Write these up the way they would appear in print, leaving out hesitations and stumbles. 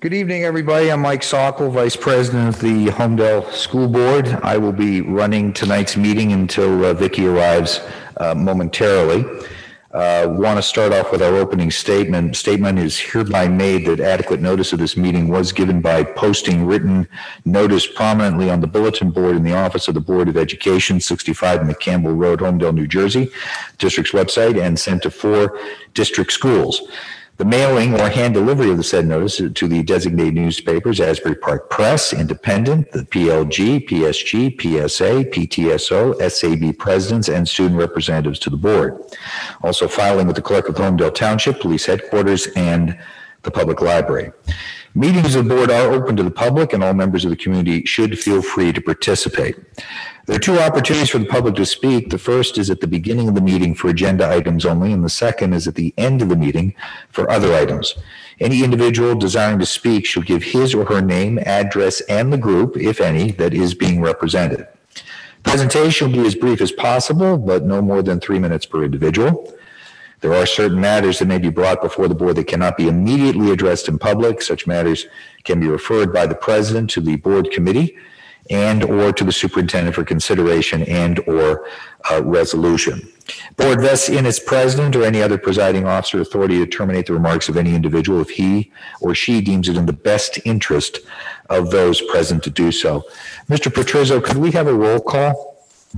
Good evening, everybody. I'm Mike Sokol, Vice President of the Homedale School Board. I will be running tonight's meeting until Vicki arrives momentarily. Want to start off with our opening statement. Statement is hereby made that adequate notice of this meeting was given by posting written notice prominently on the bulletin board in the office of the Board of Education, 65 McCampbell Road, Homedale, New Jersey, district's website, and sent to 4 district schools. The mailing or hand delivery of the said notice to the designated newspapers, Asbury Park Press, Independent, the PLG, PSG, PSA, PTSO, SAB presidents, and student representatives to the board. Also filing with the clerk of Homedale Township, Police Headquarters, and the public library. Meetings of the board are open to the public, and all members of the community should feel free to participate. There are 2 opportunities for the public to speak. The first is at the beginning of the meeting for agenda items only, and the second is at the end of the meeting for other items. Any individual desiring to speak should give his or her name, address, and the group, if any, that is being represented. Presentation will be as brief as possible, but no more than 3 minutes per individual. There are certain matters that may be brought before the board that cannot be immediately addressed in public. Such matters can be referred by the president to the board committee and or to the superintendent for consideration and or resolution. Board vests in its president or any other presiding officer authority to terminate the remarks of any individual if he or she deems it in the best interest of those present to do so. Mr. Petrizzo, could we have a roll call?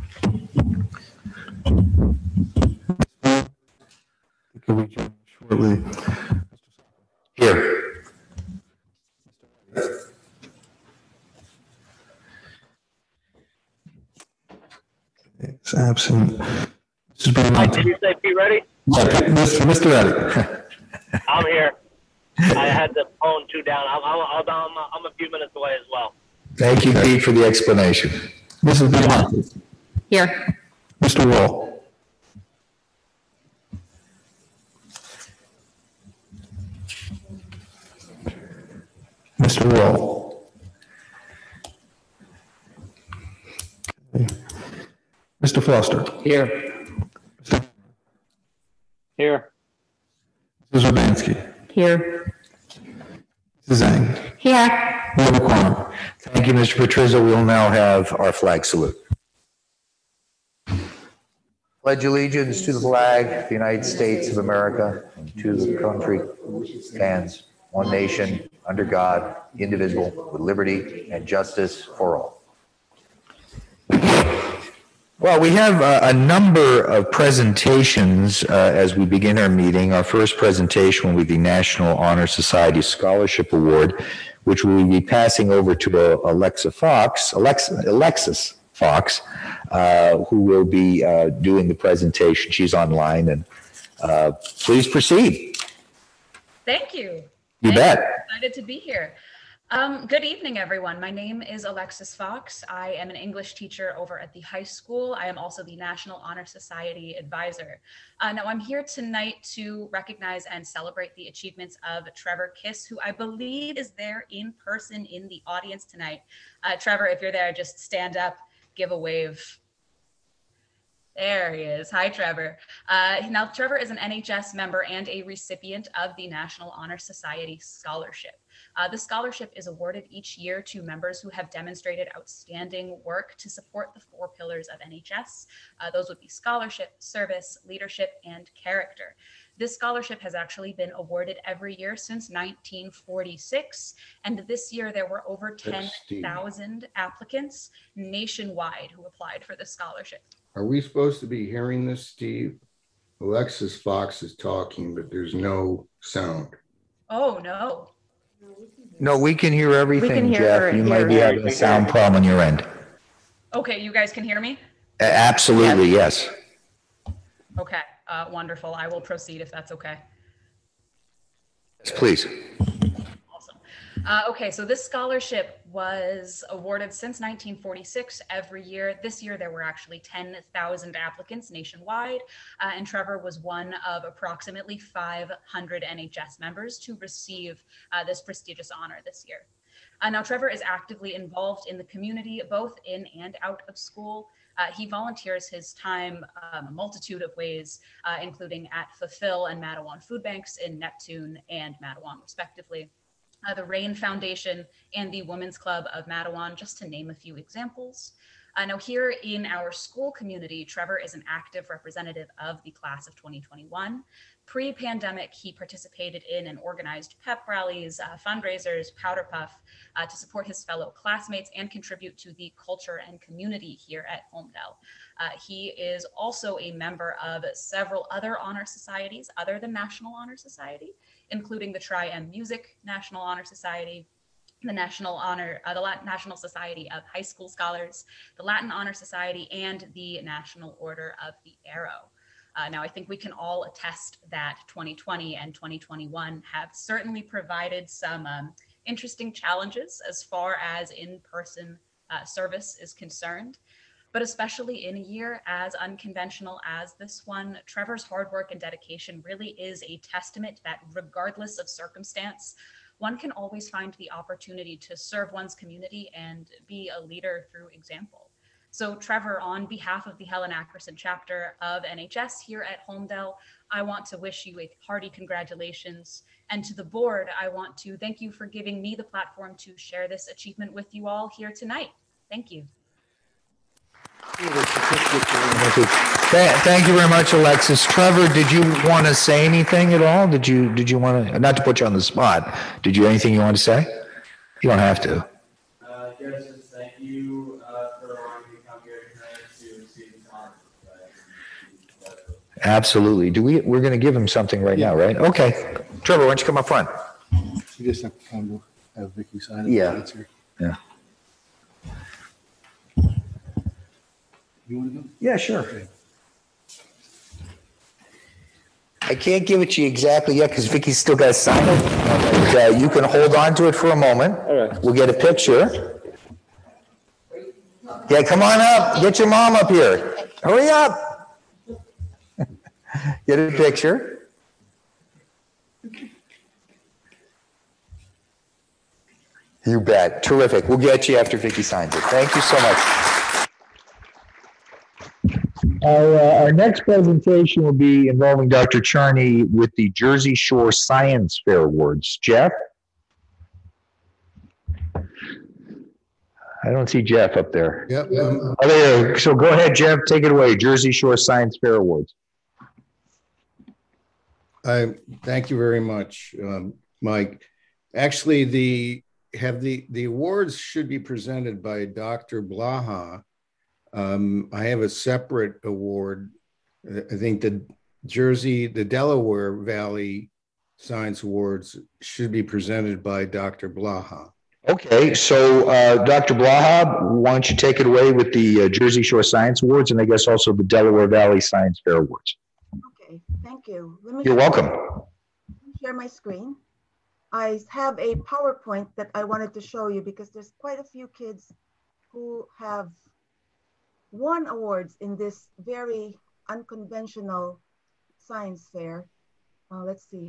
Shortly. Here. It's absent. Mike, did you say be ready? Mr. Reddick. I'm here. I had the phone 2 down. I'm a few minutes away as well. Thank you, Pete, for the explanation. Mrs. Belmonte. Here. Mr. Wall. Mr. Wall. Okay. Mr. Foster. Here. Here. Mrs. Urbanski. Here. Mrs. Zhang. Here. We have a quorum. Thank you, Mr. Petrizzo. We will now have our flag salute. Pledge allegiance to the flag of the United States of America and to the country stands one nation under God, indivisible, with liberty and justice for all. Well, we have a number of presentations as we begin our meeting. Our first presentation will be the National Honor Society Scholarship Award, which we will be passing over to Alexis Fox, who will be doing the presentation. She's online, and please proceed. Thank you. You bet. I'm excited to be here. Good evening, everyone. My name is Alexis Fox. I am an English teacher over at the high school. I am also the National Honor Society advisor. Now, I'm here tonight to recognize and celebrate the achievements of Trevor Kiss, who I believe is there in person in the audience tonight. Trevor, if you're there, just stand up, give a wave. There he is. Hi, Trevor. Now, Trevor is an NHS member and a recipient of the National Honor Society Scholarship. The scholarship is awarded each year to members who have demonstrated outstanding work to support the 4 pillars of NHS. Those would be scholarship, service, leadership, and character. This scholarship has actually been awarded every year since 1946, and this year there were over 10,000 applicants nationwide who applied for the scholarship. Are we supposed to be hearing this, Steve? Alexis Fox is talking, but there's no sound. Oh, no. No, we can hear everything, We can hear Jeff. her You might be having a sound problem on your end. Okay, you guys can hear me? Absolutely, yes. Okay, wonderful. I will proceed if that's okay. Yes, please. Awesome. Okay, so this scholarship was awarded since 1946 every year. This year, there were actually 10,000 applicants nationwide, and Trevor was one of approximately 500 NHS members to receive this prestigious honor this year. Now, Trevor is actively involved in the community, both in and out of school. He volunteers his time a multitude of ways, including at Fulfill and Matawan food banks in Neptune and Matawan, respectively. the RAIN Foundation, and the Women's Club of Matawan, just to name a few examples. Now here in our school community, Trevor is an active representative of the class of 2021. Pre-pandemic, he participated in and organized pep rallies, fundraisers, powder puff to support his fellow classmates and contribute to the culture and community here at Holmdel. He is also a member of several other honor societies other than National Honor Society, including the Tri-M Music National Honor Society, the National Society of High School Scholars, the Latin Honor Society, and the National Order of the Arrow. Now, I think we can all attest that 2020 and 2021 have certainly provided some interesting challenges as far as in-person service is concerned. But especially in a year as unconventional as this one, Trevor's hard work and dedication really is a testament that regardless of circumstance, one can always find the opportunity to serve one's community and be a leader through example. So Trevor, on behalf of the Helen Ackerson chapter of NHS here at Holmdel, I want to wish you a hearty congratulations. And to the board, I want to thank you for giving me the platform to share this achievement with you all here tonight. Thank you. Thank you very much, Alexis. Trevor, did you want to say anything at all? Did you want to, not to put you on the spot, did you anything you want to say? You don't have to. Yes, just thank you for allowing me to come here tonight to receive this honor. Absolutely. We're going to give him something right now, right? Okay. Trevor, why don't you come up front? You just have to kind of have Vicky sign it. Yeah. Yeah. You want to go? Yeah, sure. I can't give it to you exactly yet because Vicky's still got to sign it. But, you can hold on to it for a moment. All right. We'll get a picture. Yeah, come on up. Get your mom up here. Hurry up. Get a picture. You bet. Terrific. We'll get you after Vicky signs it. Thank you so much. Our next presentation will be involving Dr. Charney with the Jersey Shore Science Fair Awards. Jeff? I don't see Jeff up there. Yep. Oh, there. So go ahead, Jeff. Take it away. Jersey Shore Science Fair Awards. Thank you very much, Mike. Actually, the awards should be presented by Dr. Blaha. I have a separate award. I think the Delaware Valley Science Awards should be presented by Dr. Blaha. Okay, so Dr. Blaha, why don't you take it away with the Jersey Shore Science Awards and I guess also the Delaware Valley Science Fair Awards. Okay, thank you. You're welcome. Share my screen. I have a PowerPoint that I wanted to show you because there's quite a few kids who have won awards in this very unconventional science fair. Let's see.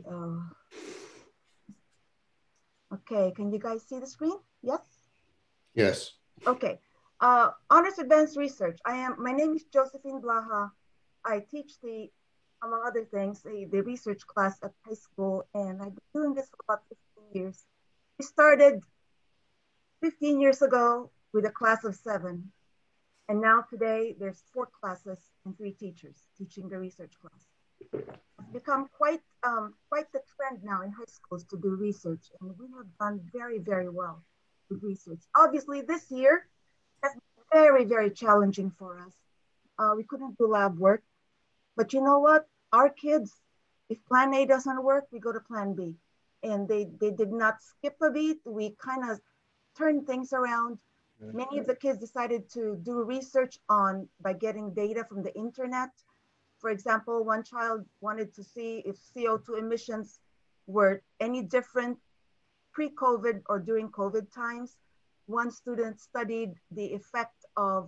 Okay, can you guys see the screen? Yes? Yes. Okay. Honors Advanced Research. My name is Josephine Blaha. I teach among other things, the research class at high school, and I've been doing this for about 15 years. We started 15 years ago with a class of 7. And now today there's 4 classes and 3 teachers teaching the research class. It's become quite the trend now in high schools to do research, and we have done very, very well with research. Obviously, this year has been very, very challenging for us. We couldn't do lab work, but you know what? Our kids, if Plan A doesn't work, we go to Plan B, and they did not skip a beat. We kind of turned things around. Many of the kids decided to do research by getting data from the internet. For example, one child wanted to see if CO2 emissions were any different pre-COVID or during COVID times. One student studied the effect of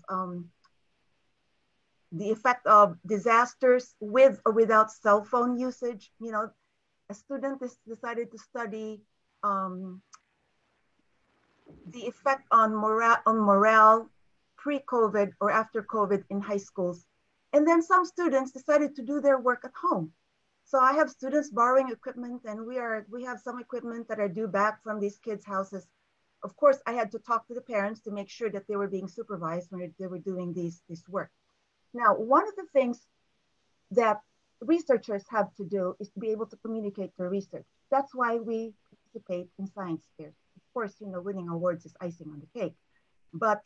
disasters with or without cell phone usage. You know, a student decided to study the effect on morale pre-COVID or after COVID in high schools. And then some students decided to do their work at home. So I have students borrowing equipment, and we have some equipment that are due back from these kids' houses. Of course, I had to talk to the parents to make sure that they were being supervised when they were doing this work. Now, one of the things that researchers have to do is to be able to communicate their research. That's why we participate in science fairs. Of course, winning awards is icing on the cake. But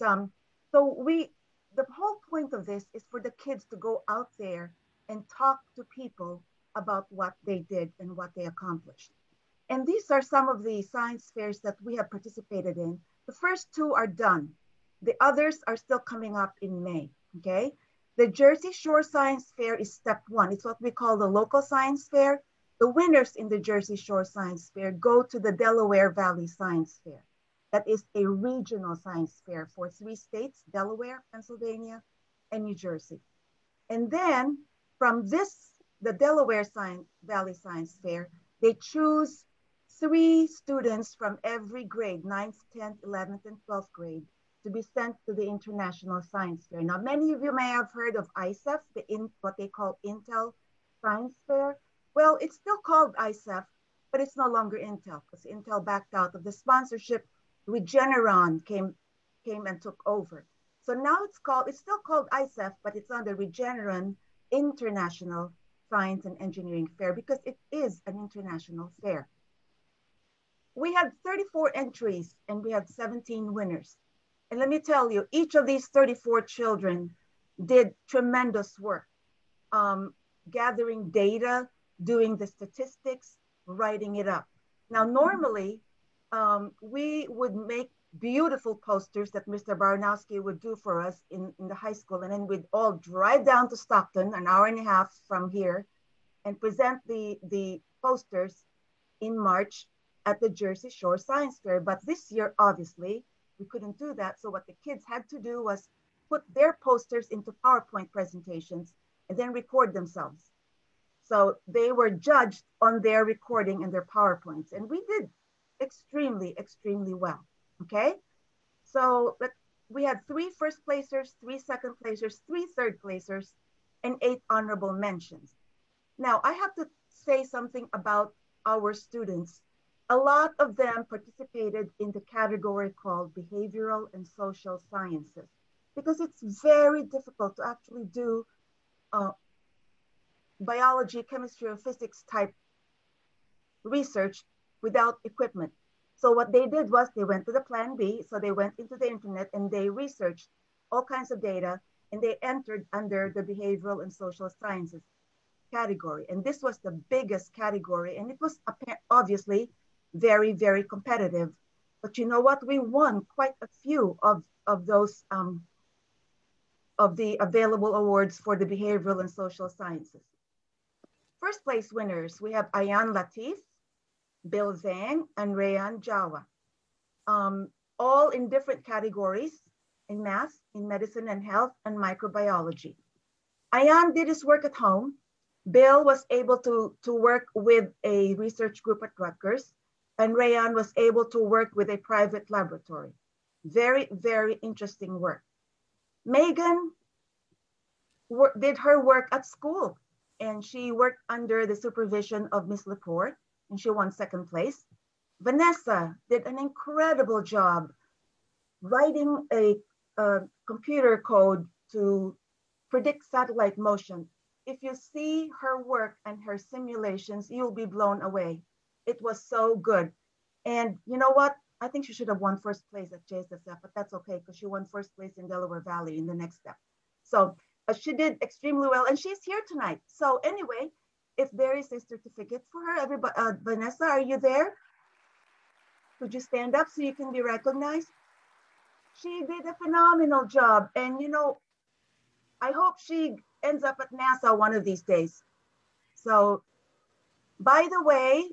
the whole point of this is for the kids to go out there and talk to people about what they did and what they accomplished. And these are some of the science fairs that we have participated in. The first two are done. The others are still coming up in May, okay? The Jersey Shore Science Fair is step one. It's what we call the local science fair. The winners in the Jersey Shore Science Fair go to the Delaware Valley Science Fair. That is a regional science fair for 3 states, Delaware, Pennsylvania, and New Jersey. And then from the Delaware Valley Science Fair, they choose 3 students from every grade, 9th, 10th, 11th, and 12th grade, to be sent to the International Science Fair. Now, many of you may have heard of ISEF, what they call Intel Science Fair. Well, it's still called ISEF, but it's no longer Intel, because Intel backed out of the sponsorship. Regeneron came and took over. So now it's still called ISEF, but it's under Regeneron International Science and Engineering Fair because it is an international fair. We had 34 entries and we had 17 winners. And let me tell you, each of these 34 children did tremendous work, gathering data, doing the statistics, writing it up. Now, normally, we would make beautiful posters that Mr. Baranowski would do for us in the high school. And then we'd all drive down to Stockton, an hour and a half from here, and present the posters in March at the Jersey Shore Science Fair. But this year, obviously, we couldn't do that. So what the kids had to do was put their posters into PowerPoint presentations and then record themselves. So they were judged on their recording and their PowerPoints. And we did extremely, extremely well, okay? So we had 3 first placers, 3 second placers, 3 third placers, and 8 honorable mentions. Now, I have to say something about our students. A lot of them participated in the category called behavioral and social sciences because it's very difficult to actually do biology, chemistry, or physics type research without equipment. So what they did was they went to the plan B. So they went into the internet and they researched all kinds of data and they entered under the behavioral and social sciences category. And this was the biggest category. And it was obviously very, very competitive. But you know what? We won quite a few of those of the available awards for the behavioral and social sciences. First place winners, we have Ayan Latif, Bill Zhang, and Rayan Jawa, all in different categories in math, in medicine and health, and microbiology. Ayan did his work at home. Bill was able to work with a research group at Rutgers, and Rayan was able to work with a private laboratory. Very, very interesting work. Megan did her work at school, and she worked under the supervision of Miss Lepore, and she won second place. Vanessa did an incredible job writing a computer code to predict satellite motion. If you see her work and her simulations, you'll be blown away. It was so good. And you know what? I think she should have won first place at JSSF, but that's okay because she won first place in Delaware Valley in the next step. So she did extremely well, and she's here tonight. So anyway, if there is a certificate for her, everybody, Vanessa, are you there? Could you stand up so you can be recognized? She did a phenomenal job, and you know, I hope she ends up at NASA one of these days. So, by the way,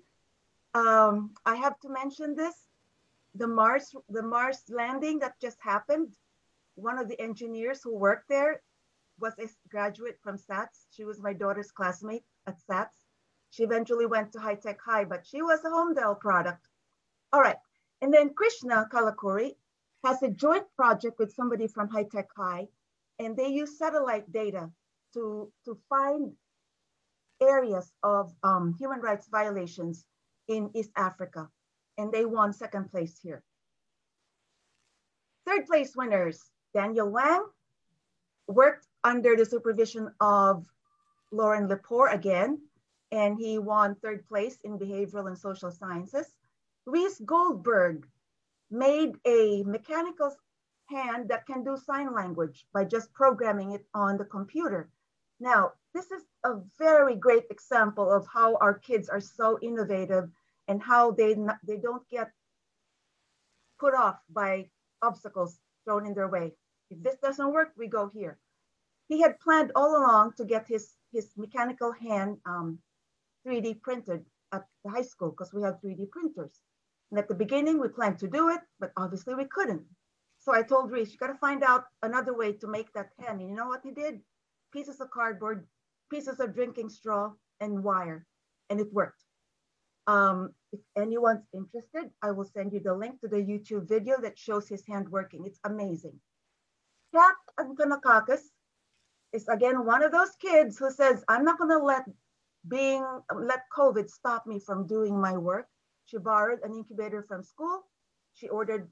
I have to mention this. The Mars landing that just happened, one of the engineers who worked there was a graduate from SATS. She was my daughter's classmate at SATS. She eventually went to High Tech High, but she was a Homedale product. All right, and then Krishna Kalakuri has a joint project with somebody from High Tech High, and they use satellite data to find areas of human rights violations in East Africa, and they won second place here. Third place winners, Daniel Wang, worked under the supervision of Lauren Lepore again, and he won third place in behavioral and social sciences. Reese Goldberg made a mechanical hand that can do sign language by just programming it on the computer. Now, this is a very great example of how our kids are so innovative and how they don't get put off by obstacles thrown in their way. If this doesn't work, we go here. He had planned all along to get his mechanical hand 3D printed at the high school because we have 3D printers. And at the beginning, we planned to do it, but obviously we couldn't. So I told Reese, you got to find out another way to make that hand. And you know what he did? Pieces of cardboard, pieces of drinking straw, and wire, and it worked. If anyone's interested, I will send you the link to the YouTube video that shows his hand working. It's amazing. Kat Antonakakis is again one of those kids who says, I'm not going to let COVID stop me from doing my work. She borrowed an incubator from school. She ordered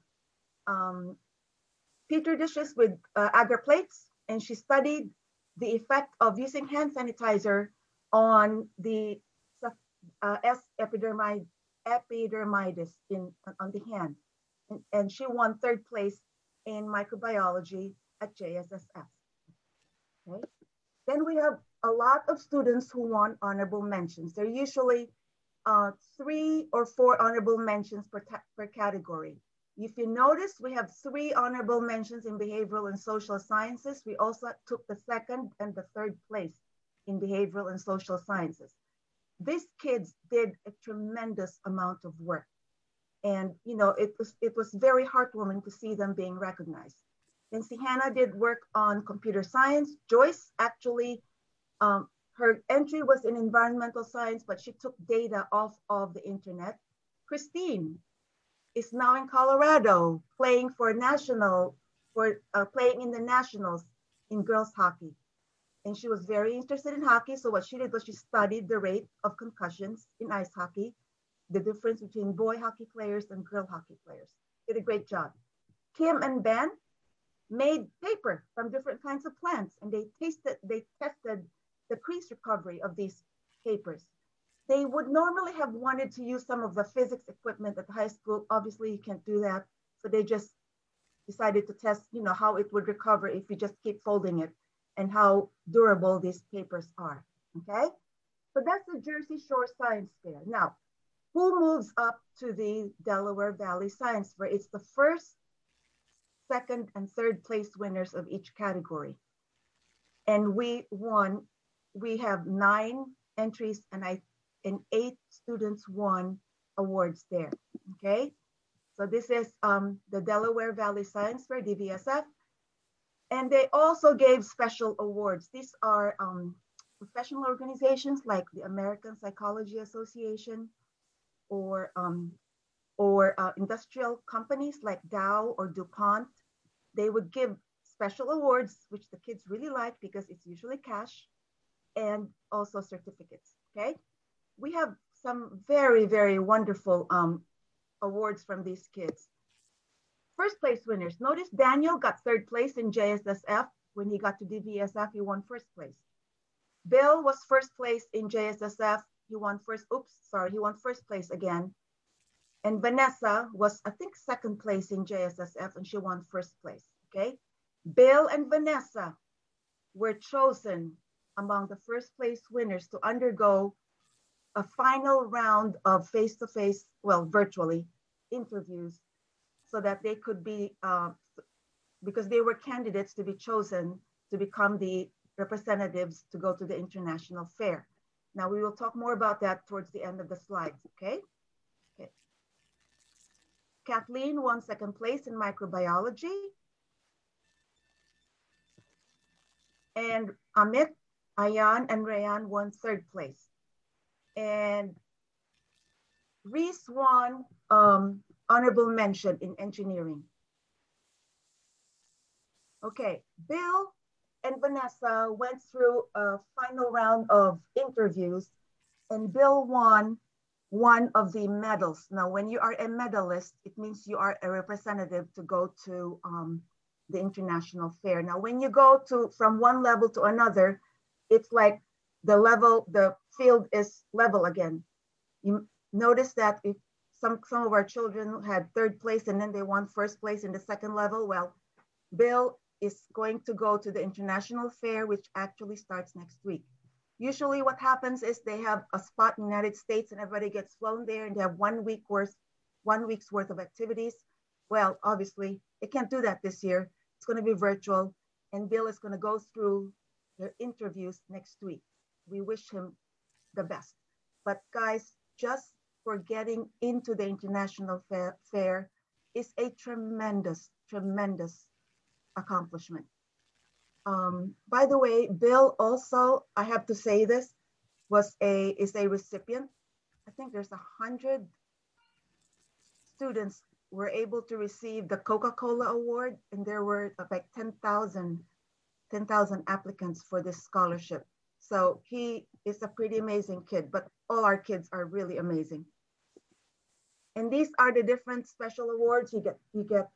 Petri dishes with agar plates, and she studied the effect of using hand sanitizer on the S. epidermidis on the hand. And she won third place in microbiology at JSSF. Okay. Then we have a lot of students who won honorable mentions. They're usually 3 or 4 honorable mentions per category. If you notice, we have 3 honorable mentions in behavioral and social sciences. We also took the second and the third place in behavioral and social sciences. These kids did a tremendous amount of work. And you know, it was very heartwarming to see them being recognized. Nancy Hannah did work on computer science. Joyce actually, her entry was in environmental science, but she took data off of the internet. Christine is now in Colorado playing playing in the nationals in girls hockey. And she was very interested in hockey. So what she did was she studied the rate of concussions in ice hockey, the difference between boy hockey players and girl hockey players. Did a great job. Kim and Ben made paper from different kinds of plants, and they tested the crease recovery of these papers. They would normally have wanted to use some of the physics equipment at the high school. Obviously, you can't do that. So they just decided to test, you know, how it would recover if you just keep folding it and how durable these papers are, okay? So that's the Jersey Shore Science Fair. Now, who moves up to the Delaware Valley Science Fair? It's the first, second, and third place winners of each category. And we have 9 entries and 8 students won awards there, okay? So this is the Delaware Valley Science Fair, DVSF. And they also gave special awards. These are professional organizations like the American Psychology Association or industrial companies like Dow or DuPont. They would give special awards, which the kids really like because it's usually cash and also certificates, okay? We have some very, very wonderful awards from these kids. First place winners. Notice Daniel got third place in JSSF. When he got to DVSF, he won first place. Bill was first place in JSSF. He won first place again. And Vanessa was, I think, second place in JSSF, and she won first place, okay? Bill and Vanessa were chosen among the first place winners to undergo a final round of face-to-face, well, virtually, interviews so that they could be, because they were candidates to be chosen to become the representatives to go to the international fair. Now we will talk more about that towards the end of the slides, okay? Okay. Kathleen won second place in microbiology. And Amit, Ayan, and Rayan won third place. And Reese won honorable mention in engineering. Okay, Bill and Vanessa went through a final round of interviews, and Bill won one of the medals. Now, when you are a medalist, it means you are a representative to go to the international fair. Now, when you go from one level to another, it's like the field is level again. You notice that if some of our children had third place and then they won first place in the second level, well, Bill is going to go to the international fair, which actually starts next week. Usually what happens is they have a spot in the United States and everybody gets flown there and they have 1 week's worth of activities. Well, obviously they can't do that this year. It's going to be virtual, and Bill is going to go through their interviews next week. We wish him the best. But guys, just for getting into the international fair is a tremendous, tremendous accomplishment. By the way, Bill also, I have to say this, is a recipient. I think there's 100 students were able to receive the Coca-Cola Award, and there were like 10,000 applicants for this scholarship. So he is a pretty amazing kid, but all our kids are really amazing. And these are the different special awards. You get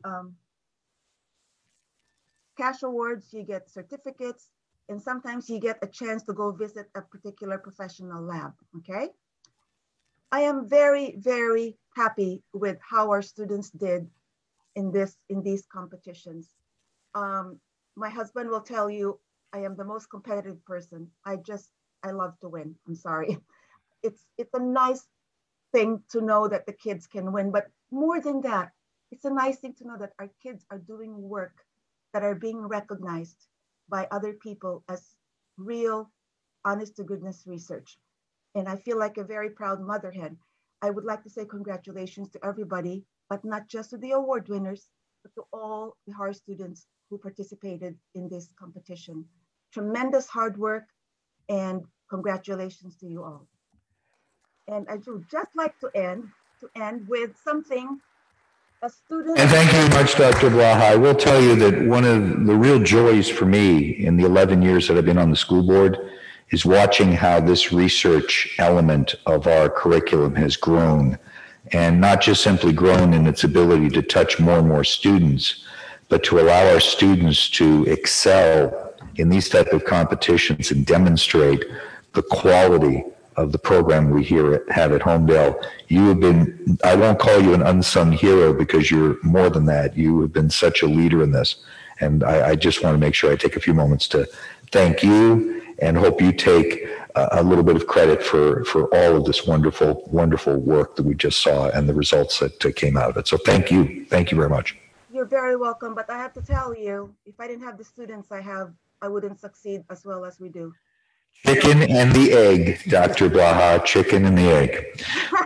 cash awards, you get certificates, and sometimes you get a chance to go visit a particular professional lab, okay? I am very, very happy with how our students did in these competitions. My husband will tell you, I am the most competitive person. I love to win, I'm sorry. It's a nice thing to know that the kids can win, but more than that, it's a nice thing to know that our kids are doing work that are being recognized by other people as real, honest to goodness research. And I feel like a very proud motherhead. I would like to say congratulations to everybody, but not just to the award winners, but to all the HAR students who participated in this competition. Tremendous hard work, and congratulations to you all. And I would just like to end with something a student. And thank you very much, Dr. Blaha. I will tell you that one of the real joys for me in the 11 years that I've been on the school board is watching how this research element of our curriculum has grown, and not just simply grown in its ability to touch more and more students, but to allow our students to excel in these type of competitions and demonstrate the quality of the program we have at Homedale. You have been, I won't call you an unsung hero because you're more than that. You have been such a leader in this. And I just want to make sure I take a few moments to thank you and hope you take a little bit of credit for all of this wonderful, wonderful work that we just saw and the results that came out of it. So thank you. Thank you very much. You're very welcome. But I have to tell you, if I didn't have the students I wouldn't succeed as well as we do. Chicken and the egg, Dr. Blaha, chicken and the egg.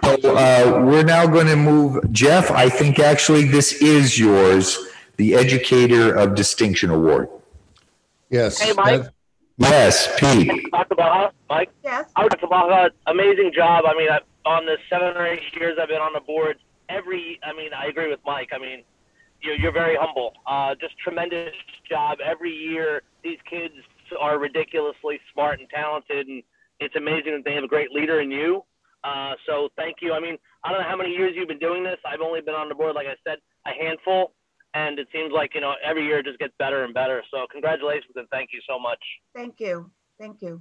So we're now going to move, Jeff, I think actually this is yours, the Educator of Distinction Award. Yes. Hey, Mike. Yes, Pete. Dr. Blaha, Mike? Yes. Dr. Blaha, amazing job. I mean, on the 7 or 8 years I've been on the board, I agree with Mike. I mean, you're very humble. Just tremendous job. Every year, these kids are ridiculously smart and talented, and it's amazing that they have a great leader in you. So thank you. I mean, I don't know how many years you've been doing this. I've only been on the board, like I said, a handful, and it seems like, every year it just gets better and better. So congratulations and thank you so much. Thank you. Thank you.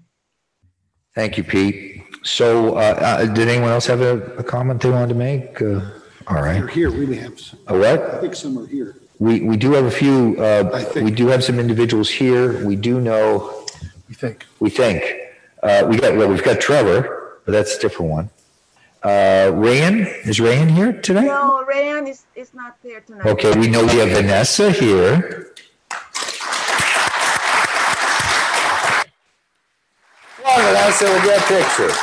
Thank you, Pete. So did anyone else have a comment they wanted to make? All right. They're here, we may have some. A what? I think some are here. We do have a few, think. we do have some individuals here. We do know, We think. we've got Trevor, but that's a different one. Rayan, is Rayan here today? No, Rayan is not there tonight. Okay, we know we have Vanessa here. Come on, Vanessa, we'll get a picture.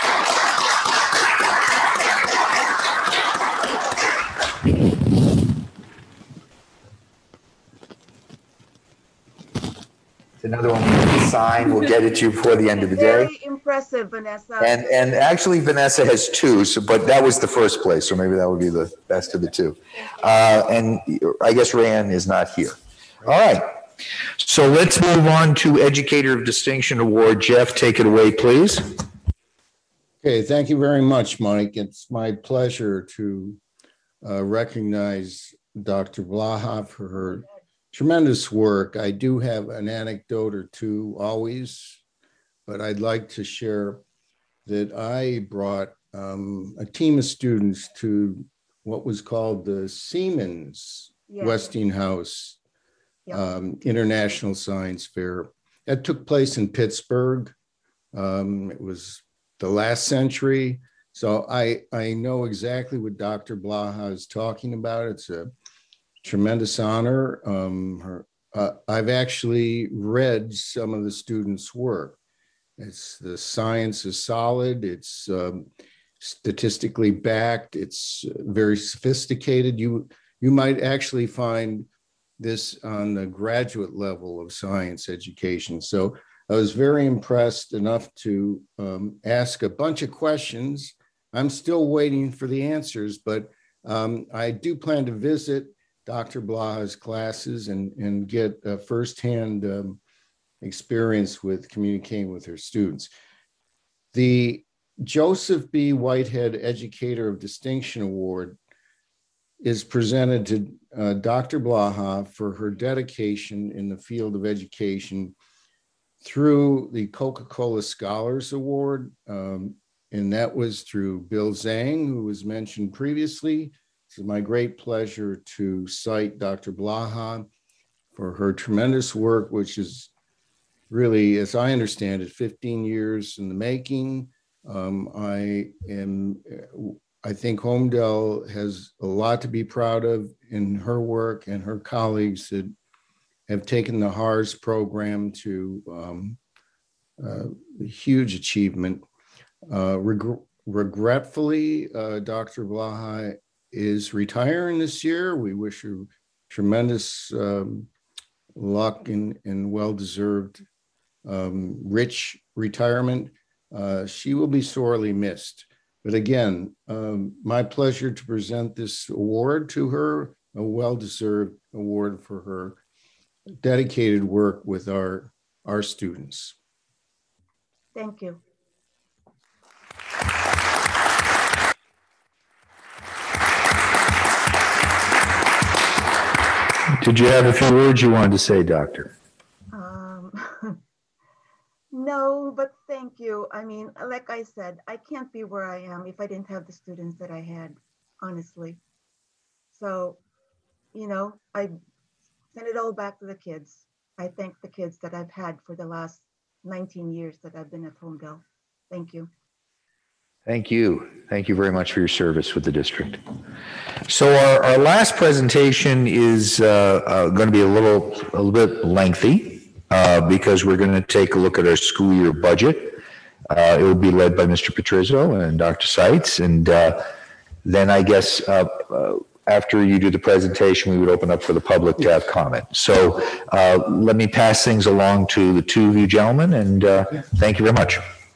Another one we can sign. We'll get it to you before the end of the day. Very impressive, Vanessa. And actually, Vanessa has two, but that was the first place, so maybe that would be the best of the two. And I guess Rayan is not here. All right. So let's move on to Educator of Distinction Award. Jeff, take it away, please. Okay, thank you very much, Mike. It's my pleasure to recognize Dr. Blaha for her tremendous work. I do have an anecdote or two always, but I'd like to share that I brought a team of students to what was called the Siemens Westinghouse International Science Fair. That took place in Pittsburgh. It was the last century. So I know exactly what Dr. Blaha is talking about. It's a tremendous honor. I've actually read some of the students' work. The science is solid. It's statistically backed. It's very sophisticated. You might actually find this on the graduate level of science education. So I was very impressed enough to ask a bunch of questions. I'm still waiting for the answers, but I do plan to visit Dr. Blaha's classes and get a firsthand experience with communicating with her students. The Joseph B. Whitehead Educator of Distinction Award is presented to Dr. Blaha for her dedication in the field of education through the Coca-Cola Scholars Award. And that was through Bill Zhang, who was mentioned previously. It's my great pleasure to cite Dr. Blaha for her tremendous work, which is really, as I understand it, 15 years in the making. I think Homedale has a lot to be proud of in her work and her colleagues that have taken the HARS program to a huge achievement. Regretfully, Dr. Blaha is retiring this year. We wish her tremendous luck and well-deserved rich retirement. She will be sorely missed. But again, my pleasure to present this award to her, a well-deserved award for her dedicated work with our students. Thank you. Did you have a few words you wanted to say, Doctor? No, but thank you. I mean, like I said, I can't be where I am if I didn't have the students that I had, honestly. So, you know, I send it all back to the kids. I thank the kids that I've had for the last 19 years that I've been at Homedale. Thank you. Thank you. Thank you very much for your service with the district. So our last presentation is going to be a little bit lengthy because we're going to take a look at our school year budget. It will be led by Mr. Patrizio and Dr. Seitz. And then I guess after you do the presentation, we would open up for the public to have comment. So let me pass things along to the two of you gentlemen, and thank you very much.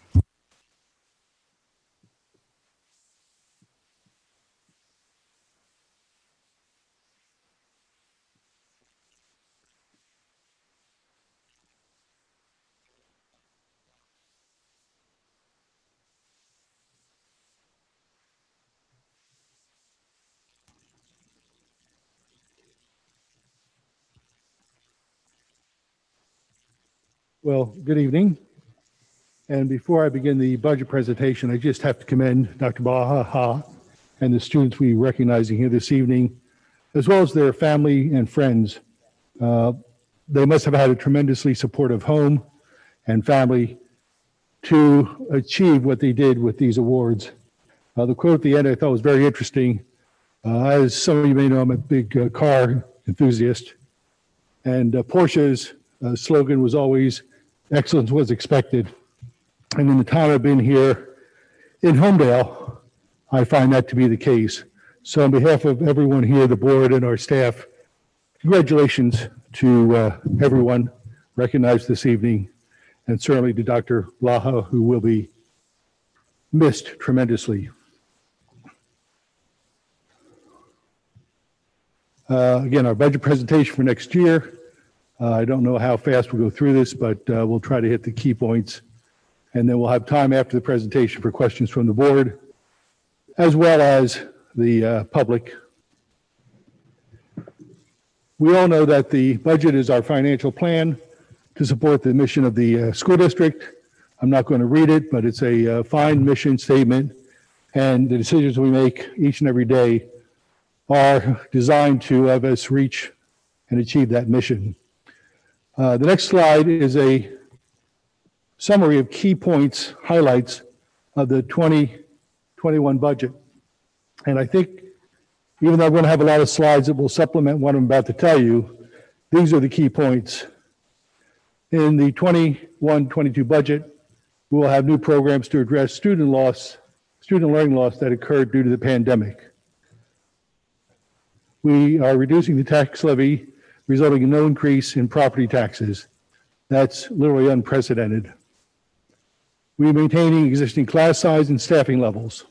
Well, good evening. And before I begin the budget presentation, I just have to commend Dr. Blaha and the students we're recognizing here this evening, as well as their family and friends. They must have had a tremendously supportive home and family to achieve what they did with these awards. The quote at the end I thought was very interesting. As some of you may know, I'm a big car enthusiast, and Porsche's slogan was always, "Excellence was expected." And in the time I've been here in Homedale, I find that to be the case. So on behalf of everyone here, the board and our staff, congratulations to everyone recognized this evening, and certainly to Dr. Blaha, who will be missed tremendously. Again, our budget presentation for next year. I don't know how fast we'll go through this, but we'll try to hit the key points. And then we'll have time after the presentation for questions from the board, as well as the public. We all know that the budget is our financial plan to support the mission of the school district. I'm not going to read it, but it's a fine mission statement, and the decisions we make each and every day are designed to have us reach and achieve that mission. The next slide is a summary of key points, highlights of the 2021 budget. And I think, even though I'm going to have a lot of slides that will supplement what I'm about to tell you, these are the key points. In the 21-22 budget, we will have new programs to address student learning loss that occurred due to the pandemic. We are reducing the tax levy, resulting in no increase in property taxes. That's literally unprecedented. We're maintaining existing class size and staffing levels.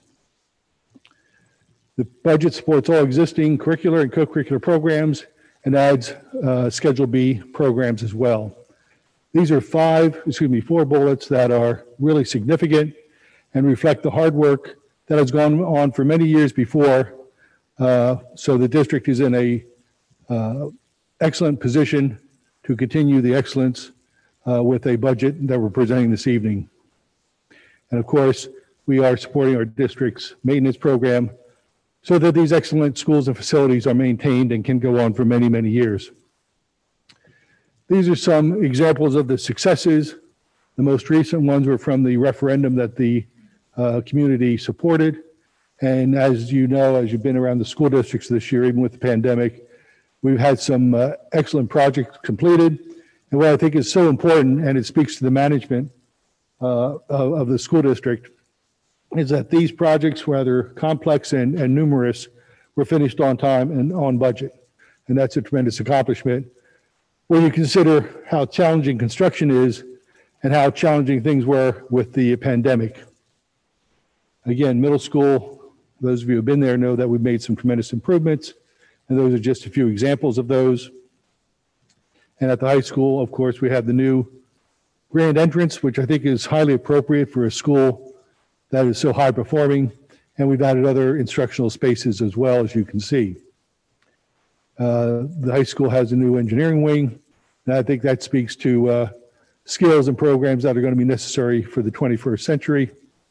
The budget supports all existing curricular and co-curricular programs and adds Schedule B programs as well. These are four bullets that are really significant and reflect the hard work that has gone on for many years before. So the district is in a excellent position to continue the excellence with a budget that we're presenting this evening. And of course, we are supporting our district's maintenance program so that these excellent schools and facilities are maintained and can go on for many, many years. These are some examples of the successes. The most recent ones were from the referendum that the community supported. And as you know, as you've been around the school districts this year, even with the pandemic, we've had some excellent projects completed. And what I think is so important, and it speaks to the management of the school district, is that these projects, whether complex and numerous, were finished on time and on budget. And that's a tremendous accomplishment when you consider how challenging construction is and how challenging things were with the pandemic. Again, middle school, those of you who have been there know that we've made some tremendous improvements, and those are just a few examples of those. And at the high school, of course, we have the new grand entrance, which I think is highly appropriate for a school that is so high performing, and we've added other instructional spaces as well, as you can see. The high school has a new engineering wing, and I think that speaks to skills and programs that are going to be necessary for the 21st century.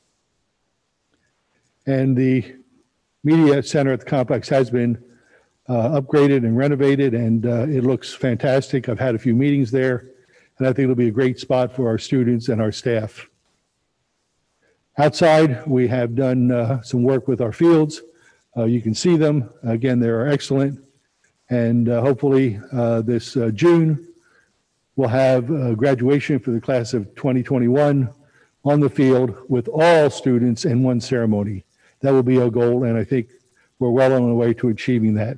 And the media center at the complex has been upgraded and renovated, and it looks fantastic. I've had a few meetings there, and I think it'll be a great spot for our students and our staff. Outside, we have done some work with our fields. You can see them. Again, they are excellent. And hopefully this June, we'll have graduation for the class of 2021 on the field with all students in one ceremony. That will be our goal, and I think we're well on the way to achieving that.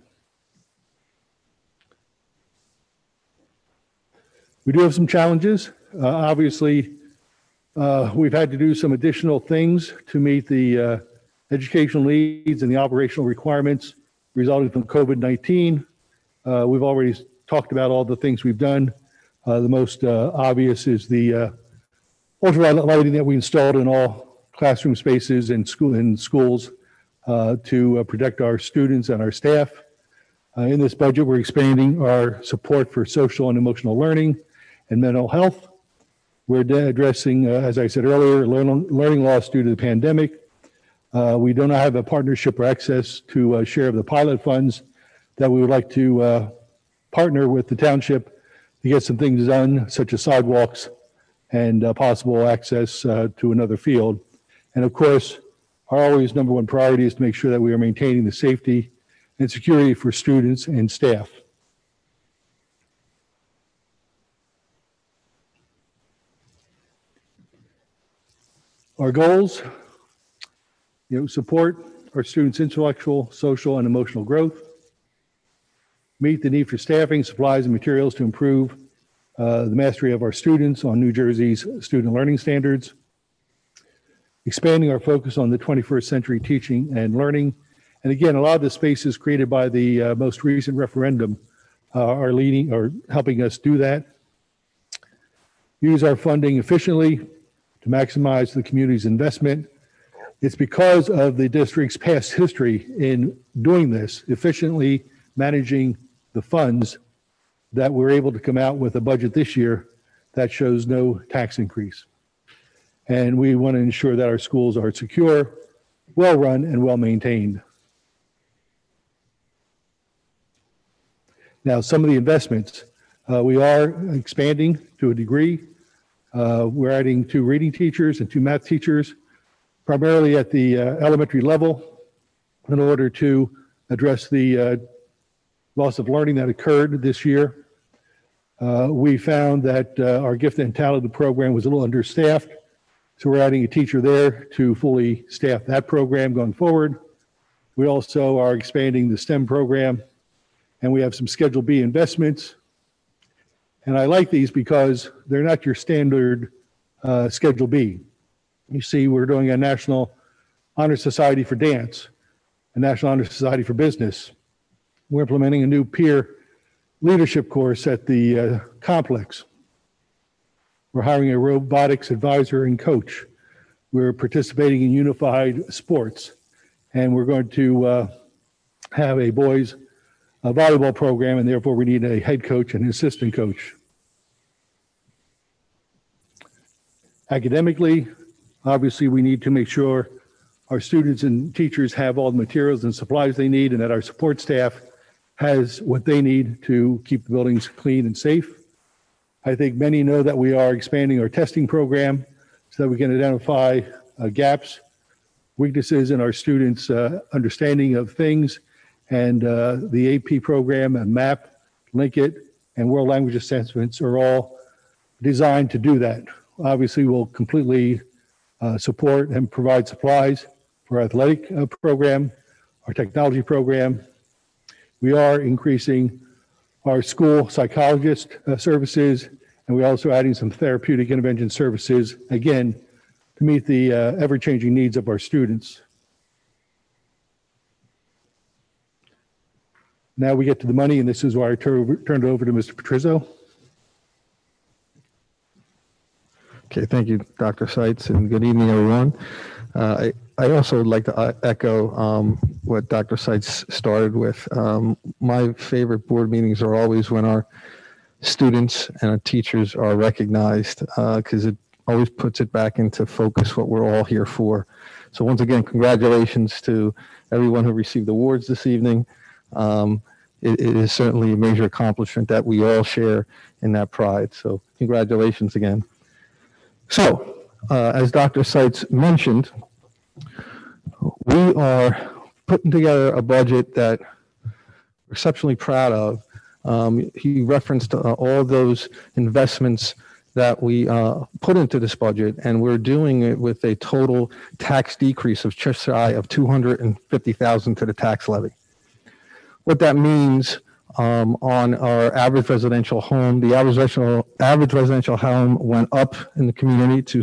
We do have some challenges. Obviously, we've had to do some additional things to meet the educational needs and the operational requirements resulting from COVID-19. We've already talked about all the things we've done. The most obvious is the ultraviolet lighting that we installed in all classroom spaces and schools to protect our students and our staff. In this budget, we're expanding our support for social and emotional learning and mental health. We're addressing, as I said earlier, learning loss due to the pandemic. We do not have a partnership or access to a share of the pilot funds that we would like to partner with the township to get some things done, such as sidewalks and possible access to another field. And of course, our always number one priority is to make sure that we are maintaining the safety and security for students and staff. Our goals, support our students' intellectual, social, and emotional growth, meet the need for staffing, supplies, and materials to improve the mastery of our students on New Jersey's student learning standards, expanding our focus on the 21st century teaching and learning. And again, a lot of the spaces created by the most recent referendum are leading or helping us do that. Use our funding efficiently to maximize the community's investment. It's because of the district's past history in doing this, efficiently managing the funds, that we're able to come out with a budget this year that shows no tax increase. And we want to ensure that our schools are secure, well-run, and well-maintained. Now, some of the investments, we are expanding to a degree. We're adding 2 reading teachers and 2 math teachers, primarily at the elementary level, in order to address the loss of learning that occurred this year. We found that our gifted and talented program was a little understaffed, so we're adding a teacher there to fully staff that program going forward. We also are expanding the STEM program, and we have some Schedule B investments. And I like these because they're not your standard Schedule B. You see, we're doing a National Honor Society for Dance, a National Honor Society for Business. We're implementing a new peer leadership course at the complex. We're hiring a robotics advisor and coach. We're participating in unified sports, and we're going to have a boys volleyball program, and therefore we need a head coach and an assistant coach. Academically, obviously we need to make sure our students and teachers have all the materials and supplies they need, and that our support staff has what they need to keep the buildings clean and safe. I think many know that we are expanding our testing program so that we can identify gaps, weaknesses in our students' understanding of things, and the AP program and MAP, Linkit, and World Language Assessments are all designed to do that. Obviously, we'll completely support and provide supplies for our athletic program, our technology program. We are increasing our school psychologist services, and we're also adding some therapeutic intervention services, again, to meet the ever-changing needs of our students. Now we get to the money, and this is where I turn it over to Mr. Patrizio. Okay, thank you, Dr. Seitz, and good evening, everyone. I also would like to echo what Dr. Seitz started with. My favorite board meetings are always when our students and our teachers are recognized, because it always puts it back into focus what we're all here for. So once again, congratulations to everyone who received awards this evening. It is certainly a major accomplishment that we all share in that pride. So congratulations again. So, as Dr. Seitz mentioned, we are putting together a budget that we're exceptionally proud of. He referenced all those investments that we put into this budget, and we're doing it with a total tax decrease of just shy of $250,000 to the tax levy. What that means on our average residential home, the average residential home went up in the community to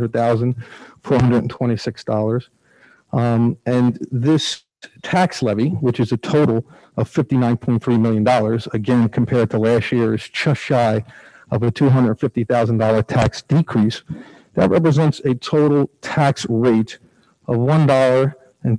$700,426. And this tax levy, which is a total of $59.3 million, again, compared to last year, is just shy of a $250,000 tax decrease. That represents a total tax rate of $1.35,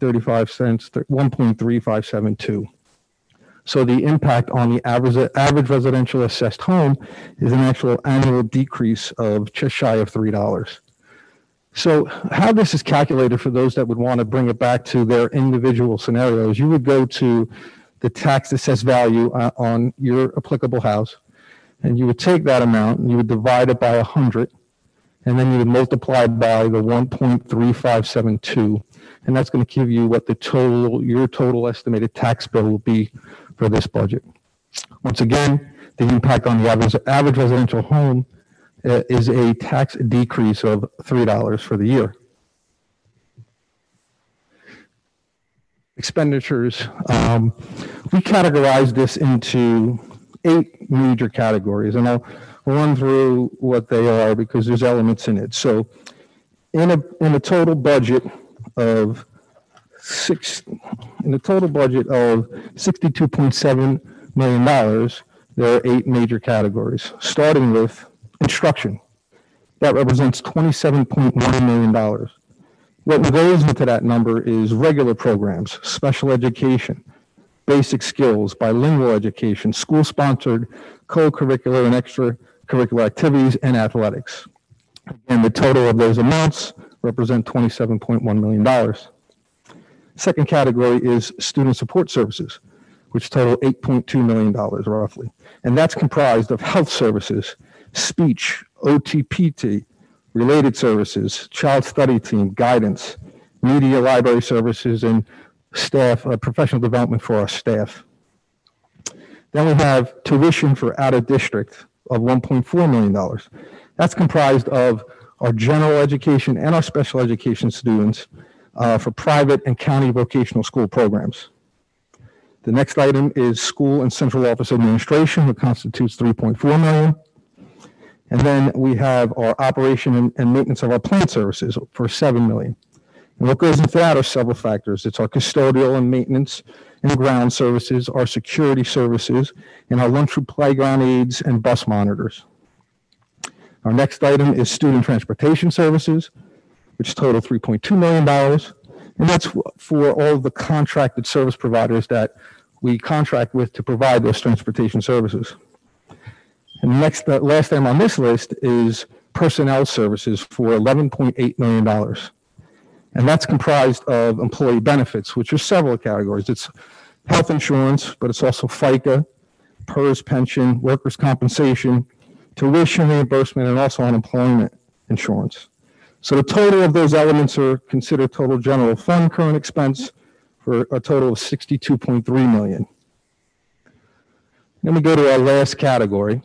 1.3572. So the impact on the average residential assessed home is an actual annual decrease of just shy of $3. So how this is calculated for those that would want to bring it back to their individual scenarios, you would go to the tax assessed value on your applicable house, and you would take that amount and you would divide it by 100, and then you would multiply by the 1.3572, and that's going to give you what your total estimated tax bill will be for this budget. Once again, the impact on the average residential home is a tax decrease of $3 for the year. Expenditures, we categorize this into 8 major categories, and I'll run through what they are because there's elements in it. So in a total budget of $62.7 million, There are 8 major categories, starting with instruction. That represents $27.1 million. What goes into that number is regular programs, special education, basic skills, bilingual education, school-sponsored co-curricular and extracurricular activities, and athletics. And the total of those amounts represent $27.1 million. Second category is student support services, which total $8.2 million roughly. And that's comprised of health services, speech, OT/PT, related services, child study team, guidance, media library services, and staff, professional development for our staff. Then we have tuition for out of district of $1.4 million. That's comprised of our general education and our special education students for private and county vocational school programs. The next item is school and central office administration, which constitutes $3.4 million. And then we have our operation and maintenance of our plant services for $7 million. And what goes into that are several factors. It's our custodial and maintenance and ground services, our security services, and our lunchroom playground aides and bus monitors. Our next item is student transportation services, which total $3.2 million. And that's for all of the contracted service providers that we contract with to provide those transportation services. And the next, last item on this list is personnel services for $11.8 million. And that's comprised of employee benefits, which are several categories. It's health insurance, but it's also FICA, PERS pension, workers' compensation, tuition reimbursement, and also unemployment insurance. So the total of those elements are considered total general fund current expense for a total of $62.3 million. Then we go to our last category,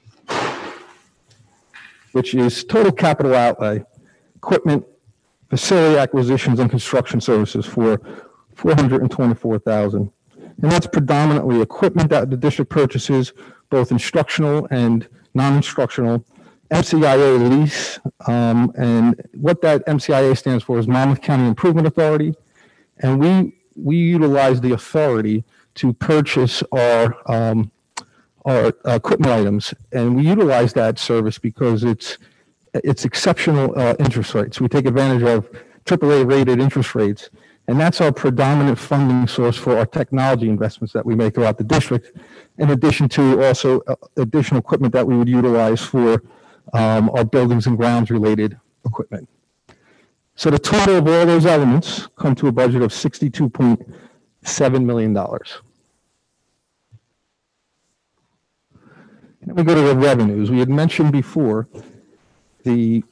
which is total capital outlay, equipment, facility acquisitions, and construction services for $424,000. And that's predominantly equipment that the district purchases, both instructional and non-instructional, MCIA lease, and what that MCIA stands for is Monmouth County Improvement Authority. And we utilize the authority to purchase our equipment items, and we utilize that service because it's exceptional interest rates. We take advantage of AAA rated interest rates, and that's our predominant funding source for our technology investments that we make throughout the district, in addition to also additional equipment that we would utilize for our buildings and grounds related equipment. So the total of all those elements come to a budget of $62.7 million. Then we go to the revenues. We had mentioned before the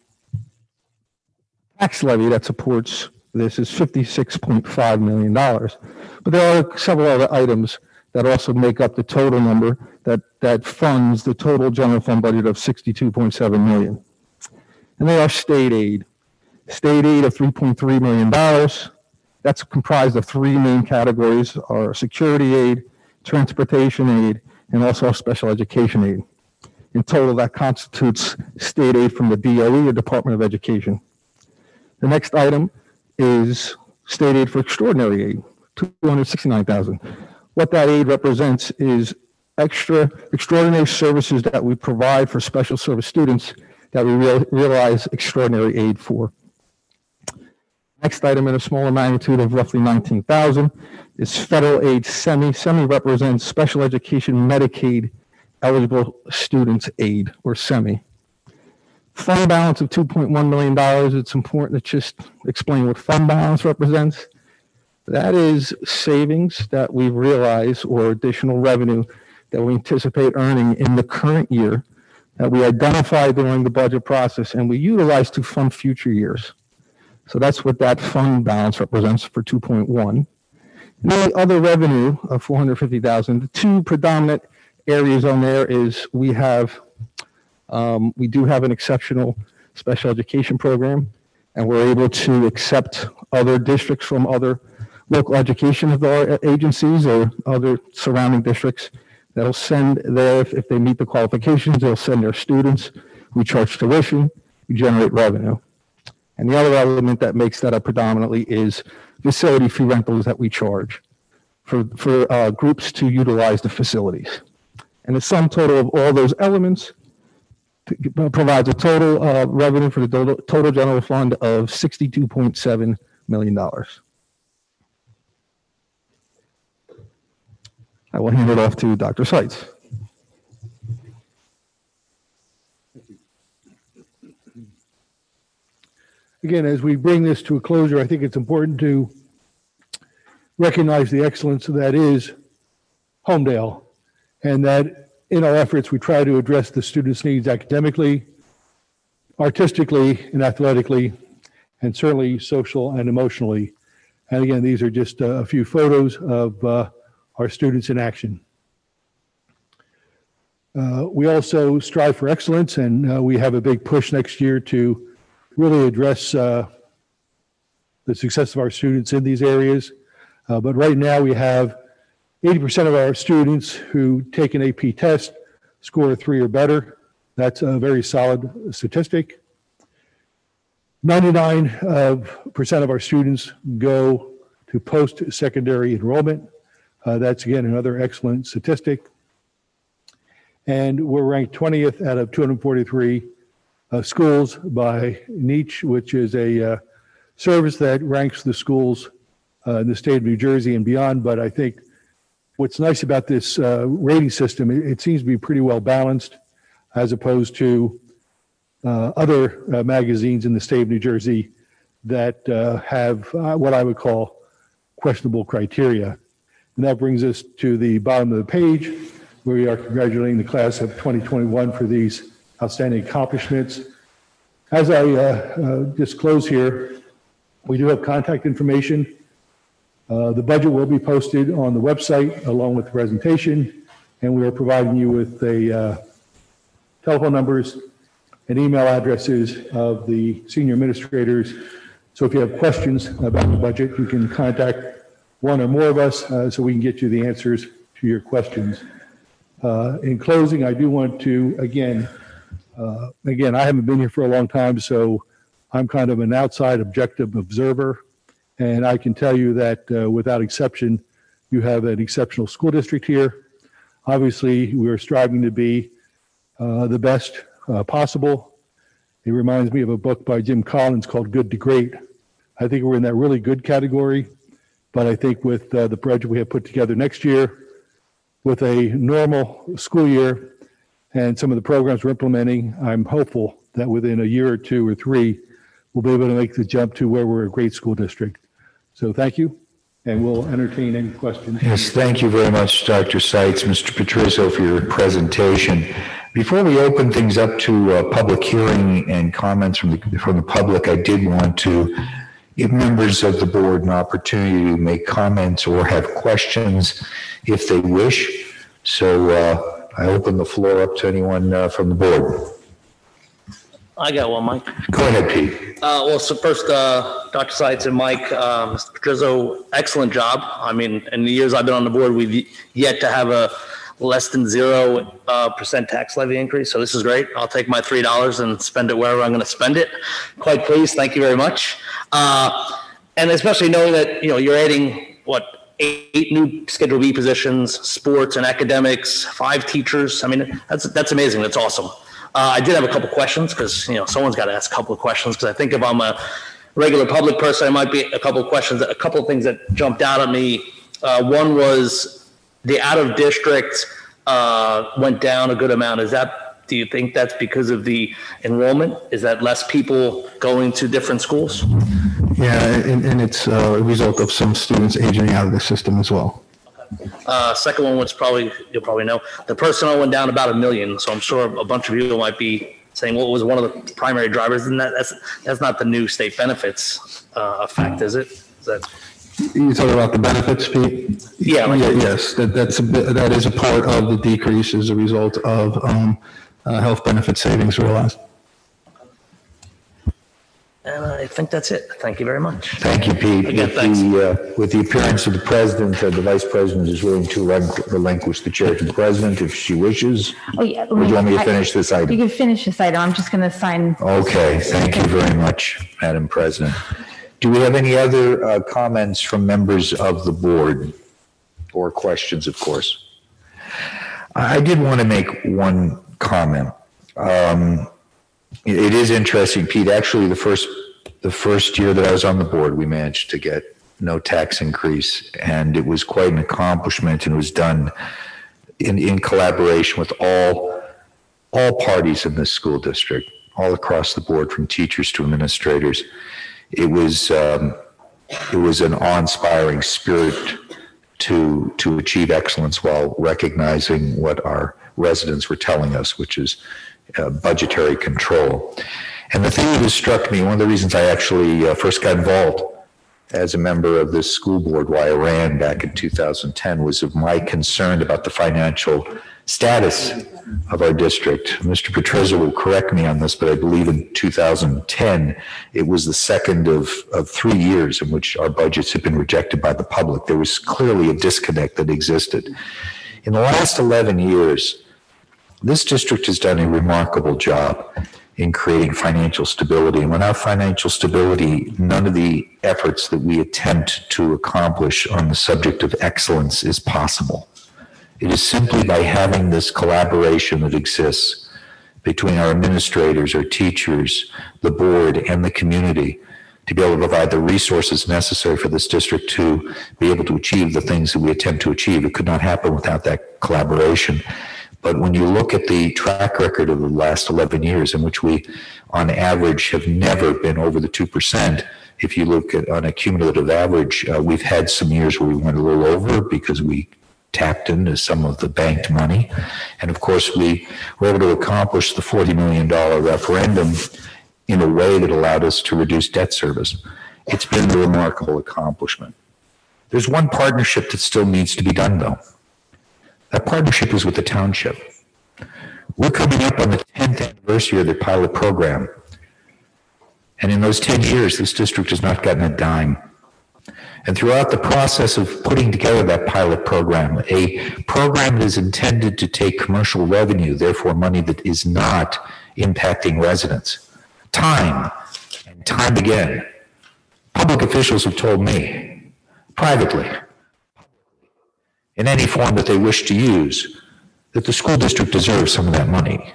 tax levy that supports this is $56.5 million. But there are several other items that also make up the total number that funds the total general fund budget of $62.7 million. And they are state aid. State aid of $3.3 million. That's comprised of 3 main categories: our security aid, transportation aid, and also our special education aid. In total, that constitutes state aid from the DOE, or Department of Education. The next item is state aid for extraordinary aid, $269,000. What that aid represents is extraordinary services that we provide for special service students that we realize extraordinary aid for. Next item in a smaller magnitude of roughly $19,000 is federal aid SEMI. SEMI represents Special Education Medicaid Eligible Students Aid, or SEMI. Fund balance of $2.1 million. It's important to just explain what fund balance represents. That is savings that we realize or additional revenue that we anticipate earning in the current year that we identify during the budget process and we utilize to fund future years. So that's what that fund balance represents for 2.1. And then the other revenue of $450,000. The 2 predominant areas on there is we do have an exceptional special education program, and we're able to accept other districts from other local education agencies or other surrounding districts that'll send their, if they meet the qualifications, they'll send their students. We charge tuition, we generate revenue. And the other element that makes that up predominantly is facility fee rentals that we charge for groups to utilize the facilities. And the sum total of all those elements provides a total revenue for the total general fund of $62.7 million. I will hand it off to Dr. Seitz. Again, as we bring this to a closure, I think it's important to recognize the excellence that is Homedale, and that in our efforts, we try to address the students' needs academically, artistically, and athletically, and certainly social and emotionally. And again, these are just a few photos of our students in action. We also strive for excellence, and we have a big push next year to really address the success of our students in these areas. But right now we have 80% of our students who take an AP test score a 3 or better. That's a very solid statistic. 99% of our students go to post-secondary enrollment. That's again another excellent statistic. And we're ranked 20th out of 243 schools by NEACH, which is a service that ranks the schools in the state of New Jersey and beyond. But I think what's nice about this rating system, it seems to be pretty well balanced as opposed to other magazines in the state of New Jersey that have what I would call questionable criteria. And that brings us to the bottom of the page, where we are congratulating the class of 2021 for these outstanding accomplishments. As I disclose here, we do have contact information. The budget will be posted on the website along with the presentation, and we are providing you with the telephone numbers and email addresses of the senior administrators. So if you have questions about the budget, you can contact one or more of us so we can get you the answers to your questions. In closing, I do want to, again, I haven't been here for a long time, so I'm kind of an outside objective observer. And I can tell you that without exception, you have an exceptional school district here. Obviously, we are striving to be the best possible. It reminds me of a book by Jim Collins called Good to Great. I think we're in that really good category, but I think with the budget we have put together next year, with a normal school year and some of the programs we're implementing, I'm hopeful that within a year or 2 or 3, we'll be able to make the jump to where we're a great school district. So thank you, and we'll entertain any questions. Yes, thank you very much, Dr. Seitz, Mr. Patrizio, for your presentation. Before we open things up to public hearing and comments from the public, I did want to give members of the board an opportunity to make comments or have questions if they wish. So I open the floor up to anyone from the board. I got one, Mike. Go ahead, Pete. Well, so first, Dr. Seitz and Mike, Mr. Patrizio, excellent job. I mean, in the years I've been on the board, we've yet to have a less than 0% tax levy increase. So this is great. I'll take my $3 and spend it wherever I'm going to spend it. Quite pleased. Thank you very much. And especially knowing that, you're adding, 8 new Schedule B positions, sports and academics, 5 teachers. I mean, that's amazing. That's awesome. I did have a couple questions because, someone's got to ask a couple of questions because I think if I'm a regular public person, I might be a couple of questions, a couple of things that jumped out at me. One was the out of district went down a good amount. Do you think that's because of the enrollment? Is that less people going to different schools? Yeah, and it's a result of some students aging out of the system as well. Second one was you'll probably know, the personnel went down about $1 million. So I'm sure a bunch of you might be saying, what was one of the primary drivers? And that's not the new state benefits effect, is it? You're talking about the benefits, Pete? Yeah. Yes, that is a part of the decrease as a result of health benefit savings realized. And I think that's it. Thank you very much. Thank you, Pete. Again, thanks. With the appearance of the president, the vice president is willing to relinquish the chair to the president if she wishes. Oh, yeah. Or do you want me to finish this item? You can finish this item. I'm just going to sign. Okay, thank you very much, Madam President. Do we have any other comments from members of the board or questions, of course? I did want to make one comment. It is interesting, Pete. Actually, the first year that I was on the board, we managed to get no tax increase, and it was quite an accomplishment, and it was done in collaboration with all parties in this school district, all across the board, from teachers to administrators. It was an awe-inspiring spirit to achieve excellence while recognizing what our residents were telling us, which is budgetary control. And the thing that has struck me, one of the reasons I actually first got involved as a member of this school board, why I ran back in 2010, was of my concern about the financial status of our district. Mr. Petruzza will correct me on this, but I believe in 2010, it was the second of 3 years in which our budgets had been rejected by the public. There was clearly a disconnect that existed. In the last 11 years, this district has done a remarkable job in creating financial stability. And without financial stability, none of the efforts that we attempt to accomplish on the subject of excellence is possible. It is simply by having this collaboration that exists between our administrators, our teachers, the board, and the community to be able to provide the resources necessary for this district to be able to achieve the things that we attempt to achieve. It could not happen without that collaboration. But when you look at the track record of the last 11 years, in which we, on average, have never been over the 2%, if you look at on a cumulative average, we've had some years where we went a little over because we tapped into some of the banked money. And of course, we were able to accomplish the $40 million referendum in a way that allowed us to reduce debt service. It's been a remarkable accomplishment. There's one partnership that still needs to be done, though. That partnership is with the township. We're coming up on the 10th anniversary of the pilot program. And in those 10 years, this district has not gotten a dime. And throughout the process of putting together that pilot program, a program that is intended to take commercial revenue, therefore money that is not impacting residents, time and time again, public officials have told me, privately, in any form that they wish to use, that the school district deserves some of that money.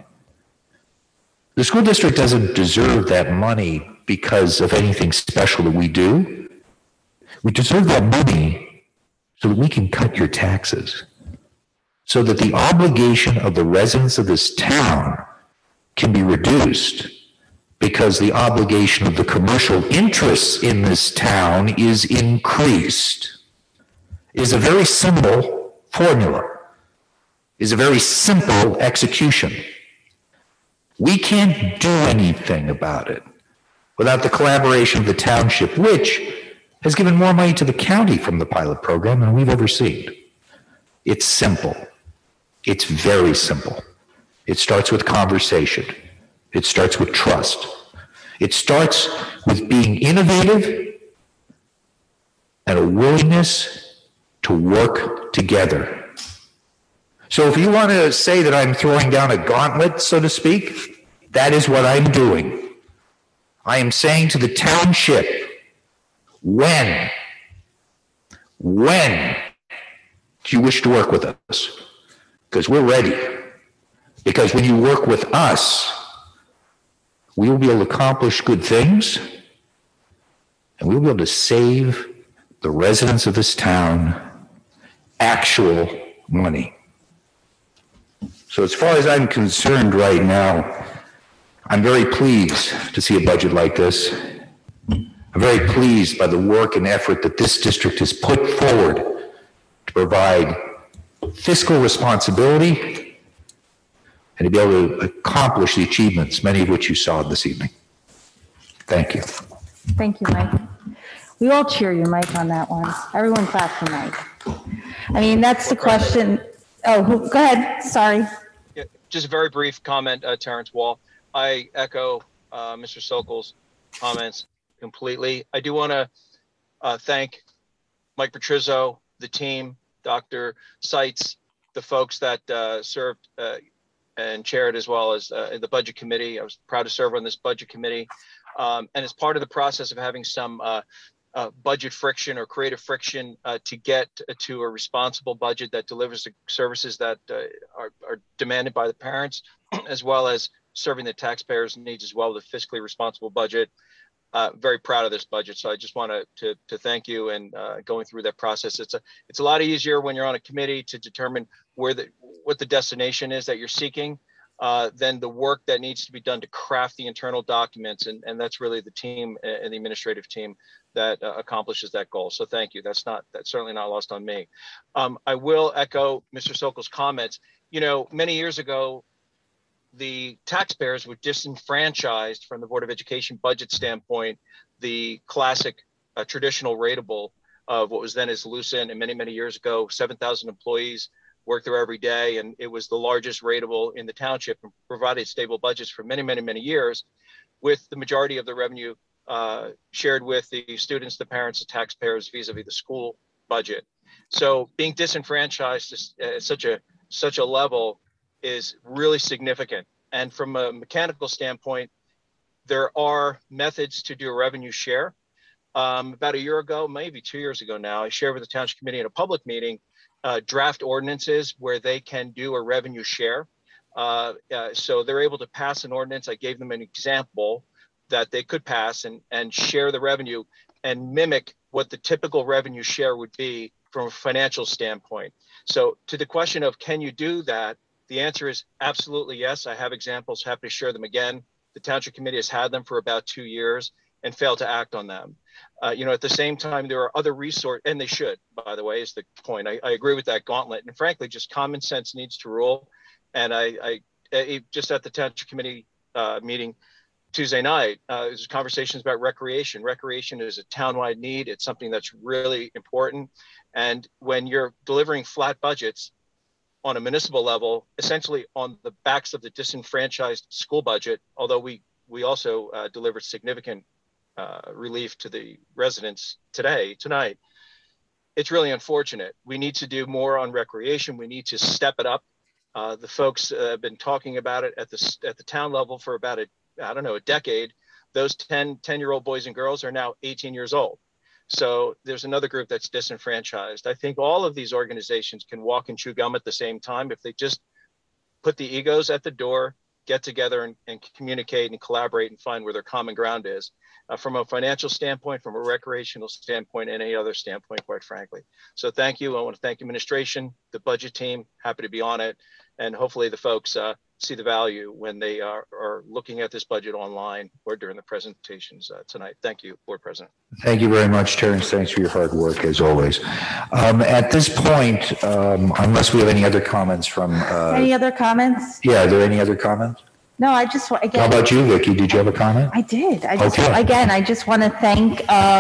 The school district doesn't deserve that money because of anything special that we do. We deserve that money so that we can cut your taxes, so that the obligation of the residents of this town can be reduced, because the obligation of the commercial interests in this town is increased. Is a very simple formula, is a very simple execution. We can't do anything about it without the collaboration of the township, which has given more money to the county from the pilot program than we've ever seen. It's simple. It's very simple. It starts with conversation. It starts with trust. It starts with being innovative and a willingness to work together. So if you want to say that I'm throwing down a gauntlet, so to speak, that is what I'm doing. I am saying to the township, when do you wish to work with us? Because we're ready. Because when you work with us, we will be able to accomplish good things, and we will be able to save the residents of this town actual money. So as far as I'm concerned right now, I'm very pleased to see a budget like this. I'm very pleased by the work and effort that this district has put forward to provide fiscal responsibility and to be able to accomplish the achievements, many of which you saw this evening. Thank you. Thank you, Mike. We all cheer you, Mike, on that one. Everyone clap for Mike. I mean, that's the question. Oh, go ahead. Sorry. Yeah, just a very brief comment, Terrence Wall. I echo Mr. Sokol's comments completely. I do want to thank Mike Petruzzo, the team, Dr. Seitz, the folks that served and chaired, as well as in the budget committee. I was proud to serve on this budget committee. And as part of the process of having some budget friction or creative friction to get to a responsible budget that delivers the services that are demanded by the parents, as well as serving the taxpayers' needs as well with a fiscally responsible budget. Very proud of this budget. So I just want to thank you and going through that process. It's a lot easier when you're on a committee to determine what the destination is that you're seeking than the work that needs to be done to craft the internal documents. And that's really the team and the administrative team that accomplishes that goal. So thank you. That's certainly not lost on me. I will echo Mr. Sokol's comments. You know, many years ago, the taxpayers were disenfranchised from the Board of Education budget standpoint, the classic traditional ratable of what was then as Lucent, and many, many years ago, 7,000 employees worked there every day. And it was the largest ratable in the township and provided stable budgets for many, many, many years, with the majority of the revenue shared with the students, the parents, the taxpayers vis-a-vis the school budget. So being disenfranchised at such a level is really significant. And from a mechanical standpoint, there are methods to do a revenue share. About a year ago, maybe 2 years ago now, I shared with the Township Committee in a public meeting draft ordinances where they can do a revenue share. So they're able to pass an ordinance. I gave them an example that they could pass and share the revenue and mimic what the typical revenue share would be from a financial standpoint. So to the question of can you do that, the answer is absolutely yes. I have examples, happy to share them again. The Township Committee has had them for about 2 years and failed to act on them. At the same time, there are other resources, and they should, by the way, is the point. I agree with that gauntlet. And frankly, just common sense needs to rule. And I just at the Township Committee meeting Tuesday night, there's conversations about recreation. Recreation is a townwide need. It's something that's really important. And when you're delivering flat budgets on a municipal level, essentially on the backs of the disenfranchised school budget, although we also delivered significant relief to the residents tonight, it's really unfortunate. We need to do more on recreation. We need to step it up. The folks have been talking about it at the town level for about a decade. Those 10-year-old boys and girls are now 18 years old. So there's another group that's disenfranchised. I think all of these organizations can walk and chew gum at the same time if they just put the egos at the door, get together and communicate and collaborate and find where their common ground is. From a financial standpoint, from a recreational standpoint, and any other standpoint, quite frankly. So thank you. I want to thank administration, the budget team, happy to be on it. And hopefully the folks see the value when they are looking at this budget online or during the presentations tonight. Thank you, Board President. Thank you very much, Terrence. Thanks for your hard work, as always. At this point, unless we have any other comments from... Any other comments? Yeah, are there any other comments? No, I just want, again... How about you, Vicki? Did you have a comment? I did. I just want to thank,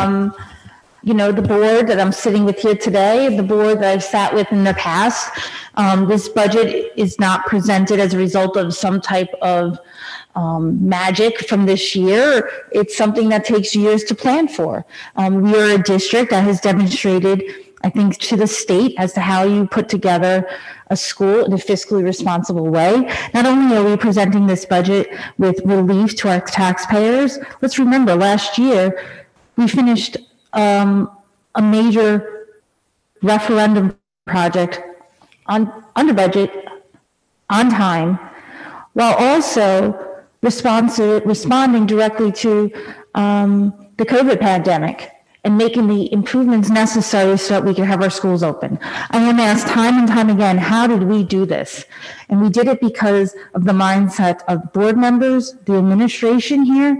the board that I'm sitting with here today, the board that I've sat with in the past. This budget is not presented as a result of some type of magic from this year. It's something that takes years to plan for. We are a district that has demonstrated, I think, to the state as to how you put together a school in a fiscally responsible way. Not only are we presenting this budget with relief to our taxpayers, let's remember last year we finished a major referendum project under budget, on time, while also responding directly to the COVID pandemic and making the improvements necessary so that we can have our schools open. I am asked time and time again, how did we do this? And we did it because of the mindset of board members, the administration here,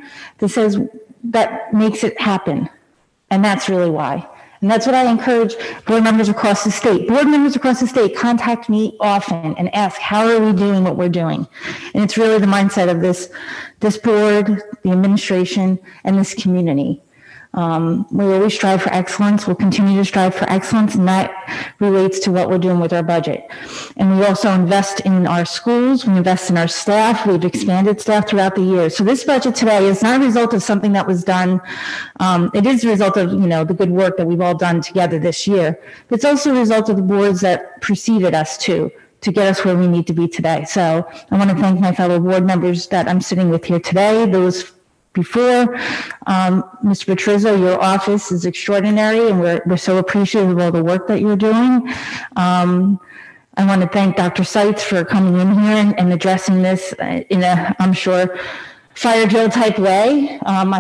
that makes it happen. And that's really why. And that's what I encourage board members across the state. Board members across the state contact me often and ask, how are we doing what we're doing? And it's really the mindset of this board, the administration, and this community. We always strive for excellence. We'll continue to strive for excellence, and that relates to what we're doing with our budget. And we also invest in our schools. We invest in our staff. We've expanded staff throughout the years. So this budget today is not a result of something that was done. It is a result of, the good work that we've all done together this year. But it's also a result of the boards that preceded us to get us where we need to be today. So I want to thank my fellow board members that I'm sitting with here today, those before. Mr. Petrizzo, your office is extraordinary, and we're so appreciative of all the work that you're doing. I want to thank Dr. Seitz for coming in here and addressing this in a, I'm sure, fire drill type way.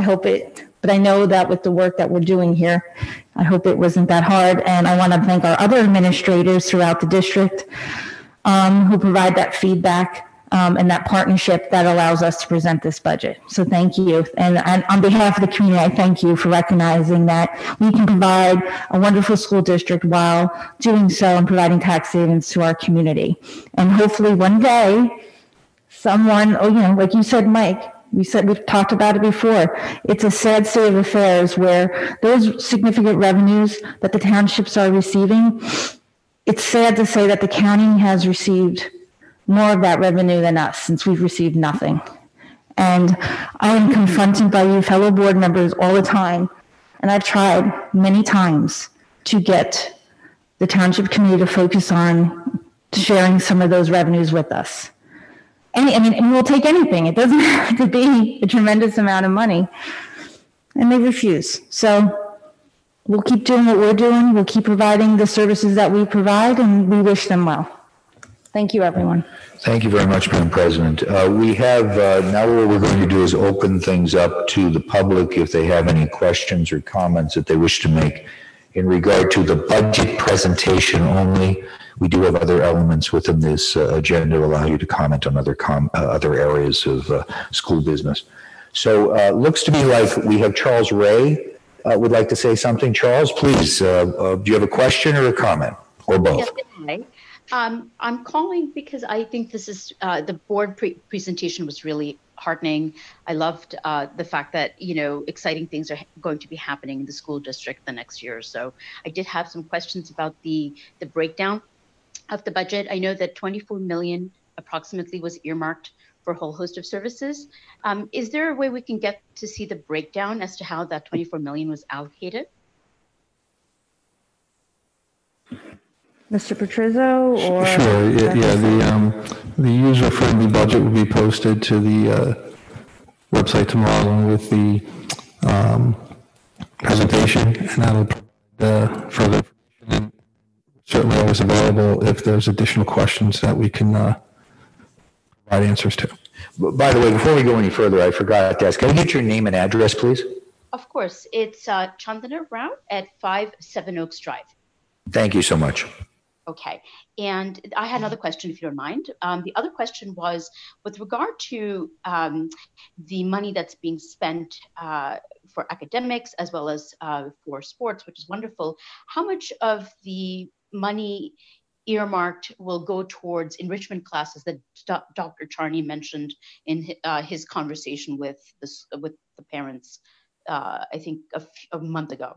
But I know that with the work that we're doing here, I hope it wasn't that hard. And I want to thank our other administrators throughout the district who provide that feedback and that partnership that allows us to present this budget. So thank you. And on behalf of the community, I thank you for recognizing that we can provide a wonderful school district while doing so and providing tax savings to our community. And hopefully one day, someone, like you said, Mike, we've talked about it before. It's a sad state of affairs where those significant revenues that the townships are receiving, it's sad to say that the county has received more of that revenue than us, since we've received nothing. And I am confronted by you fellow board members all the time, and I've tried many times to get the township committee to focus on sharing some of those revenues with us. And we'll take anything. It doesn't have to be a tremendous amount of money. And they refuse. So we'll keep doing what we're doing. We'll keep providing the services that we provide, and we wish them well. Thank you, everyone. Thank you very much, Madam President. We have, now what we're going to do is open things up to the public if they have any questions or comments that they wish to make in regard to the budget presentation only. We do have other elements within this agenda to allow you to comment on other areas of school business. So looks to me like we have Charles Ray would like to say something. Charles, please, do you have a question or a comment, or both? Yes, I'm calling because I think this is the board presentation was really heartening. I loved the fact that, exciting things are going to be happening in the school district the next year or so. I did have some questions about the breakdown of the budget. I know that 24 million approximately was earmarked for a whole host of services. Is there a way we can get to see the breakdown as to how that 24 million was allocated? Mr. Petrizzo, or? Sure, the user-friendly budget will be posted to the website tomorrow along with the presentation, and that'll provide further information, and certainly always available if there's additional questions that we can provide answers to. By the way, before we go any further, I forgot to ask, can I get your name and address, please? Of course, it's Chandana Rao at 5 Oaks Drive. Thank you so much. Okay, and I had another question, if you don't mind. The other question was with regard to the money that's being spent for academics as well as for sports, which is wonderful. How much of the money earmarked will go towards enrichment classes that Dr. Charney mentioned in his conversation with the parents, I think a month ago?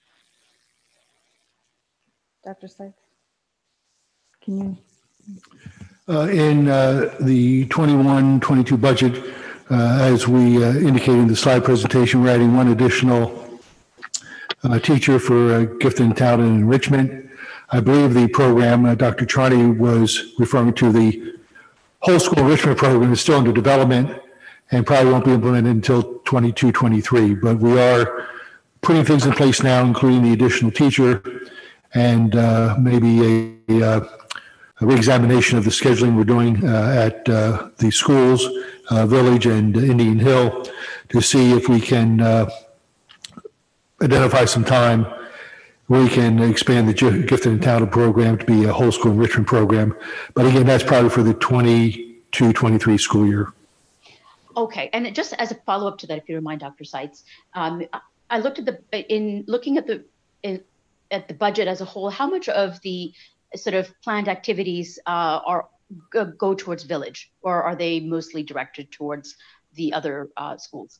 Dr. Seitz? Can you? In the 21-22 budget, as we indicated in the slide presentation, we're adding one additional teacher for gifted and talented enrichment. I believe the program Dr. Charney was referring to, the whole school enrichment program, is still under development and probably won't be implemented until 22-23. But we are putting things in place now, including the additional teacher and maybe a re-examination of the scheduling we're doing at the schools, Village and Indian Hill, to see if we can identify some time where we can expand the Gifted and Talented program to be a whole school enrichment program. But again, that's probably for the 22-23 school year. Okay, and just as a follow-up to that, if you don't mind, Dr. Seitz, I looked at looking at the budget as a whole, how much of the sort of planned activities go towards Village, or are they mostly directed towards the other schools?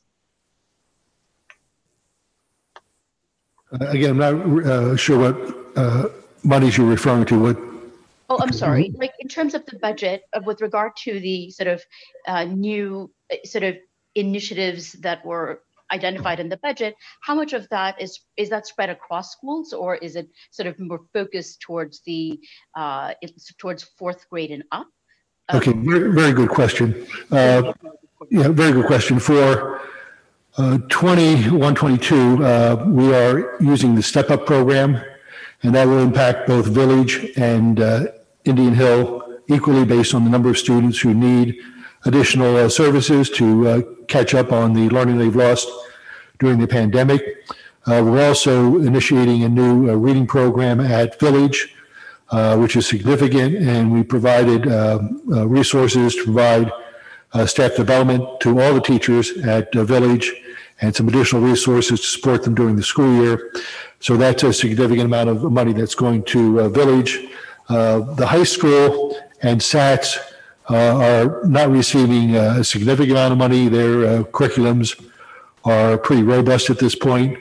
Again, I'm not sure what monies you're referring to. What? Oh, I'm sorry. Like in terms of the budget, with regard to the sort of new sort of initiatives that were identified in the budget, how much of that is that spread across schools, or is it sort of more focused towards towards fourth grade and up? Okay, very, very good question. Yeah, very good question. For 21-22, we are using the Step Up program, and that will impact both Village and Indian Hill equally based on the number of students who need additional services to catch up on the learning they've lost during the pandemic. We're also initiating a new reading program at Village, which is significant, and we provided resources to provide staff development to all the teachers at Village and some additional resources to support them during the school year. So that's a significant amount of money that's going to Village. The high school and SATs are not receiving a significant amount of money. Their curriculums are pretty robust at this point.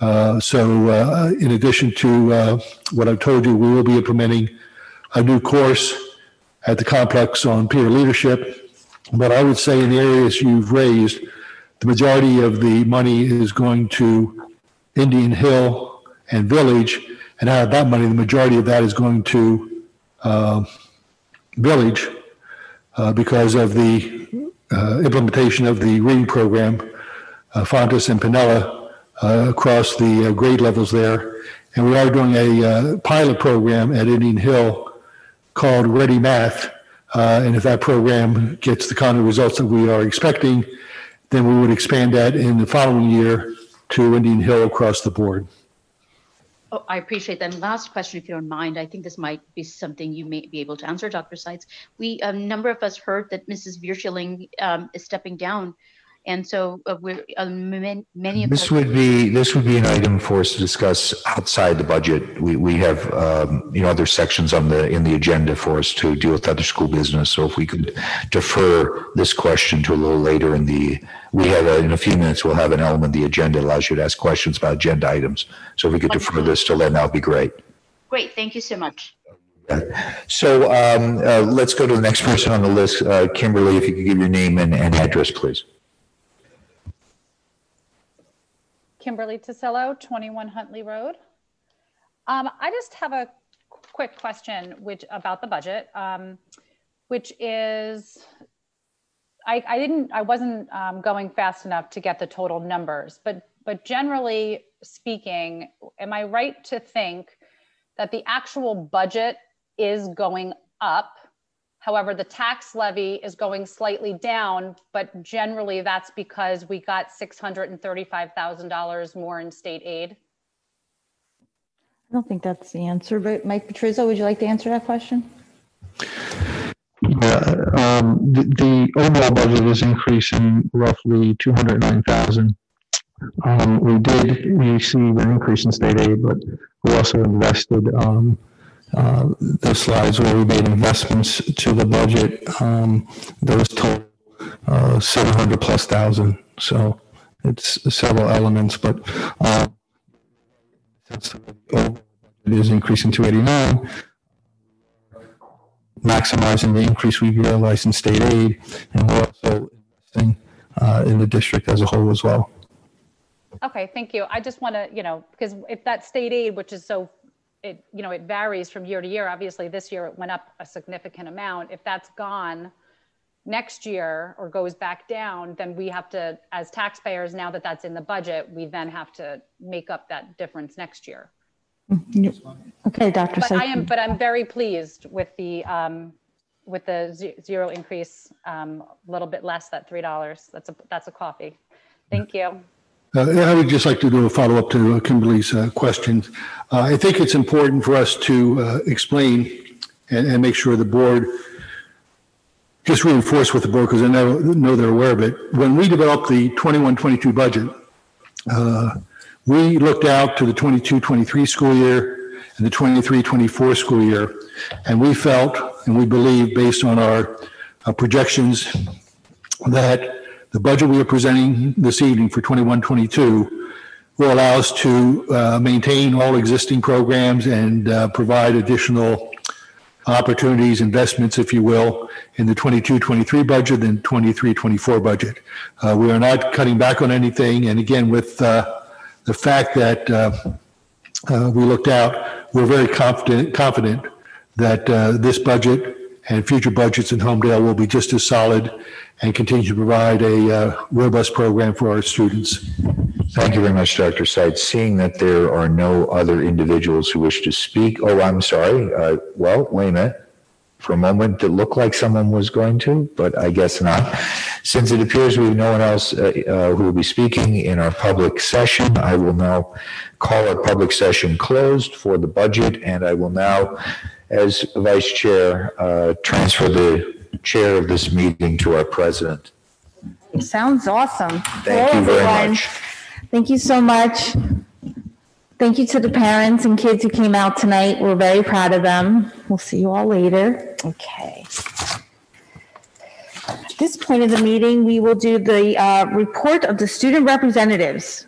So in addition to what I've told you, we will be implementing a new course at the complex on peer leadership. But I would say in the areas you've raised, the majority of the money is going to Indian Hill and Village, and out of that money, the majority of that is going to Village because of the implementation of the reading program, Fontes and Pinella, across the grade levels there. And we are doing a pilot program at Indian Hill called Ready Math. And if that program gets the kind of results that we are expecting, then we would expand that in the following year to Indian Hill across the board. Oh, I appreciate that. And last question, if you don't mind. I think this might be something you may be able to answer, Dr. Seitz. A number of us heard that Mrs. Vierschilling is stepping down. And so we're many of this would be an item for us to discuss outside the budget. We have other sections in the agenda for us to deal with other school business. So if we could defer this question to a little later in a few minutes we'll have an element of the agenda that allows you to ask questions about agenda items. So if we could defer this till then, that would be great. Great, thank you so much. So let's go to the next person on the list. Kimberly, if you could give your name and address, please. Kimberly Tisillo, 21 Huntley Road. I just have a quick question about the budget, which is, I wasn't going fast enough to get the total numbers, but generally speaking, am I right to think that the actual budget is going up? However, the tax levy is going slightly down, but generally that's because we got $635,000 more in state aid. I don't think that's the answer, but Mike Petrizzo, would you like to answer that question? Yeah, the overall budget is increasing roughly $209,000. We did receive an increase in state aid, but we also invested the slides where we made investments to the budget. There was total 700 plus thousand. So it's several elements, but it is increasing to 89, maximizing the increase we've realized in state aid, and we're also investing in the district as a whole as well. Okay, thank you. I just want to, because if that state aid, which is so, it varies from year to year. Obviously, this year it went up a significant amount. If that's gone next year or goes back down, then we have to, as taxpayers, now that that's in the budget, we then have to make up that difference next year. Okay, Dr. But but I'm very pleased with the zero increase, a little bit less, that $3. That's a coffee. Thank you. I would just like to do a follow-up to Kimberly's questions. I think it's important for us to explain and make sure the board, just reinforce with the board, because I know they're aware of it. When we developed the 21-22 budget, we looked out to the 22-23 school year and the 23-24 school year, and we felt and we believe, based on our projections, that the budget we are presenting this evening for 21-22 will allow us to maintain all existing programs and provide additional opportunities, investments, if you will, in the 22-23 budget and 23-24 budget. We are not cutting back on anything. And again, with the fact that we looked out, we're very confident that this budget and future budgets in Homedale will be just as solid and continue to provide a robust program for our students. Thank you very much, Dr. Seitz. Seeing that there are no other individuals who wish to speak. Oh, I'm sorry. Well, wait a minute. For a moment, it looked like someone was going to, but I guess not. Since it appears we have no one else who will be speaking in our public session, I will now call our public session closed for the budget, and I will now, as Vice Chair, transfer the chair of this meeting to our president. Sounds awesome. Thank you very much. Thank you so much. Thank you to the parents and kids who came out tonight. We're very proud of them. We'll see you all later. Okay. At this point of the meeting, we will do the report of the student representatives.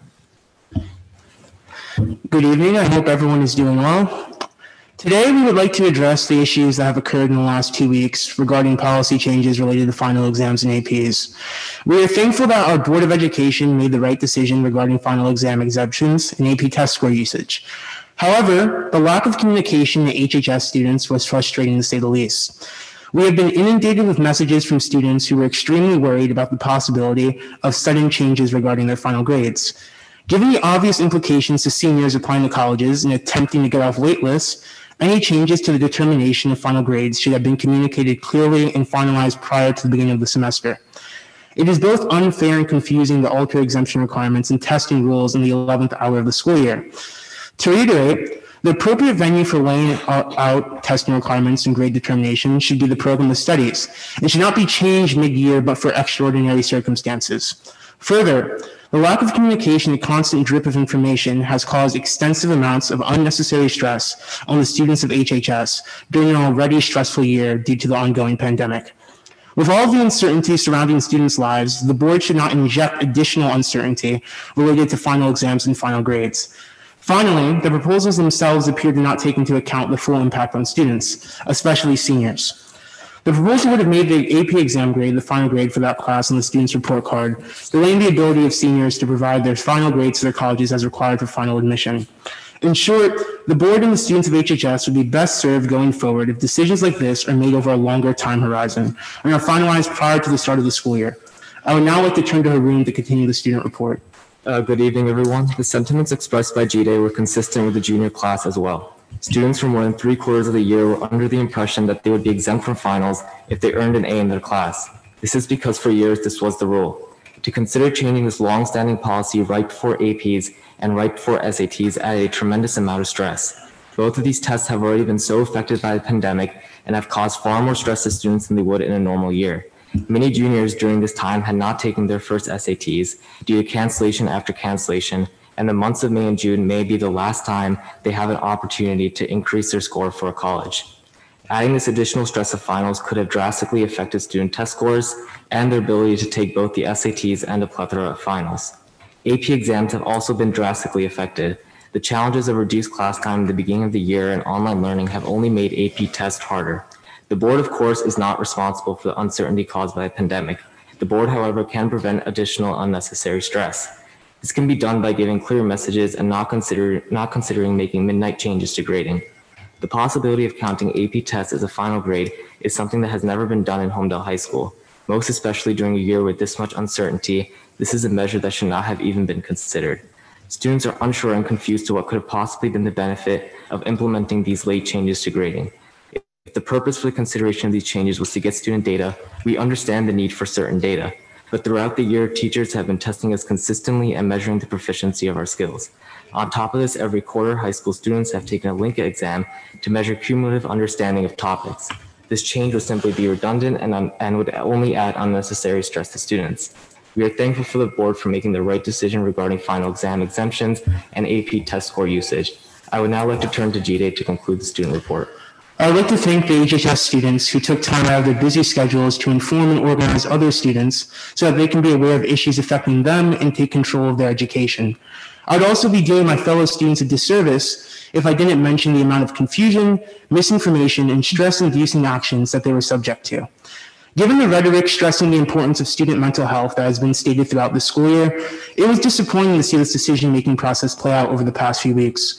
Good evening. I hope everyone is doing well. Today, we would like to address the issues that have occurred in the last 2 weeks regarding policy changes related to final exams and APs. We are thankful that our Board of Education made the right decision regarding final exam exemptions and AP test score usage. However, the lack of communication to HHS students was frustrating to say the least. We have been inundated with messages from students who were extremely worried about the possibility of sudden changes regarding their final grades. Given the obvious implications to seniors applying to colleges and attempting to get off wait lists, any changes to the determination of final grades should have been communicated clearly and finalized prior to the beginning of the semester. It is both unfair and confusing to alter exemption requirements and testing rules in the 11th hour of the school year. To reiterate, the appropriate venue for laying out testing requirements and grade determination should be the program of studies. It should not be changed mid-year, but for extraordinary circumstances. Further, the lack of communication and constant drip of information has caused extensive amounts of unnecessary stress on the students of HHS during an already stressful year due to the ongoing pandemic. With all of the uncertainty surrounding students' lives, the board should not inject additional uncertainty related to final exams and final grades. Finally, the proposals themselves appear to not take into account the full impact on students, especially seniors. The proposal would have made the AP exam grade the final grade for that class on the student's report card, delaying the ability of seniors to provide their final grades to their colleges as required for final admission. In short, the board and the students of HHS would be best served going forward if decisions like this are made over a longer time horizon and are finalized prior to the start of the school year. I would now like to turn to Haroon to continue the student report. Good evening, everyone. The sentiments expressed by G-Day were consistent with the junior class as well. Students for more than 3/4 of the year were under the impression that they would be exempt from finals if they earned an A in their class. This is because for years this was the rule. To consider changing this long-standing policy right before APs and right before SATs added a tremendous amount of stress. Both of these tests have already been so affected by the pandemic and have caused far more stress to students than they would in a normal year. Many juniors during this time had not taken their first SATs due to cancellation after cancellation, and the months of May and June may be the last time they have an opportunity to increase their score for a college. Adding this additional stress of finals could have drastically affected student test scores and their ability to take both the SATs and a plethora of finals. AP exams have also been drastically affected. The challenges of reduced class time at the beginning of the year and online learning have only made AP tests harder. The board, of course, is not responsible for the uncertainty caused by the pandemic. The board, however, can prevent additional unnecessary stress. This can be done by giving clear messages and not considering making midnight changes to grading. The possibility of counting AP tests as a final grade is something that has never been done in Homedale High School. Most especially during a year with this much uncertainty, this is a measure that should not have even been considered. Students are unsure and confused to what could have possibly been the benefit of implementing these late changes to grading. If the purpose for the consideration of these changes was to get student data, we understand the need for certain data. But throughout the year, teachers have been testing us consistently and measuring the proficiency of our skills. On top of this, every quarter, high school students have taken a LINCA exam to measure cumulative understanding of topics. This change would simply be redundant and would only add unnecessary stress to students. We are thankful for the board for making the right decision regarding final exam exemptions and AP test score usage. I would now like to turn to G-Day to conclude the student report. I would like to thank the HHS students who took time out of their busy schedules to inform and organize other students so that they can be aware of issues affecting them and take control of their education. I would also be doing my fellow students a disservice if I didn't mention the amount of confusion, misinformation, and stress-inducing actions that they were subject to. Given the rhetoric stressing the importance of student mental health that has been stated throughout the school year, it was disappointing to see this decision-making process play out over the past few weeks.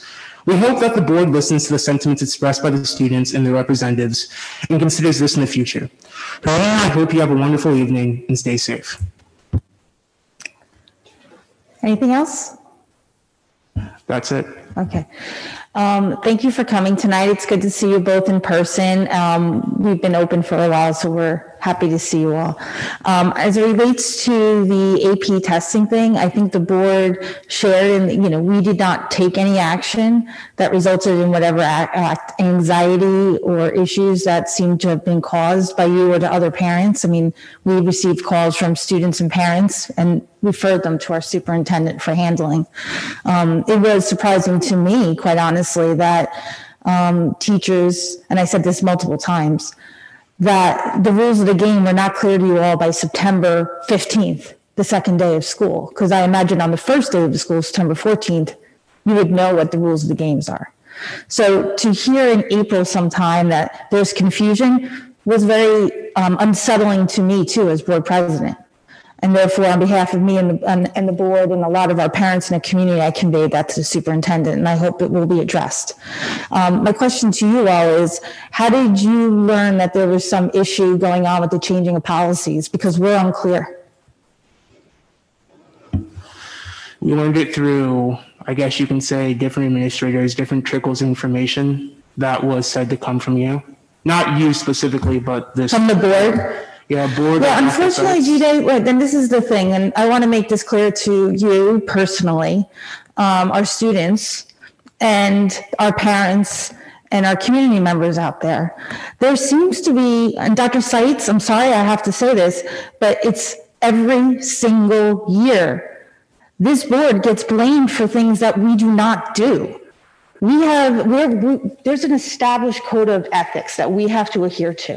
We hope that the board listens to the sentiments expressed by the students and their representatives and considers this in the future. I hope you have a wonderful evening and stay safe. Anything else? That's it. Okay. Thank you for coming tonight. It's good to see you both in person. We've been open for a while, so we're happy to see you all. As it relates to the AP testing thing, I think the board shared, and we did not take any action that resulted in whatever anxiety or issues that seemed to have been caused by you or to other parents. I mean, we received calls from students and parents and referred them to our superintendent for handling. It was surprising to me, quite honestly, that teachers, and I said this multiple times, that the rules of the game were not clear to you all by September 15th, the second day of school. Because I imagine on the first day of the school, September 14th, you would know what the rules of the games are. So to hear in April sometime that there's confusion was very unsettling to me too as board president. And therefore, on behalf of me and the board and a lot of our parents in the community, I conveyed that to the superintendent, and I hope it will be addressed. My question to you all is, how did you learn that there was some issue going on with the changing of policies? Because we're unclear. We learned it through, I guess you can say, different administrators, different trickles of information that was said to come from you. Not you specifically, but this. From the board? Yeah, board. Well, unfortunately, Jide, then this is the thing, and I want to make this clear to you personally, our students and our parents and our community members out there. There seems to be, and Dr. Seitz, I'm sorry I have to say this, but it's every single year. This board gets blamed for things that we do not do. There's an established code of ethics that we have to adhere to.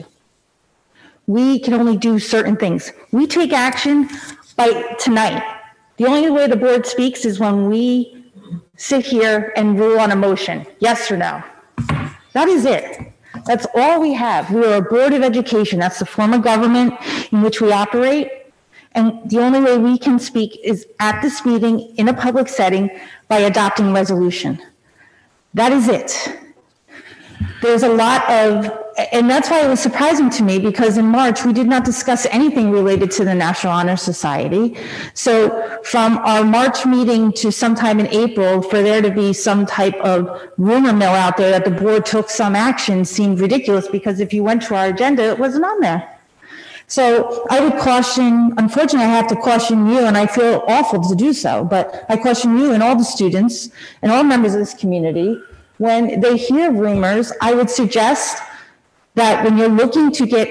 We can only do certain things. We take action by tonight. The only way the board speaks is when we sit here and rule on a motion, yes or no. That is it. That's all we have. We are a board of education. That's the form of government in which we operate. And the only way we can speak is at this meeting in a public setting by adopting resolution. That is it. There's a lot of, and that's why it was surprising to me, because in March, we did not discuss anything related to the National Honor Society. So from our March meeting to sometime in April, for there to be some type of rumor mill out there that the board took some action seemed ridiculous, because if you went to our agenda, it wasn't on there. So I would caution, unfortunately, I have to caution you, and I feel awful to do so, but I caution you and all the students and all members of this community, when they hear rumors, I would suggest that when you're looking to get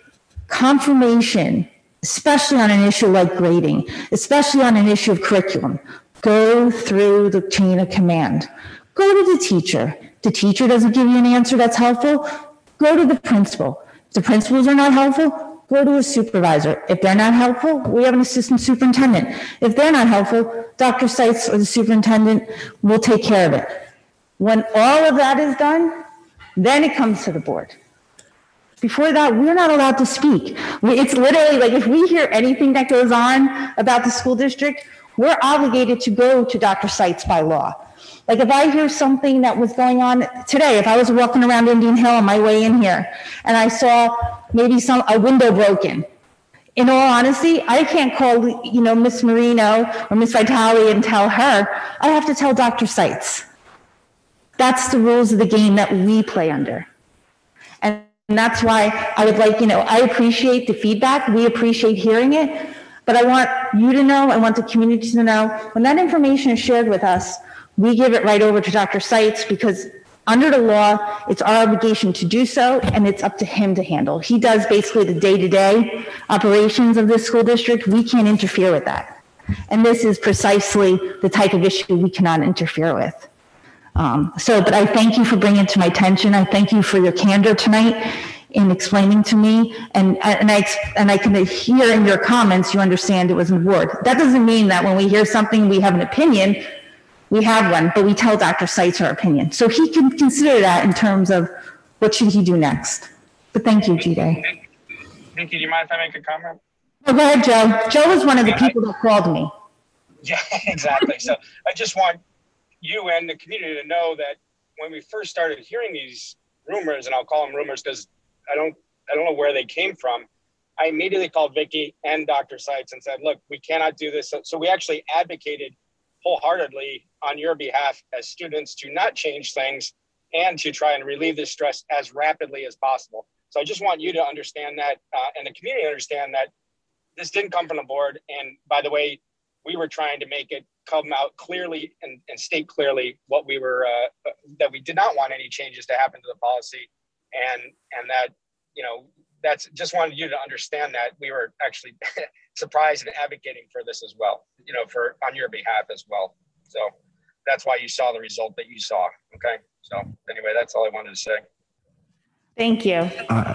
confirmation, especially on an issue like grading, especially on an issue of curriculum, go through the chain of command. Go to the teacher. The teacher doesn't give you an answer that's helpful, go to the principal. If the principals are not helpful, go to a supervisor. If they're not helpful, we have an assistant superintendent. If they're not helpful, Dr. Seitz or the superintendent will take care of it. When all of that is done, then it comes to the board. Before that, we're not allowed to speak. It's literally like, if we hear anything that goes on about the school district, we're obligated to go to Dr. Seitz by law. Like if I hear something that was going on today, if I was walking around Indian Hill on my way in here and I saw maybe a window broken, in all honesty, I can't call, Miss Marino or Miss Vitale and tell her. I have to tell Dr. Seitz. That's the rules of the game that we play under. And that's why I would like, I appreciate the feedback. We appreciate hearing it. But I want you to know, I want the community to know, when that information is shared with us, we give it right over to Dr. Seitz, because under the law, it's our obligation to do so, and it's up to him to handle. He does basically the day-to-day operations of this school district. We can't interfere with that. And this is precisely the type of issue we cannot interfere with. But I thank you for bringing it to my attention. I thank you for your candor tonight in explaining to me, and I can hear in your comments you understand it was an award. That doesn't mean that when we hear something we have an opinion. We have one, but we tell Dr. Seitz our opinion, so he can consider that in terms of what should he do next. But thank you, Jide. Thank you. Do you mind if I make a comment? Oh, go ahead, Joe. Joe was one of the people that called me. Yeah, exactly. So I just want you and the community to know that when we first started hearing these rumors, and I'll call them rumors because I don't know where they came from, I immediately called Vicki and Dr. Seitz and said, look, we cannot do this. So we actually advocated wholeheartedly on your behalf as students to not change things and to try and relieve this stress as rapidly as possible. So I just want you to understand that and the community understand that this didn't come from the board. And by the way, we were trying to make it come out clearly and state clearly what we were, that we did not want any changes to happen to the policy. And that, that's just wanted you to understand that we were actually surprised and advocating for this as well, for on your behalf as well. So that's why you saw the result that you saw. Okay. So anyway, that's all I wanted to say. Thank you.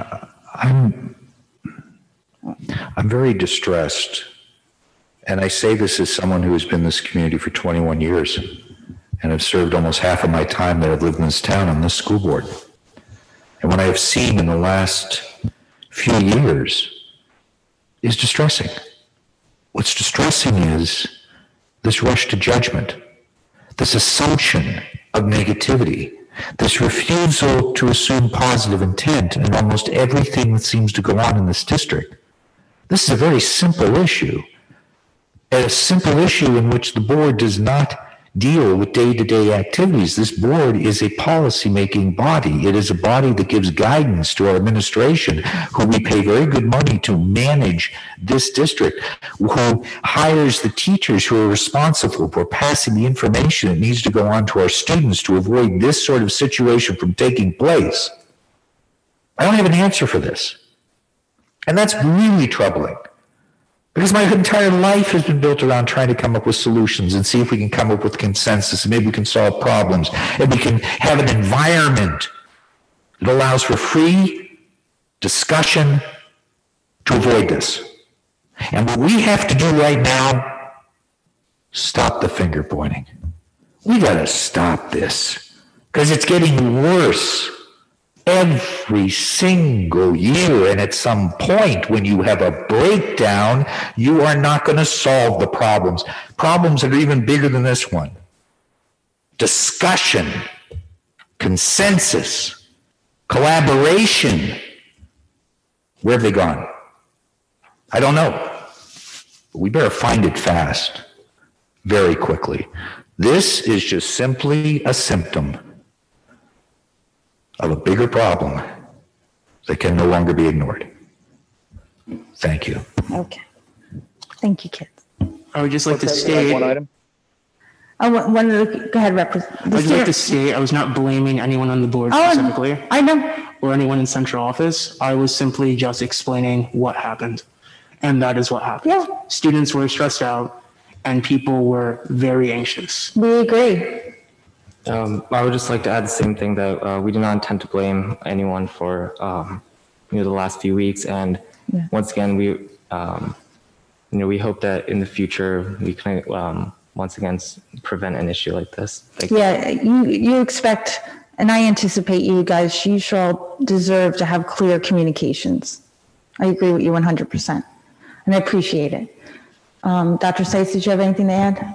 I'm very distressed. And I say this as someone who has been in this community for 21 years and have served almost half of my time that I've lived in this town on this school board. And what I have seen in the last few years is distressing. What's distressing is this rush to judgment, this assumption of negativity, this refusal to assume positive intent in almost everything that seems to go on in this district. This is a very simple issue. A simple issue in which the board does not deal with day-to-day activities. This board is a policy-making body. It is a body that gives guidance to our administration, who we pay very good money to manage this district, who hires the teachers who are responsible for passing the information that needs to go on to our students to avoid this sort of situation from taking place. I don't have an answer for this. And that's really troubling. Because my entire life has been built around trying to come up with solutions and see if we can come up with consensus and maybe we can solve problems and we can have an environment that allows for free discussion to avoid this. And what we have to do right now, stop the finger pointing. We got to stop this because it's getting worse every single year, and at some point when you have a breakdown, you are not going to solve the problems that are even bigger than this one. Discussion, consensus, collaboration. Where have they gone? I don't know, but we better find it fast, very quickly. This is just simply a symptom of a bigger problem that can no longer be ignored. Thank you. Okay. Thank you, kids. I would just like to state. One item. Go ahead, Representative. I would like to state I was not blaming anyone on the board specifically. I know. Or anyone in central office. I was simply just explaining what happened. And that is what happened. Yeah. Students were stressed out and people were very anxious. We agree. I would just like to add the same thing, that we do not intend to blame anyone for the last few weeks, and once again we we hope that in the future we can once again prevent an issue like this. Thank you. You expect, and I anticipate you guys, you should all deserve to have clear communications. I agree with you 100%, and I appreciate it. Dr. Seitz, did you have anything to add?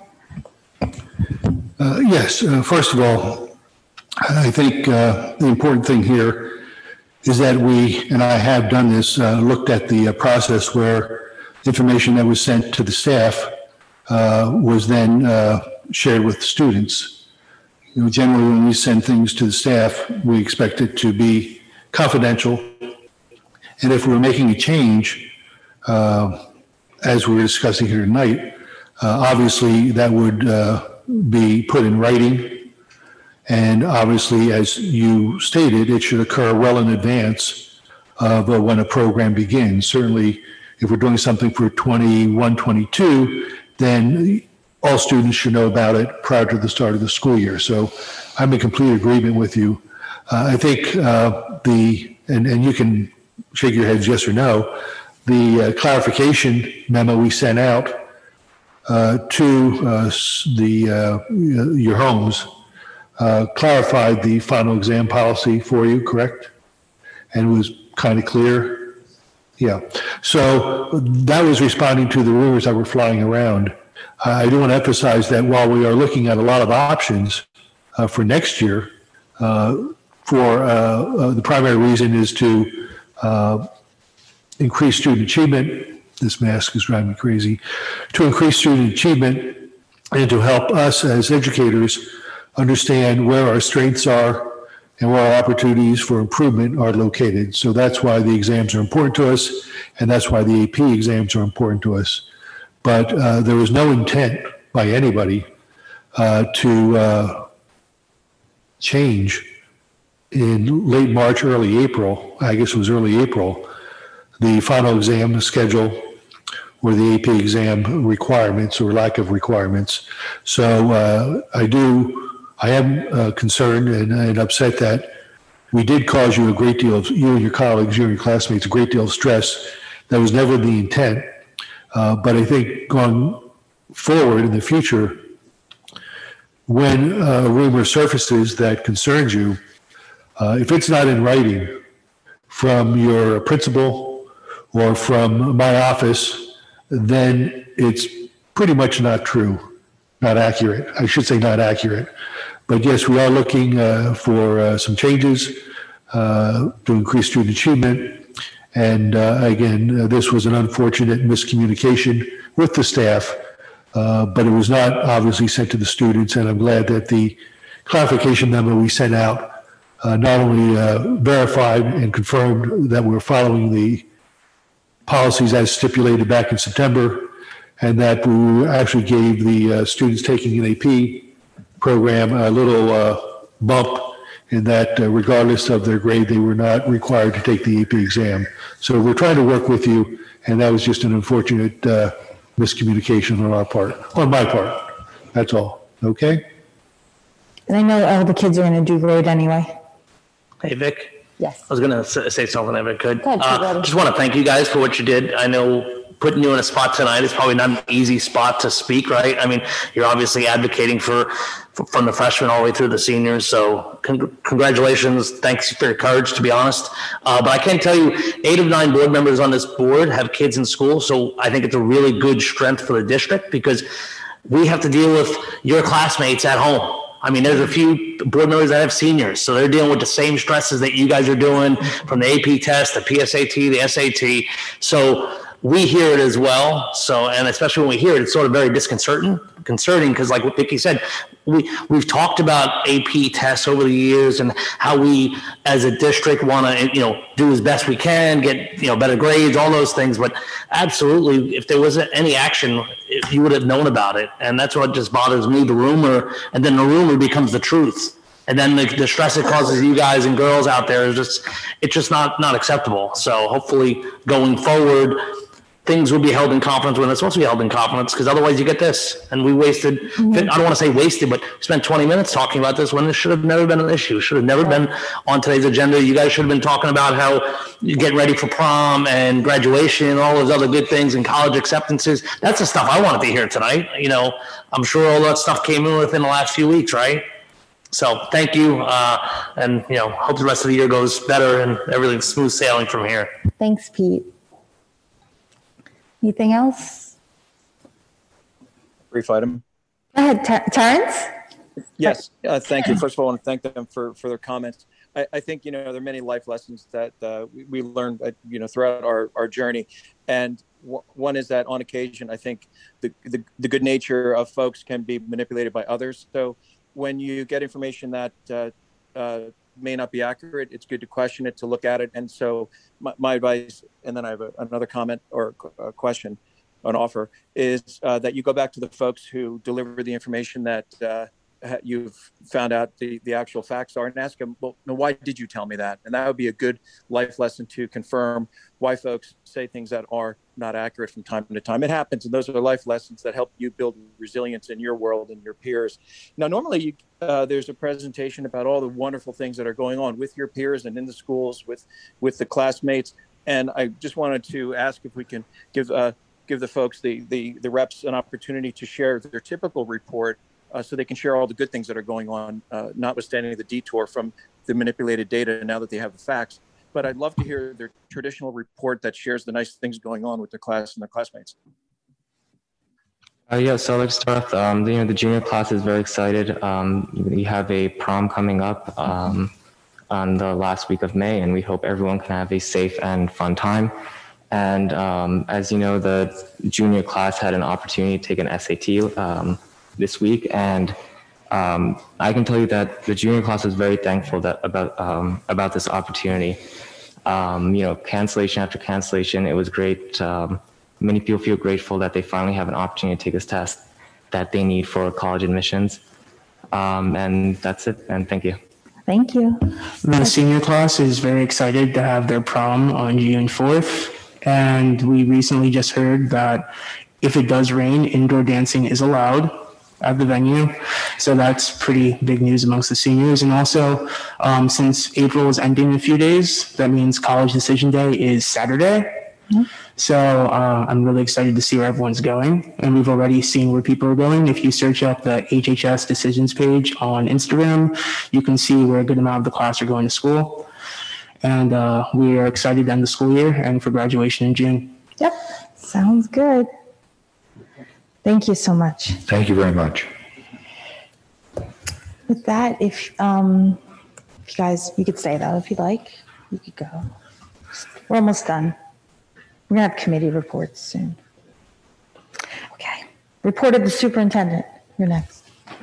Yes. First of all, I think the important thing here is that we, and I have done this, looked at the process where information that was sent to the staff was then shared with students. Generally, when we send things to the staff, we expect it to be confidential. And if we're making a change, as we're discussing here tonight, obviously that would be put in writing. And obviously, as you stated, it should occur well in advance of when a program begins. Certainly, if we're doing something for 21-22, then all students should know about it prior to the start of the school year. So I'm in complete agreement with you. I think and you can shake your heads yes or no, the clarification memo we sent out to your homes clarified the final exam policy for you, correct? And it was kind of clear. Yeah. So that was responding to the rumors that were flying around. I do want to emphasize that while we are looking at a lot of options for next year, the primary reason is to increase student achievement. This mask is driving me crazy. To increase student achievement and to help us as educators understand where our strengths are and where our opportunities for improvement are located. So that's why the exams are important to us, and that's why the AP exams are important to us. But there was no intent by anybody to change in late March, early April, I guess it was early April, the final exam schedule or the AP exam requirements or lack of requirements. So I am concerned and upset that we did cause you a great deal of, you and your colleagues, you and your classmates, a great deal of stress. That was never the intent. But I think going forward in the future, when a rumor surfaces that concerns you, if it's not in writing from your principal or from my office, then it's pretty much not true, not accurate. I should say not accurate. But yes, we are looking for some changes to increase student achievement. And again, this was an unfortunate miscommunication with the staff, but it was not obviously sent to the students. And I'm glad that the clarification memo we sent out not only verified and confirmed that we're following the policies as stipulated back in September, and that we actually gave the students taking an AP program a little bump in that regardless of their grade, they were not required to take the AP exam. So we're trying to work with you, and that was just an unfortunate miscommunication on our part, on my part. That's all. Okay? And I know all the kids are going to do great anyway. Hey, Vic. Yes. I was going to say something if I could. Go ahead, just want to thank you guys for what you did. I know putting you in a spot tonight is probably not an easy spot to speak, right? I mean, you're obviously advocating for from the freshmen all the way through the seniors. So congratulations. Thanks for your courage, to be honest. But I can tell you 8 of 9 board members on this board have kids in school. So I think it's a really good strength for the district because we have to deal with your classmates at home. I mean, there's a few board members that have seniors, so they're dealing with the same stresses that you guys are doing from the AP test, the PSAT, the SAT. So we hear it as well. So, and especially when we hear it, it's sort of very disconcerting because like what Vicki said, we've talked about AP tests over the years and how we as a district want to, do as best we can, get, better grades, all those things. But absolutely, if there wasn't any action, you would have known about it. And that's what just bothers me, the rumor, and then the rumor becomes the truth. And then the stress it causes you guys and girls out there is just not acceptable. So hopefully going forward, things will be held in confidence when they're supposed to be held in confidence, because otherwise you get this. And we wasted, I don't want to say wasted, but spent 20 minutes talking about this when this should have never been an issue, should have never been on today's agenda. You guys should have been talking about how you're getting ready for prom and graduation and all those other good things and college acceptances. That's the stuff I wanted to hear tonight. I'm sure all that stuff came in within the last few weeks, right? So thank you. And, hope the rest of the year goes better and everything's smooth sailing from here. Thanks, Pete. Anything else? Brief item. Go ahead, Terrence. Yes, thank you. First of all, I want to thank them for their comments. I think, there are many life lessons that we learned, throughout our journey. And one is that on occasion, I think the good nature of folks can be manipulated by others. So when you get information that may not be accurate, it's good to question it, to look at it. And so my advice, and then I have another comment or a question, an offer, is that you go back to the folks who deliver the information that you've found out the actual facts are, and ask them, well, why did you tell me that? And that would be a good life lesson to confirm why folks say things that are not accurate from time to time. It happens, and those are life lessons that help you build resilience in your world and your peers. Now, normally there's a presentation about all the wonderful things that are going on with your peers and in the schools with the classmates. And I just wanted to ask if we can give the folks, the reps, an opportunity to share their typical report, so they can share all the good things that are going on, notwithstanding the detour from the manipulated data now that they have the facts. But I'd love to hear their traditional report that shares the nice things going on with their class and their classmates. Yeah, so let's start off. The junior class is very excited. We have a prom coming up on the last week of May, and we hope everyone can have a safe and fun time. And as you know, the junior class had an opportunity to take an SAT this week, and I can tell you that the junior class is very thankful about this opportunity. Cancellation after cancellation, it was great. Many people feel grateful that they finally have an opportunity to take this test that they need for college admissions. And that's it, and thank you. Thank you. The senior class is very excited to have their prom on June 4th. And we recently just heard that if it does rain, indoor dancing is allowed at the venue. So that's pretty big news amongst the seniors. And also, since April is ending in a few days, that means College Decision Day is Saturday. Mm-hmm. So I'm really excited to see where everyone's going. And we've already seen where people are going. If you search up the HHS decisions page on Instagram, you can see where a good amount of the class are going to school. And we are excited to end the school year and for graduation in June. Yep, sounds good. Thank you so much. Thank you very much. With that, if you guys, you could stay though, if you'd like, you could go. We're almost done. We're gonna have committee reports soon. Okay, report of the superintendent. You're next.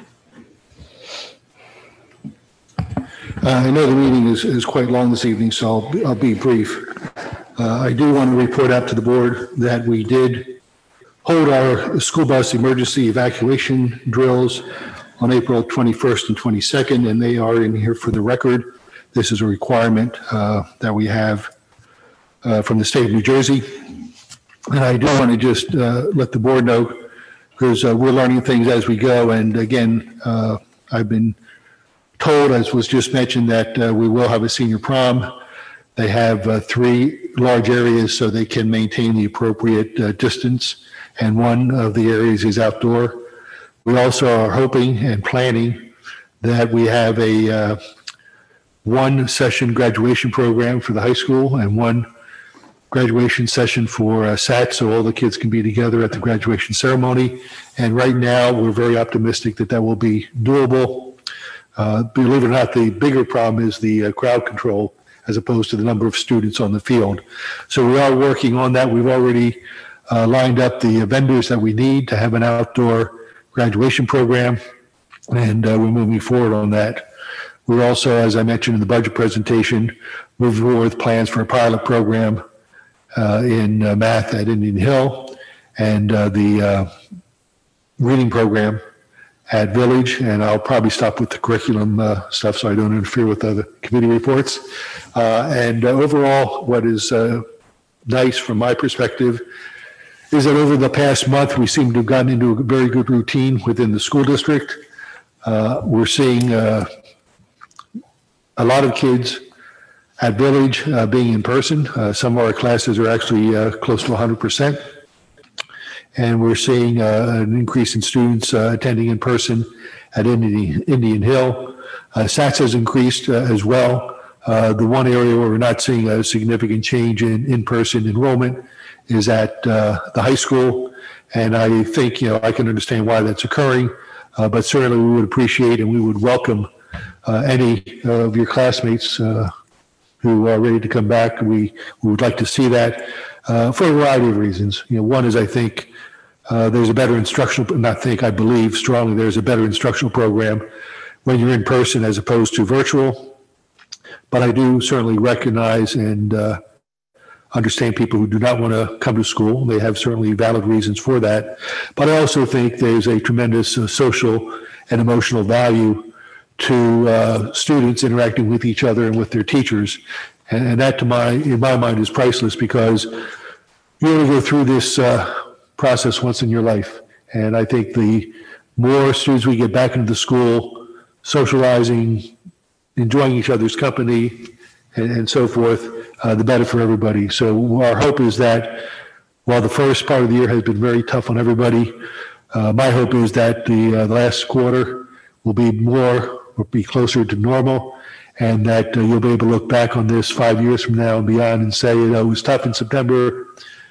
I know the meeting is quite long this evening, so I'll be brief. I do want to report out to the board that we did hold our school bus emergency evacuation drills on April 21st and 22nd, and they are in here for the record. This is a requirement that we have from the state of New Jersey. And I do want to just let the board know, because we're learning things as we go. And again, I've been told, as was just mentioned, that we will have a senior prom. They have 3 large areas so they can maintain the appropriate distance, and one of the areas is outdoor. We also are hoping and planning that we have a 1-session graduation program for the high school and 1 graduation session for SAT, so all the kids can be together at the graduation ceremony. And right now, we're very optimistic that that will be doable. Believe it or not, the bigger problem is the crowd control as opposed to the number of students on the field. So we are working on that. We've already lined up the vendors that we need to have an outdoor graduation program, and we're moving forward on that. We're also, as I mentioned in the budget presentation, moving forward with plans for a pilot program in math at Indian Hill, and the reading program at Village, and I'll probably stop with the curriculum stuff so I don't interfere with other committee reports. And overall, what is nice from my perspective is that over the past month, we seem to have gotten into a very good routine within the school district. We're seeing a lot of kids at Village being in person. Some of our classes are actually close to 100%. And we're seeing an increase in students attending in person at Indian Hill. SATS has increased as well. The one area where we're not seeing a significant change in in-person enrollment is at the high school. And I think, I can understand why that's occurring, but certainly we would appreciate and we would welcome any of your classmates who are ready to come back. We would like to see that for a variety of reasons. One is I think there's a better instructional, I believe strongly there's a better instructional program when you're in person as opposed to virtual. But I do certainly recognize and understand people who do not want to come to school. They have certainly valid reasons for that. But I also think there's a tremendous social and emotional value to students interacting with each other and with their teachers. And that, in my mind, is priceless, because you only go through this process once in your life. And I think the more students we get back into the school, socializing, enjoying each other's company, and so forth, the better for everybody. So our hope is that while the first part of the year has been very tough on everybody, my hope is that the last quarter will be closer to normal, and that you'll be able to look back on this 5 years from now and beyond and say, it was tough in September,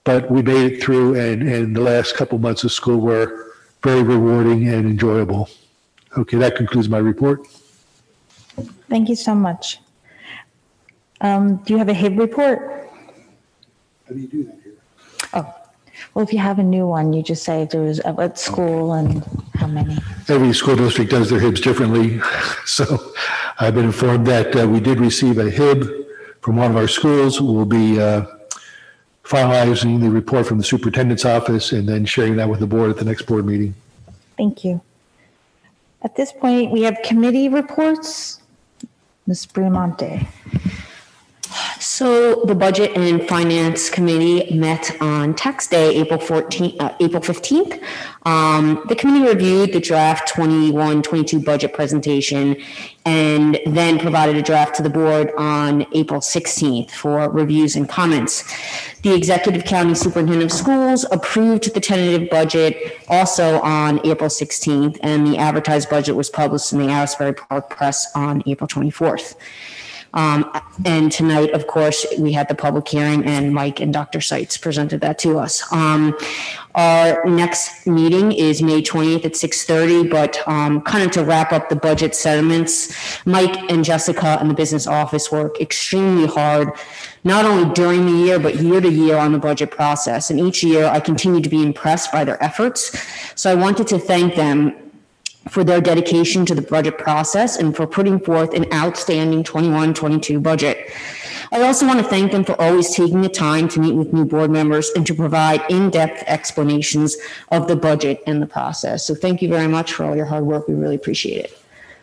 but we made it through, and the last couple months of school were very rewarding and enjoyable. Okay, that concludes my report. Thank you so much. Do you have a HIB report? How do you do that here? Oh, well, if you have a new one, you just say if there was at school and how many. Every school district does their HIBs differently. So I've been informed that we did receive a HIB from one of our schools. We'll be finalizing the report from the superintendent's office and then sharing that with the board at the next board meeting. Thank you. At this point, we have committee reports. Ms. Briamonte. So the Budget and Finance Committee met on tax day, April 15th. The committee reviewed the draft 21-22 budget presentation and then provided a draft to the board on April 16th for reviews and comments. The Executive County Superintendent of Schools approved the tentative budget also on April 16th, and the advertised budget was published in the Asbury Park Press on April 24th. And tonight, of course, we had the public hearing, and Mike and Dr. Seitz presented that to us. Our next meeting is May 20th at 6:30, but kind of to wrap up the budget settlements, Mike and Jessica and the business office work extremely hard, not only during the year, but year to year on the budget process. And each year I continue to be impressed by their efforts. So I wanted to thank them for their dedication to the budget process and for putting forth an outstanding 21-22 budget. I also want to thank them for always taking the time to meet with new board members and to provide in-depth explanations of the budget and the process. So thank you very much for all your hard work. We really appreciate it.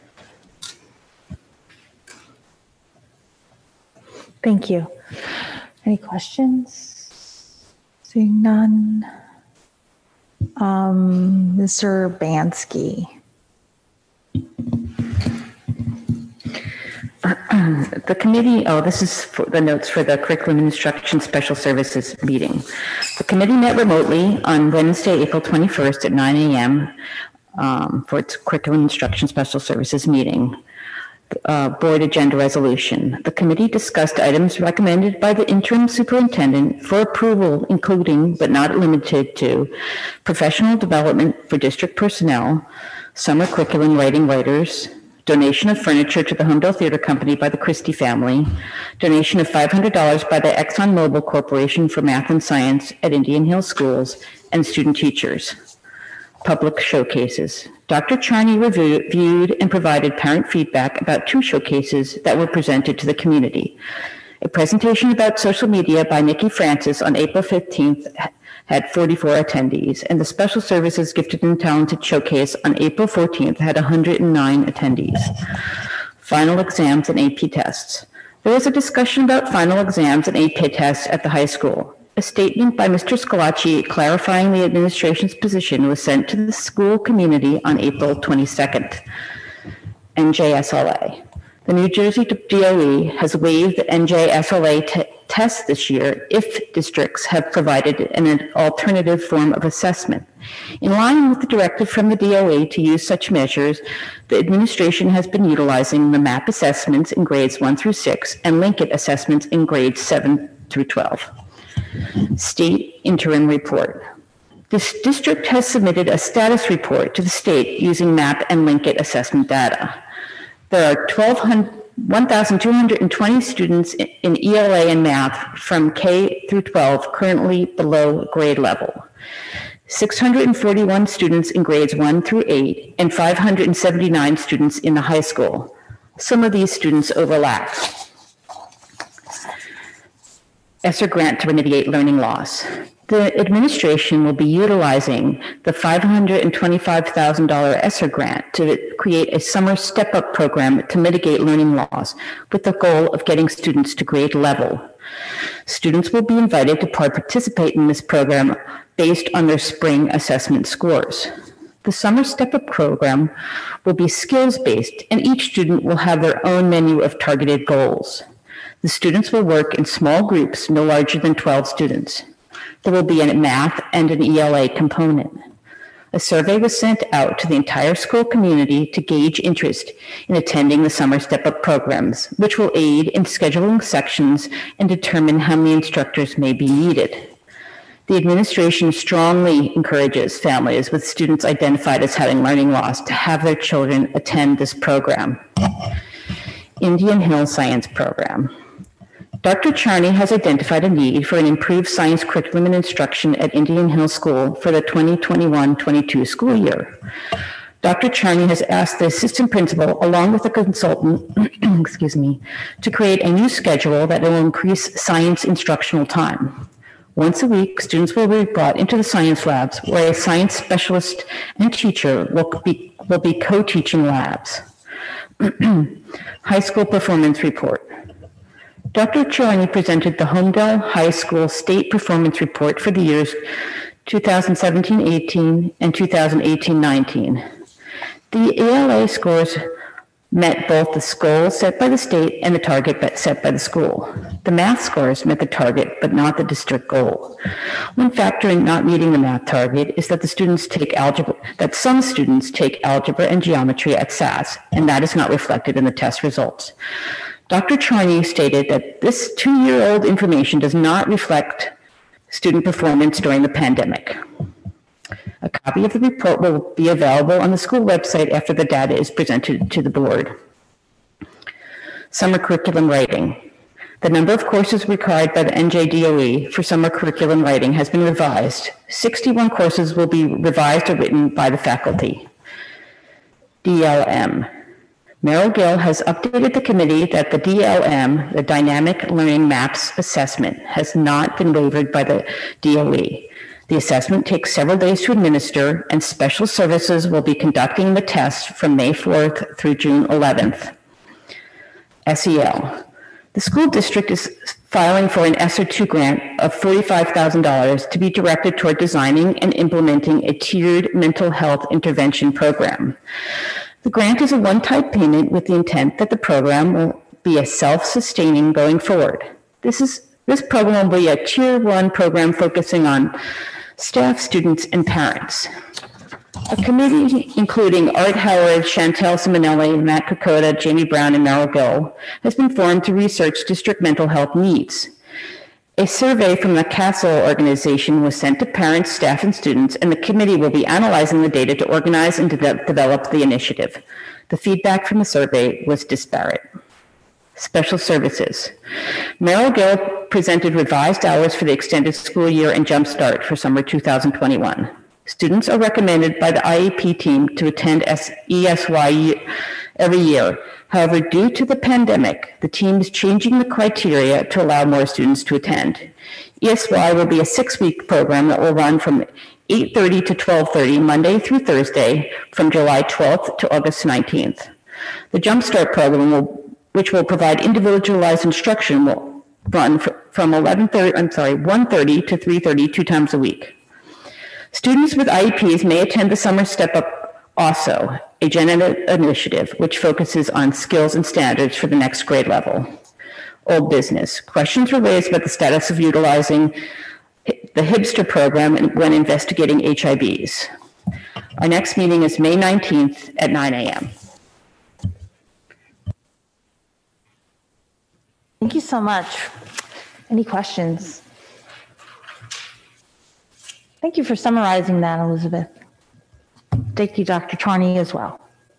Thank you. Any questions? Seeing none. Mr. Bansky. The committee, this is for the notes for the Curriculum Instruction Special Services meeting. The committee met remotely on Wednesday, April 21st at 9 a.m. For its Curriculum Instruction Special Services meeting. Board agenda resolution. The committee discussed items recommended by the interim superintendent for approval, including but not limited to professional development for district personnel, summer curriculum writing writers, donation of furniture to the Homedale Theater Company by the Christie family, donation of $500 by the ExxonMobil Corporation for math and science at Indian Hill Schools, and student teachers. Public showcases. Dr. Charney reviewed and provided parent feedback about 2 showcases that were presented to the community. A presentation about social media by Nikki Francis on April 15th had 44 attendees, and the Special Services Gifted and Talented Showcase on April 14th had 109 attendees. Final exams and AP tests. There was a discussion about final exams and AP tests at the high school. A statement by Mr. Scalacci clarifying the administration's position was sent to the school community on April 22nd. NJSLA. The New Jersey DOE has waived the NJSLA test this year if districts have provided an alternative form of assessment. In line with the directive from the DOE to use such measures, the administration has been utilizing the MAP assessments in grades 1 through 6 and Linkit assessments in grades 7 through 12. State interim report. This district has submitted a status report to the state using MAP and Linkit assessment data. There are 1,220 students in ELA and math from K through 12 currently below grade level. 641 students in grades 1 through 8 and 579 students in the high school. Some of these students overlap. ESSER grant to remediate learning loss. The administration will be utilizing the $525,000 ESSER grant to create a summer step-up program to mitigate learning loss with the goal of getting students to grade level. Students will be invited to participate in this program based on their spring assessment scores. The summer step-up program will be skills-based, and each student will have their own menu of targeted goals. The students will work in small groups no larger than 12 students. There will be a math and an ELA component. A survey was sent out to the entire school community to gauge interest in attending the summer step-up programs, which will aid in scheduling sections and determine how many instructors may be needed. The administration strongly encourages families with students identified as having learning loss to have their children attend this program. Indian Hill Science Program. Dr. Charney has identified a need for an improved science curriculum and instruction at Indian Hill School for the 2021-22 school year. Dr. Charney has asked the assistant principal, along with a consultant, to create a new schedule that will increase science instructional time. Once a week, students will be brought into the science labs where a science specialist and teacher will be co-teaching labs. High school performance report. Dr. Charney presented the Homedale High School State Performance Report for the years 2017-18 and 2018-19. The ELA scores met both the goals set by the state and the target set by the school. The math scores met the target, but not the district goal. One factor in not meeting the math target is that some students take algebra and geometry at SAS, and that is not reflected in the test results. Dr. Charney stated that this 2-year-old information does not reflect student performance during the pandemic. A copy of the report will be available on the school website after the data is presented to the board. Summer curriculum writing. The number of courses required by the NJDOE for summer curriculum writing has been revised. 61 courses will be revised or written by the faculty. DLM. Merrill Gill has updated the committee that the DLM, the Dynamic Learning Maps Assessment, has not been waived by the DOE. The assessment takes several days to administer, and special services will be conducting the test from May 4th through June 11th. SEL. The school district is filing for an ESSER II grant of $45,000 to be directed toward designing and implementing a tiered mental health intervention program. The grant is a one-time payment with the intent that the program will be a self-sustaining going forward. This program will be a Tier 1 program focusing on staff, students, and parents. A committee including Art Howard, Chantel Simonelli, Matt Kokoda, Jamie Brown, and Merrill Gill has been formed to research district mental health needs. A survey from the CASEL organization was sent to parents, staff, and students, and the committee will be analyzing the data to organize and develop the initiative. The feedback from the survey was disparate. Special services. Merrill Gill presented revised hours for the extended school year and Jumpstart for summer 2021. Students are recommended by the IEP team to attend ESY every year. However, due to the pandemic, the team is changing the criteria to allow more students to attend. ESY will be a 6-week program that will run from 8:30 to 12:30, Monday through Thursday, from July 12th to August 19th. The Jumpstart program, which will provide individualized instruction, will run from 1:30 to 3:30, 2 times a week. Students with IEPs may attend the Summer Step Up also, a Gen Ed initiative which focuses on skills and standards for the next grade level. Old business. Questions were raised about the status of utilizing the Hipster program when investigating HIBs. Our next meeting is May 19th at 9 a.m. Thank you so much. Any questions? Thank you for summarizing that, Elizabeth. Thank you, Dr. Charney, as well.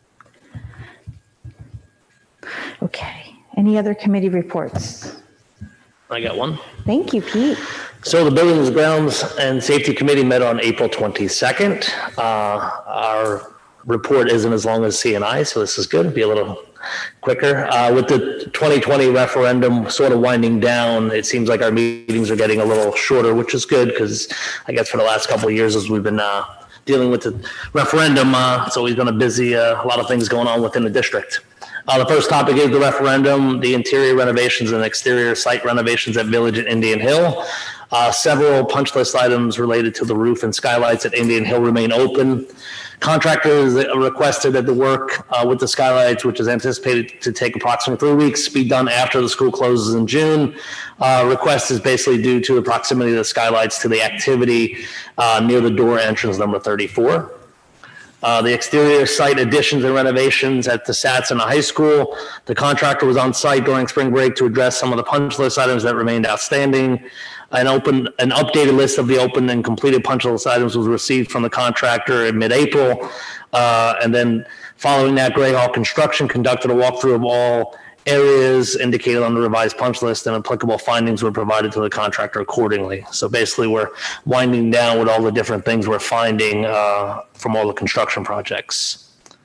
Okay, any other committee reports? I got one. Thank you, Pete. So the Buildings, Grounds, and Safety Committee met on April 22nd. Our report isn't as long as CNI, so this is good. It'll be a little quicker. With the 2020 referendum sort of winding down, it seems like our meetings are getting a little shorter, which is good because I guess for the last couple of years as we've been dealing with the referendum, it's always been a lot of things going on within the district. The first topic is the referendum, the interior renovations and exterior site renovations at Village at Indian Hill. Several punch list items related to the roof and skylights at Indian Hill remain open. Contractors requested that the work with the skylights, which is anticipated to take approximately 3 weeks, be done after the school closes in June. Request is basically due to the proximity of the skylights to the activity near the door entrance number 34. The exterior site additions and renovations at the SATS and the high school. The contractor was on site during spring break to address some of the punch list items that remained outstanding. An updated list of the open and completed punch list items was received from the contractor in mid-April. And then following that, Gray Hall Construction conducted a walkthrough of all areas indicated on the revised punch list, and applicable findings were provided to the contractor accordingly. So basically, we're winding down with all the different things we're finding from all the construction projects.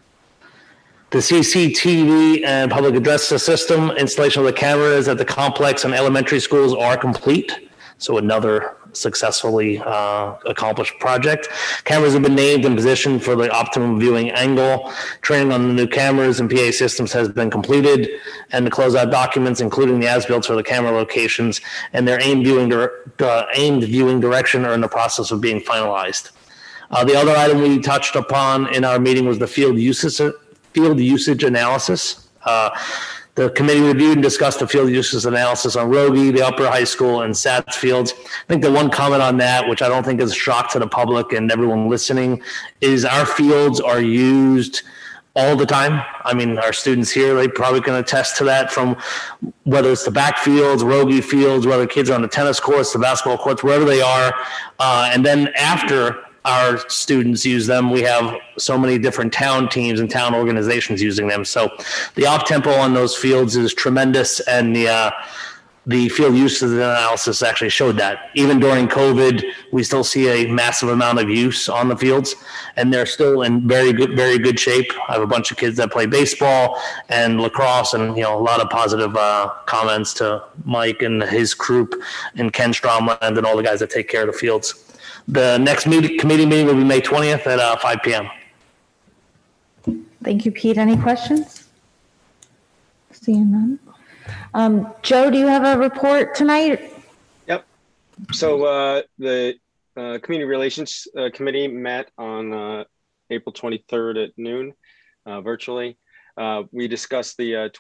The CCTV and public address system installation of the cameras at the complex and elementary schools are complete. So another successfully accomplished project. Cameras have been named and positioned for the optimum viewing angle. Training on the new cameras and PA systems has been completed, and the closeout documents, including the as-built for the camera locations and their aimed viewing direction, are in the process of being finalized. The other item we touched upon in our meeting was the field usage analysis. The committee reviewed and discussed the field usage analysis on Rogie, the upper high school, and Sats fields. I think the one comment on that, which I don't think is a shock to the public and everyone listening, is our fields are used all the time. I mean, our students here, they probably can attest to that, from whether it's the backfields, Rogie fields, whether kids are on the tennis courts, the basketball courts, wherever they are. And then after our students use them, we have so many different town teams and town organizations using them. So the op tempo on those fields is tremendous, and the field usage analysis actually showed that. Even during COVID, we still see a massive amount of use on the fields, and they're still in very good shape. I have a bunch of kids that play baseball and lacrosse, and a lot of positive comments to Mike and his group and Ken Stromland and all the guys that take care of the fields. The next committee meeting will be May 20th at 5 p.m. Thank you, Pete. Any questions? Seeing none. Joe, do you have a report tonight? Yep. So the Community Relations Committee met on April 23rd at noon virtually. We discussed the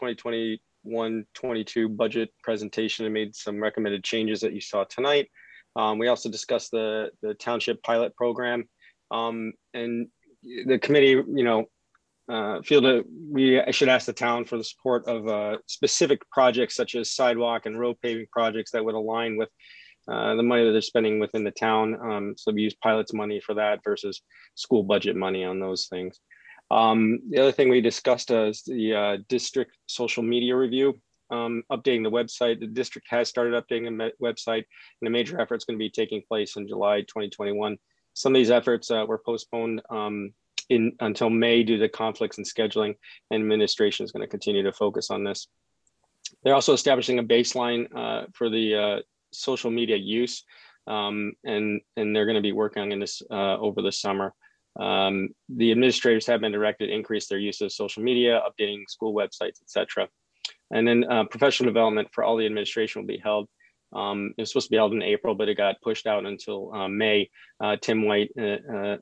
2021-22 budget presentation and made some recommended changes that you saw tonight. We also discussed the township pilot program, and the committee, feel that I should ask the town for the support of specific projects such as sidewalk and road paving projects that would align with the money that they're spending within the town. So we use pilots money for that versus school budget money on those things. The other thing we discussed is the district social media review. Updating the website. The district has started updating the website, and a major effort is going to be taking place in July 2021. Some of these efforts were postponed until May due to conflicts in scheduling, and administration is going to continue to focus on this. They're also establishing a baseline for the social media use, and they're going to be working on this over the summer. The administrators have been directed to increase their use of social media, updating school websites, etc. And then professional development for all the administration will be held. It was supposed to be held in April, but it got pushed out until May. Tim White, one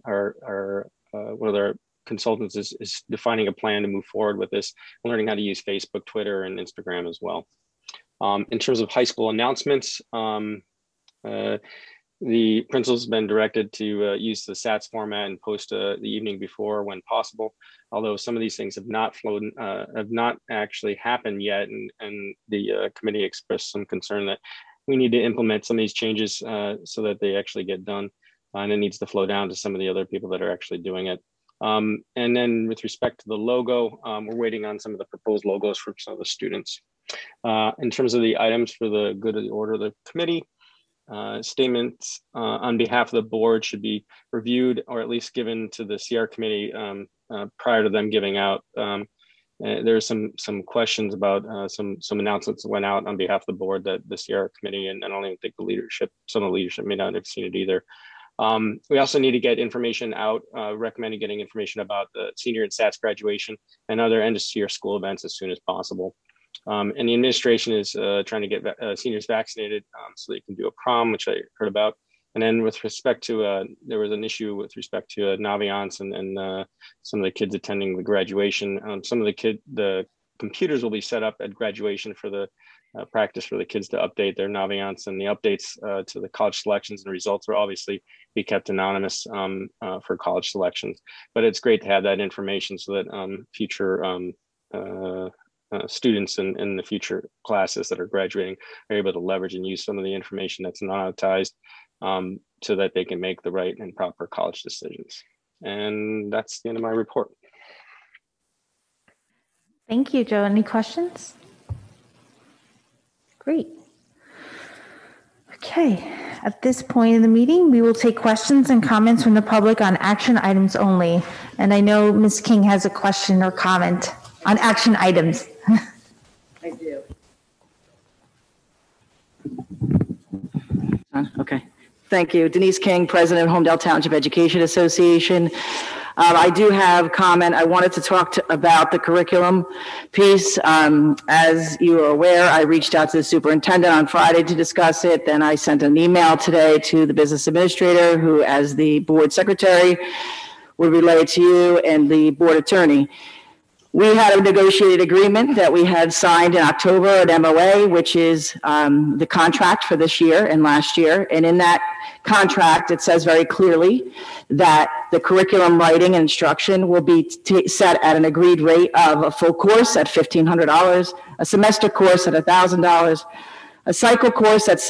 of their consultants, is defining a plan to move forward with this, learning how to use Facebook, Twitter, and Instagram as well. In terms of high school announcements, the principal's been directed to use the SATS format and post the evening before when possible. Although some of these things have not actually happened yet, and the committee expressed some concern that we need to implement some of these changes so that they actually get done, and it needs to flow down to some of the other people that are actually doing it. And then with respect to the logo, we're waiting on some of the proposed logos from some of the students. In terms of the items for the good of the order of the committee, statements on behalf of the board should be reviewed or at least given to the CR committee prior to them giving out. There's some questions about some announcements that went out on behalf of the board that the CR committee, and I don't even think some of the leadership may not have seen it either. We also need to get information out, recommending getting information about the senior and SATS graduation and other end of year school events as soon as possible. And the administration is trying to get seniors vaccinated so they can do a prom, which I heard about. And then with respect to, there was an issue with respect to Naviance and some of the kids attending the graduation. Some of the computers will be set up at graduation for the practice for the kids to update their Naviance, and the updates to the college selections and results will obviously be kept anonymous for college selections. But it's great to have that information so that future students in the future classes that are graduating are able to leverage and use some of the information that's anonymized so that they can make the right and proper college decisions. And that's the end of my report. Thank you, Joe. Any questions? Great. Okay, at this point in the meeting, we will take questions and comments from the public on action items only. And I know Ms. King has a question or comment on action items. I do. Okay. Thank you. Denise King, President of Homedale Township Education Association. I do have comment. I wanted to talk about the curriculum piece. As you are aware, I reached out to the superintendent on Friday to discuss it. Then I sent an email today to the business administrator, who, as the board secretary, would relay it to you and the board attorney. We had a negotiated agreement that we had signed in October at MOA, which is the contract for this year and last year. And in that contract, it says very clearly that the curriculum writing and instruction will be set at an agreed rate of a full course at $1,500, a semester course at $1,000, a cycle course at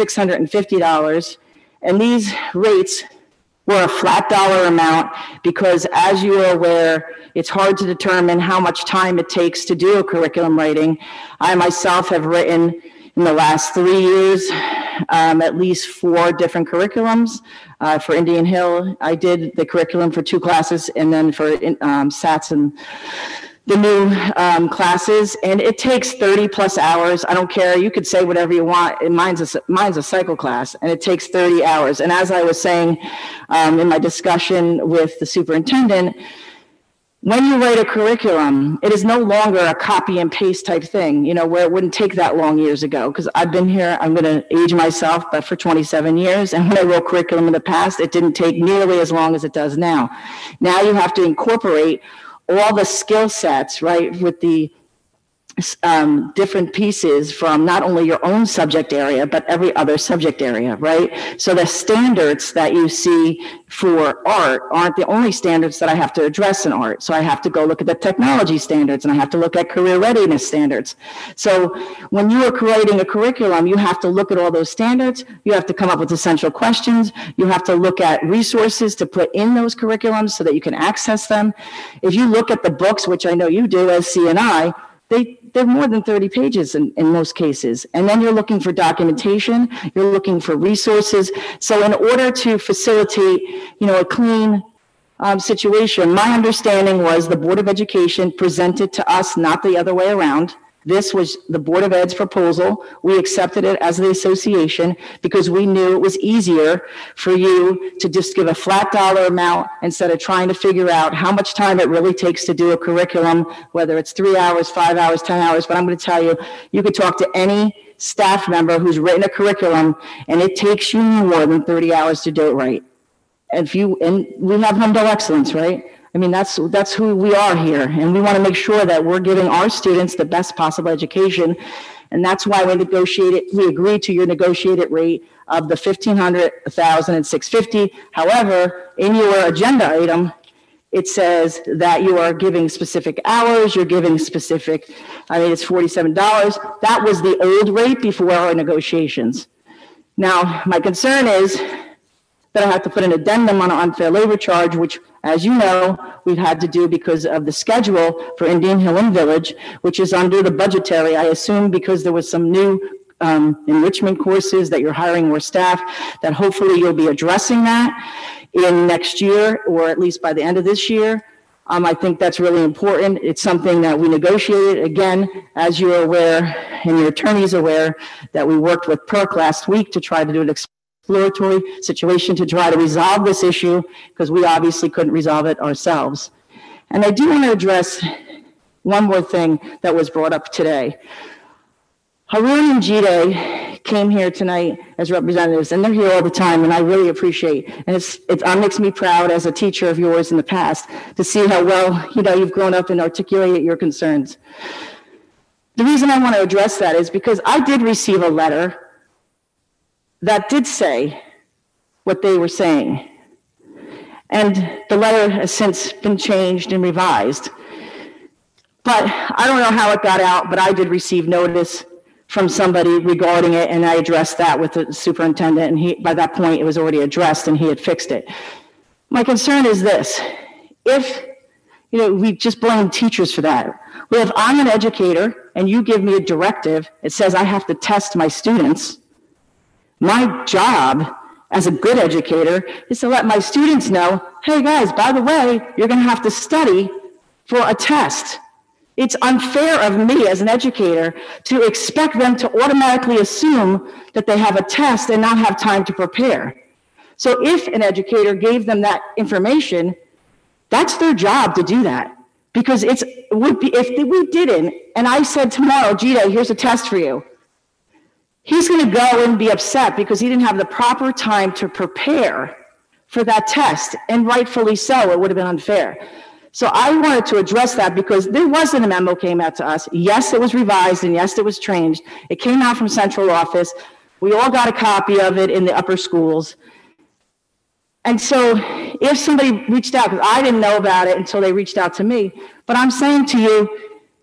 $650. And these rates were a flat dollar amount because, as you are aware, it's hard to determine how much time it takes to do a curriculum writing. I myself have written in the last 3 years at least 4 different curriculums. For Indian Hill, I did the curriculum for 2 classes, and then for SATs and the new classes, and it takes 30 plus hours. I don't care. You could say whatever you want. Mine's a cycle class, and it takes 30 hours. And as I was saying in my discussion with the superintendent, when you write a curriculum, it is no longer a copy and paste type thing, you know, where it wouldn't take that long years ago. Because I've been here, I'm going to age myself, but for 27 years. And when I wrote curriculum in the past, it didn't take nearly as long as it does now. Now you have to incorporate all the skill sets, right, with the different pieces from not only your own subject area, but every other subject area, right? So the standards that you see for art aren't the only standards that I have to address in art. So I have to go look at the technology standards, and I have to look at career readiness standards. So when you are creating a curriculum, you have to look at all those standards. You have to come up with essential questions. You have to look at resources to put in those curriculums so that you can access them. If you look at the books, which I know you do as CNI, they're more than 30 pages in most cases. And then you're looking for documentation, you're looking for resources. So in order to facilitate, you know, a clean situation, my understanding was the Board of Education presented to us, not the other way around. This was the Board of Ed's proposal. We accepted it as the association because we knew it was easier for you to just give a flat dollar amount instead of trying to figure out how much time it really takes to do a curriculum, whether it's 3 hours, 5 hours, 10 hours. But I'm going to tell you, you could talk to any staff member who's written a curriculum, and it takes you more than 30 hours to do it right. And we have Homedale Excellence, right? I mean, that's who we are here, and we want to make sure that we're giving our students the best possible education, and that's why we agreed to your negotiated rate of the $1,500, $1,000, and $650. However, in your agenda item, it says that you are giving specific hours, you're giving specific, I mean, it's $47. That was the old rate before our negotiations. Now, my concern is that I have to put an addendum on an unfair labor charge, which, as you know, we've had to do because of the schedule for Indian Hill and Village, which is under the budgetary, I assume because there was some new enrichment courses that you're hiring more staff, that hopefully you'll be addressing that in next year, or at least by the end of this year. I think that's really important. It's something that we negotiated. Again, as you're aware, and your attorney's aware, that we worked with PERC last week to try to do an exploratory situation to try to resolve this issue, because we obviously couldn't resolve it ourselves. And I do want to address one more thing that was brought up today. Harun and Jide came here tonight as representatives, and they're here all the time, and I really appreciate. And it makes me proud as a teacher of yours in the past to see how well, you know, you've grown up and articulated your concerns. The reason I want to address that is because I did receive a letter that did say what they were saying. And the letter has since been changed and revised. But I don't know how it got out, but I did receive notice from somebody regarding it, and I addressed that with the superintendent, and by that point, it was already addressed and he had fixed it. My concern is this: if, we just blame teachers for that. Well, if I'm an educator and you give me a directive, it says I have to test my students, my job as a good educator is to let my students know, hey guys, by the way, you're going to have to study for a test. It's unfair of me as an educator to expect them to automatically assume that they have a test and not have time to prepare. So if an educator gave them that information, that's their job to do that. Because it would be, if we didn't, and I said tomorrow, Gita, here's a test for you, he's going to go and be upset because he didn't have the proper time to prepare for that test, and rightfully so, it would have been unfair. So I wanted to address that because there wasn't a memo came out to us. Yes, it was revised, and yes, it was changed. It came out from central office. We all got a copy of it in the upper schools. And so if somebody reached out, because I didn't know about it until they reached out to me, but I'm saying to you,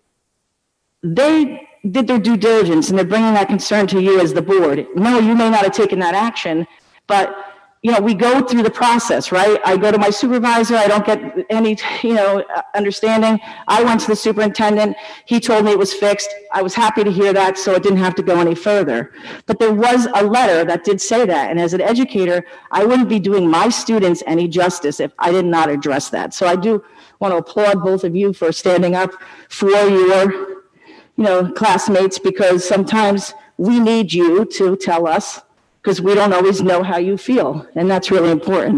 they did their due diligence and they're bringing that concern to you as the board. No, you may not have taken that action, but we go through the process, right? I go to my supervisor, I don't get any, understanding. I went to the superintendent, he told me it was fixed. I was happy to hear that, so it didn't have to go any further. But there was a letter that did say that, and as an educator, I wouldn't be doing my students any justice if I did not address that. So I do want to applaud both of you for standing up for your, classmates, because sometimes we need you to tell us, because we don't always know how you feel, and that's really important.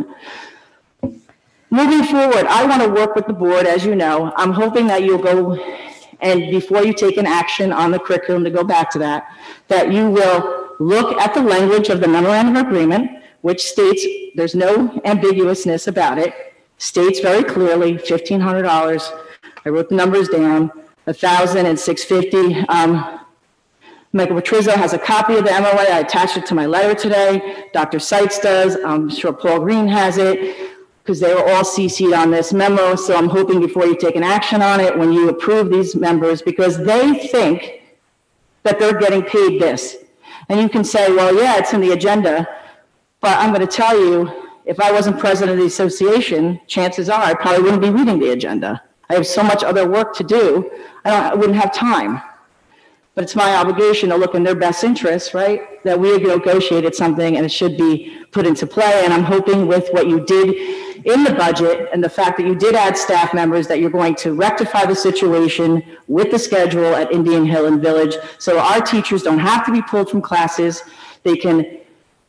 Moving forward, I want to work with the board, as you know. I'm hoping that you'll go, and before you take an action on the curriculum, to go back to that you will look at the language of the memorandum of agreement, which states, there's no ambiguousness about it, states very clearly $1,500. I wrote the numbers down, $1,000 and $650. Michael Petrizzo has a copy of the MOA. I attached it to my letter today. Dr. Seitz does. I'm sure Paul Green has it, because they were all CC'd on this memo. So I'm hoping before you take an action on it, when you approve these members, because they think that they're getting paid this. And you can say, well, yeah, it's in the agenda. But I'm going to tell you, if I wasn't president of the association, chances are I probably wouldn't be reading the agenda. I have so much other work to do, I wouldn't have time. But it's my obligation to look in their best interests, right? That we have negotiated something and it should be put into play. And I'm hoping with what you did in the budget and the fact that you did add staff members, that you're going to rectify the situation with the schedule at Indian Hill and Village, so our teachers don't have to be pulled from classes. They can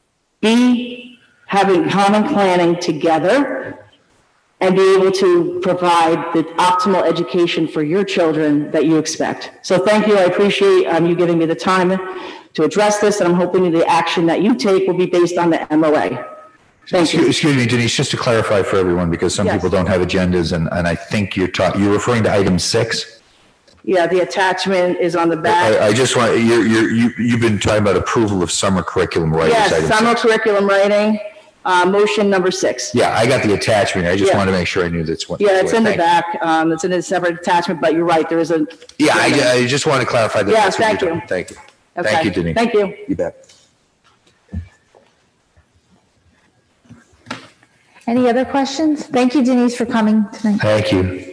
be having common planning together and be able to provide the optimal education for your children that you expect. So thank you. I appreciate you giving me the time to address this, and I'm hoping the action that you take will be based on the MOA. Thank you. Excuse me, Denise, just to clarify for everyone, because some people don't have agendas, and I think you're referring to item 6? Yeah, the attachment is on the back. I just want, you've been talking about approval of summer curriculum writing. Yes, summer curriculum writing. Motion number 6. Yeah, I got the attachment. I just wanted to make sure I knew that's what. Yeah, it's in the back. It's in a separate attachment, but you're right. There is a. Yeah, I just want to clarify that. Yeah, thank you. Thank you. Okay. Thank you, Denise. Thank you. You bet. Any other questions? Thank you, Denise, for coming tonight. Thank you.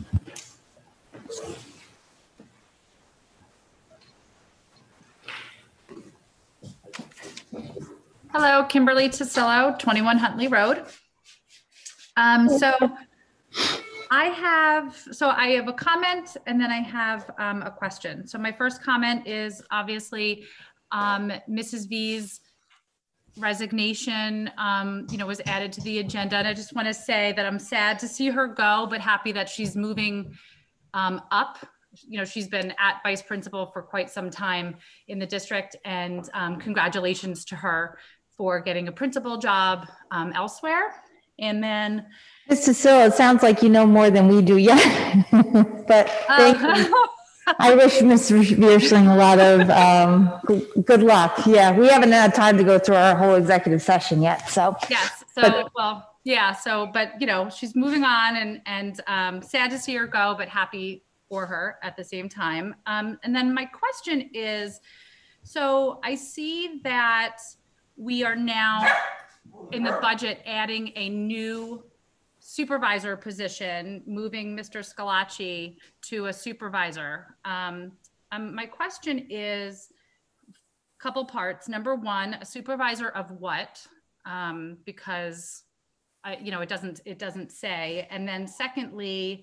Hello, Kimberly Tosillo, 21 Huntley Road. So I have a comment and then I have a question. So my first comment is obviously Mrs. V's resignation, was added to the agenda. And I just want to say that I'm sad to see her go, but happy that she's moving up. She's been at vice principal for quite some time in the district, and congratulations to her for getting a principal job elsewhere. And then Ms. Tosillo, it sounds like you know more than we do yet, but thank you. I wish Ms. Vierschling a lot of good luck. Yeah, we haven't had time to go through our whole executive session yet, so. Yes, but she's moving on, and sad to see her go, but happy or her at the same time. And then my question is, so I see that we are now in the budget adding a new supervisor position, moving Mr. Scalacci to a supervisor. My question is a couple parts. Number one, a supervisor of what? Because it doesn't say. And then secondly,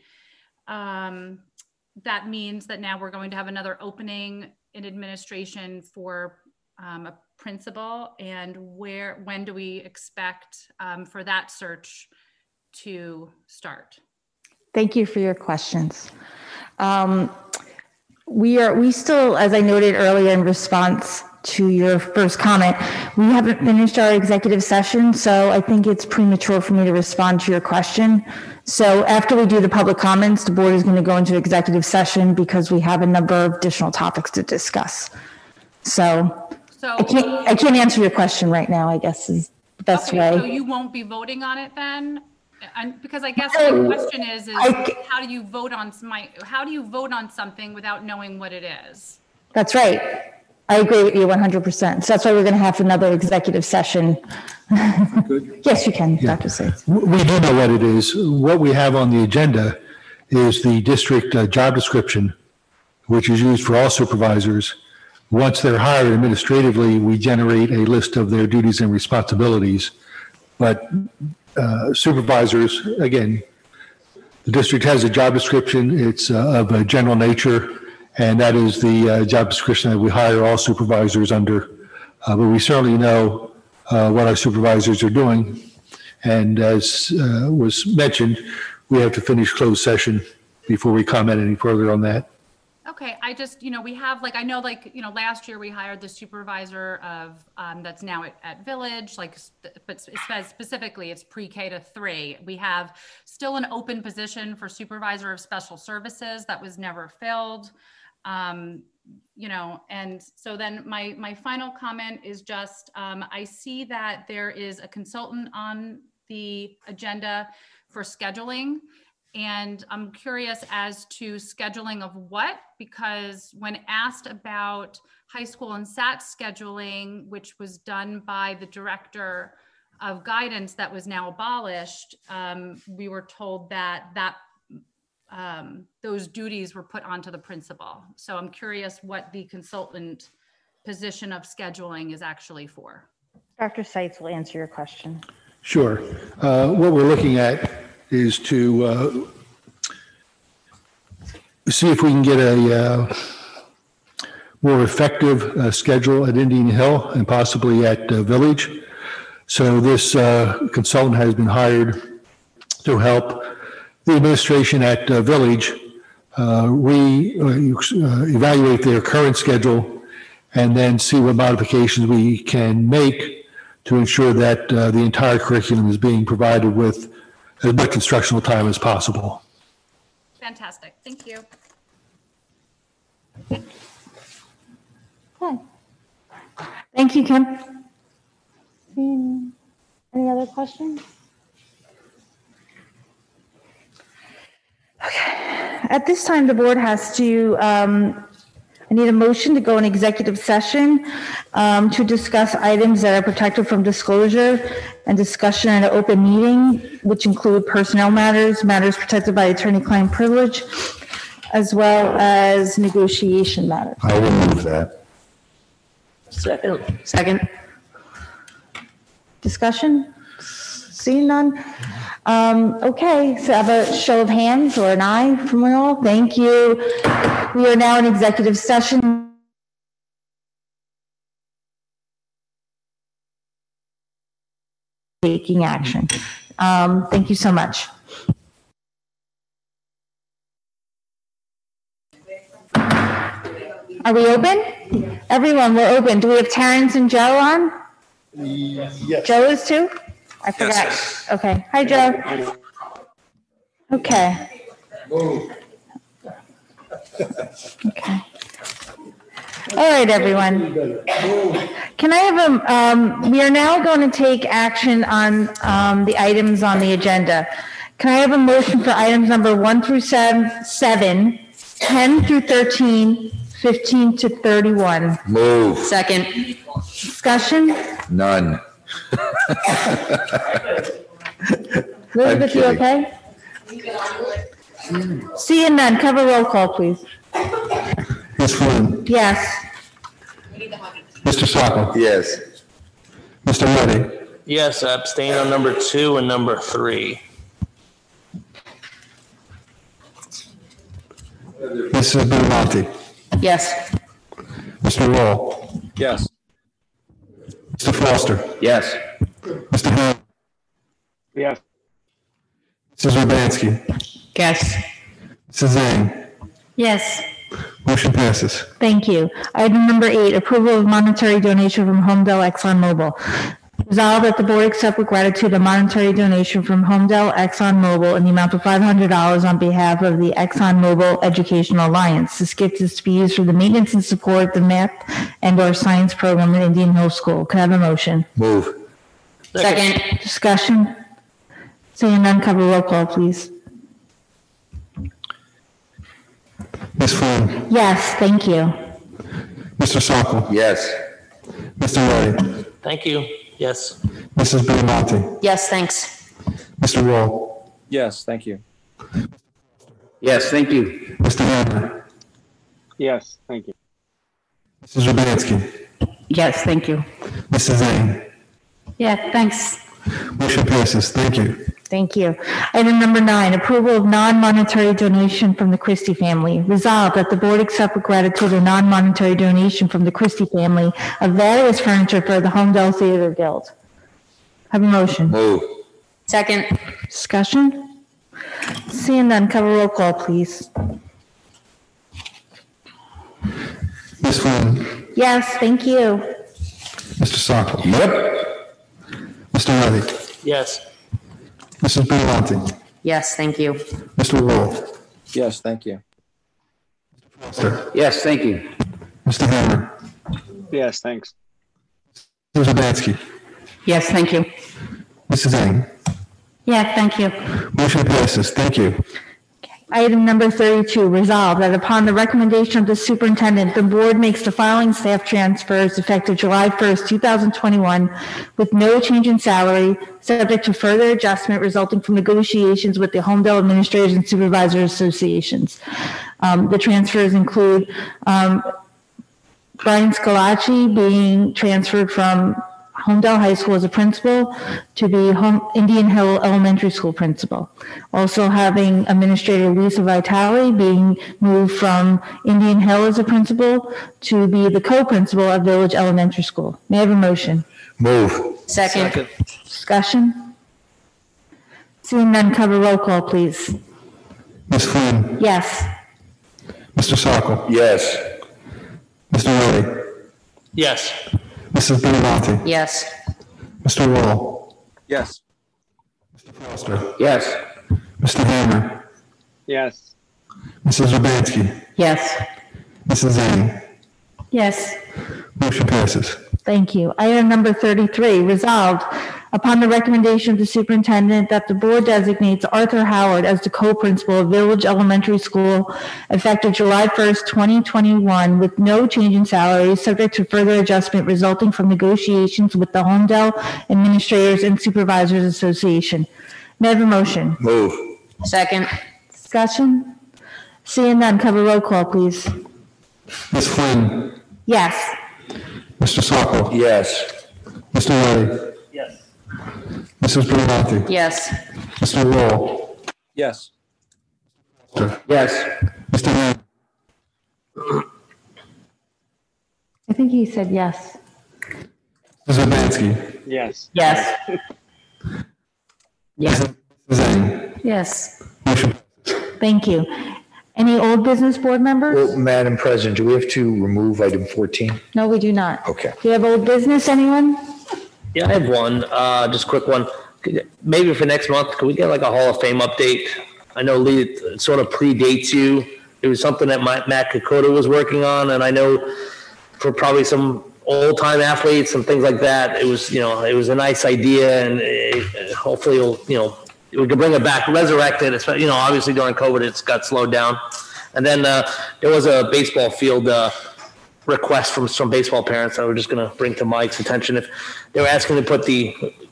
that means that now we're going to have another opening in administration for a principal, and when do we expect for that search to start? Thank you for your questions. We still, as I noted earlier in response to your first comment, we haven't finished our executive session, so I think it's premature for me to respond to your question. So after we do the public comments, the board is going to go into executive session because we have a number of additional topics to discuss. So I can't answer your question right now, I guess is the best way. So you won't be voting on it then? And because I guess the question is how do you vote on something without knowing what it is? That's right. I agree with you 100%. So that's why we're going to have another executive session. Yes, you can, Dr. Seitz. We do know what it is. What we have on the agenda is the district job description, which is used for all supervisors. Once they're hired administratively, we generate a list of their duties and responsibilities. But supervisors, again, the district has a job description. It's of a general nature, and that is the job description that we hire all supervisors under. But we certainly know what our supervisors are doing. And as was mentioned, we have to finish closed session before we comment any further on that. Okay, I just, we have last year we hired the supervisor of, that's now at Village, but specifically it's pre-K to 3. We have still an open position for supervisor of special services that was never filled. And so then my final comment is just, I see that there is a consultant on the agenda for scheduling. And I'm curious as to scheduling of what, because when asked about high school and SAT scheduling, which was done by the director of guidance that was now abolished, we were told that those duties were put onto the principal. So I'm curious what the consultant position of scheduling is actually for. Dr. Seitz will answer your question. Sure. What we're looking at is to see if we can get a more effective schedule at Indian Hill and possibly at Village. So this consultant has been hired to help the administration at Village evaluate their current schedule and then see what modifications we can make to ensure that the entire curriculum is being provided with as much instructional time as possible. Fantastic. Thank you. Okay. Thank you, Kim. Any other questions? Okay. At this time, the board has to, I need a motion to go in executive session to discuss items that are protected from disclosure and discussion in an open meeting, which include personnel matters, matters protected by attorney-client privilege, as well as negotiation matters. I will move that. Second. Discussion? Seeing none? Okay, so I have a show of hands or an aye from all. Thank you. We are now in executive session. Taking action. Thank you so much. Are we open? Everyone, we're open. Do we have Terrence and Joe on? Yes. Joe is too? I forgot. Yes. Okay. Hi, Joe. Okay. Okay. All right, everyone. Can I have we are now going to take action on the items on the agenda. Can I have a motion for items number 1 through 7 10 through 13, 15 to 31. Move. Second. Discussion? None. Elizabeth, you okay? Seeing none, cover roll call, please. Ms. Flynn. Yes. Mr. Sokol. Yes. Mr. Reddy. Yes, abstain on number 2 and number 3. Mrs. Belafonte. Yes. Mr. Wall. Yes. Mr. Foster. Yes. Mr. Ham. Yes. Mrs. Urbanski. Yes. Mrs. Zhang. Yes. Motion passes. Thank you. Item number 8, approval of monetary donation from Homedale ExxonMobil. Resolved that the board accept with gratitude a monetary donation from Homedale ExxonMobil in the amount of $500 on behalf of the ExxonMobil Educational Alliance. This gift is to be used for the maintenance and support of the math and/or science program at Indian Hill School. Can I have a motion? Move. Second. Discussion? Seeing none, cover roll call, please. Ms. Flynn. Yes, thank you. Mr. Sokol. Yes. Mr. Reddy. Thank you. Yes. Mrs. Belafonte. Yes, thanks. Mr. Wall. Yes, thank you. Yes, thank you. Mr. Hammer. Yes, thank you. Mrs. Urbanski. Yes, thank you. Mrs. Zhang. Yeah, thanks. Motion passes. Thank you. Thank you. Item number 9, approval of non-monetary donation from the Christie family. Resolved that the board accept with gratitude a non-monetary donation from the Christie family of various furniture for the Homedale Theater Guild. Have a motion. Move. Second. Discussion? Seeing none, cover roll call, please. Ms. Flynn. Yes, thank you. Mr. Sokol. Yep. Mr. Reddy. Yes. Mrs. Belafonte. Yes, thank you. Mr. Wall. Yes, thank you. Foster. Yes, thank you. Mr. Hammer. Yes, thanks. Mrs. Urbanski. Yes, thank you. Mrs. Zhang. Yeah, thank you. Motion passes. Thank you. Item number 32, resolved that upon the recommendation of the superintendent, the board makes the following staff transfers effective July 1st, 2021, with no change in salary, subject to further adjustment resulting from negotiations with the Homedale Administrators and Supervisors Associations. The transfers include Brian Scalacci being transferred from Homedale High School as a principal to be Indian Hill Elementary School principal. Also having Administrator Lisa Vitale being moved from Indian Hill as a principal to be the co-principal at Village Elementary School. May I have a motion? Move. Second. Discussion? Seeing none, cover roll call, please. Ms. Flynn. Yes. Mr. Sokol. Yes. Mr. Reddy. Yes. Mrs. Belafonte. Yes. Mr. Wall. Yes. Mr. Foster. Yes. Mr. Hammer. Yes. Mrs. Urbanski. Yes. Mrs. Zhang. Yes. Motion passes. Thank you. Item number 33, resolved upon the recommendation of the superintendent that the board designates Arthur Howard as the co-principal of Village Elementary School effective July 1st, 2021, with no change in salary, subject to further adjustment resulting from negotiations with the Homedale Administrators and Supervisors Association. May I have a motion? Move. Second. Discussion? Seeing none, cover roll call, please. Ms. Flynn. Yes. Mr. Sokol. Yes. Mr. Reddy. Yes. Mrs. Belafonte. Yes. Mr. Wall. Yes. Yes. Mr. Hammer. I think he said yes. Mrs. Urbanski. Yes. Yes. Yes. Mrs. Zhang. Yes. Motion Thank you. Any old business board members? Well, Madam President, do we have to remove item 14? No, we do not. Okay. Do you have old business, anyone? Yeah, I have one, just a quick one. Maybe for next month, could we get like a Hall of Fame update? I know Lee, it sort of predates you. It was something that Matt Kokoda was working on, and I know for probably some old time athletes and things like that, it was a nice idea, and hopefully we could bring it back, resurrect it. Obviously during COVID, it's got slowed down. And then there was a baseball field request from some baseball parents that we're just going to bring to Mike's attention. If they were asking to put the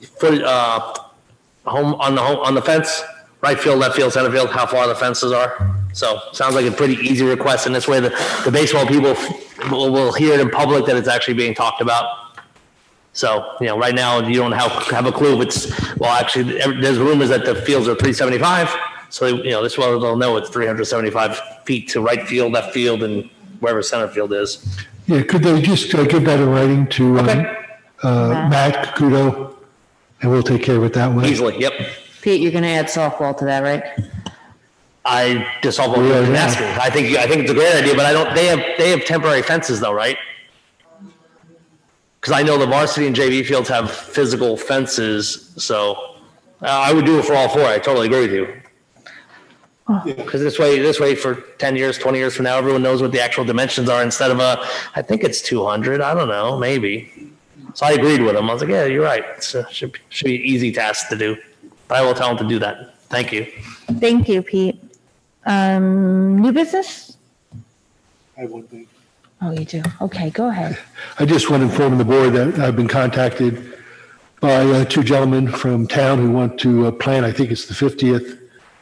home on the fence, right field, left field, center field, how far the fences are. So sounds like a pretty easy request. And this way the baseball people will hear it in public that it's actually being talked about. So, right now you don't have a clue if it's, well, actually there's rumors that the fields are 375. So, this way they'll know it's 375 feet to right field, left field, and wherever center field is. Yeah, could they just give that in writing to Matt Cacuto, and we'll take care of it that way? Easily, yep. Pete, you're going to add softball to that, right? I just softball didn't ask me. I think it's a great idea, but they have temporary fences though, right? Because I know the varsity and JV fields have physical fences, so I would do it for all four. I totally agree with you. Because this way for 10 years, 20 years from now, everyone knows what the actual dimensions are instead of I think it's 200. I don't know, maybe. So I agreed with him. I was like, yeah, you're right. It should be an easy task to do. But I will tell him to do that. Thank you. Thank you, Pete. New business? I have one thing. Oh, you do? Okay, go ahead. I just want to inform the board that I've been contacted by two gentlemen from town who want to plan, I think it's the 50th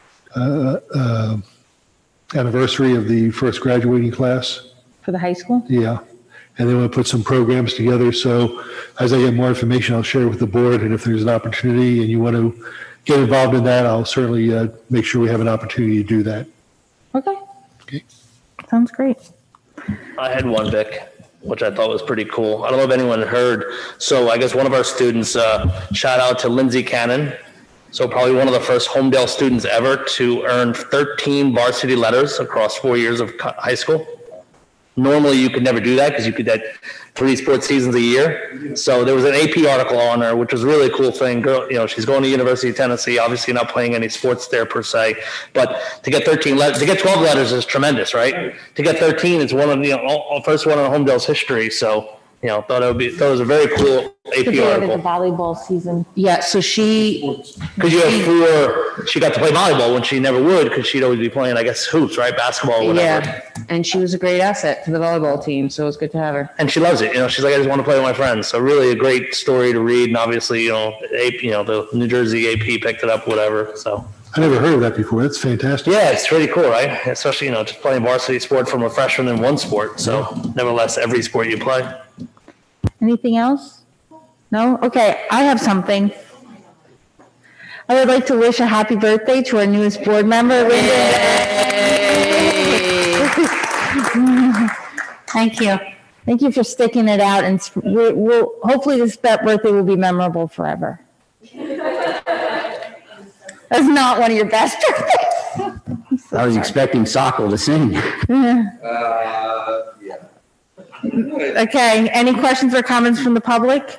anniversary of the first graduating class. For the high school? Yeah. And they want to put some programs together. So as I get more information, I'll share it with the board. And if there's an opportunity and you want to get involved in that, I'll certainly make sure we have an opportunity to do that. Okay. Okay. Sounds great. I had one, Vic, which I thought was pretty cool. I don't know if anyone heard. So I guess one of our students, shout out to Lindsay Cannon. So probably one of the first Homedale students ever to earn 13 varsity letters across 4 years of high school. Normally you could never do that because you could get 3 sports seasons a year. So there was an AP article on her, which was a really cool thing. Girl, she's going to University of Tennessee, obviously not playing any sports there per se, but to get 13 letters, to get 12 letters is tremendous, right? To get 13 is one of the first one in Homedale's history. So, thought it was a very cool AP article. The volleyball season. Yeah, so Because you have 4, she got to play volleyball when she never would because she'd always be playing, I guess, hoops, right? Basketball or whatever. Yeah, and she was a great asset to the volleyball team, so it was good to have her. And she loves it. She's like, I just want to play with my friends. So really a great story to read. And obviously, the New Jersey AP picked it up, whatever. So I never heard of that before. That's fantastic. yeah, it's pretty cool, right? Especially, just playing varsity sport from a freshman in one sport. So nevertheless, every sport you play. Anything else? No? Okay, I have something. I would like to wish a happy birthday to our newest board member, Linda. Thank you. Thank you for sticking it out, and we'll hopefully this birthday will be memorable forever. That's not one of your best birthdays. I was expecting Sokol to sing. Yeah. Okay, any questions or comments from the public?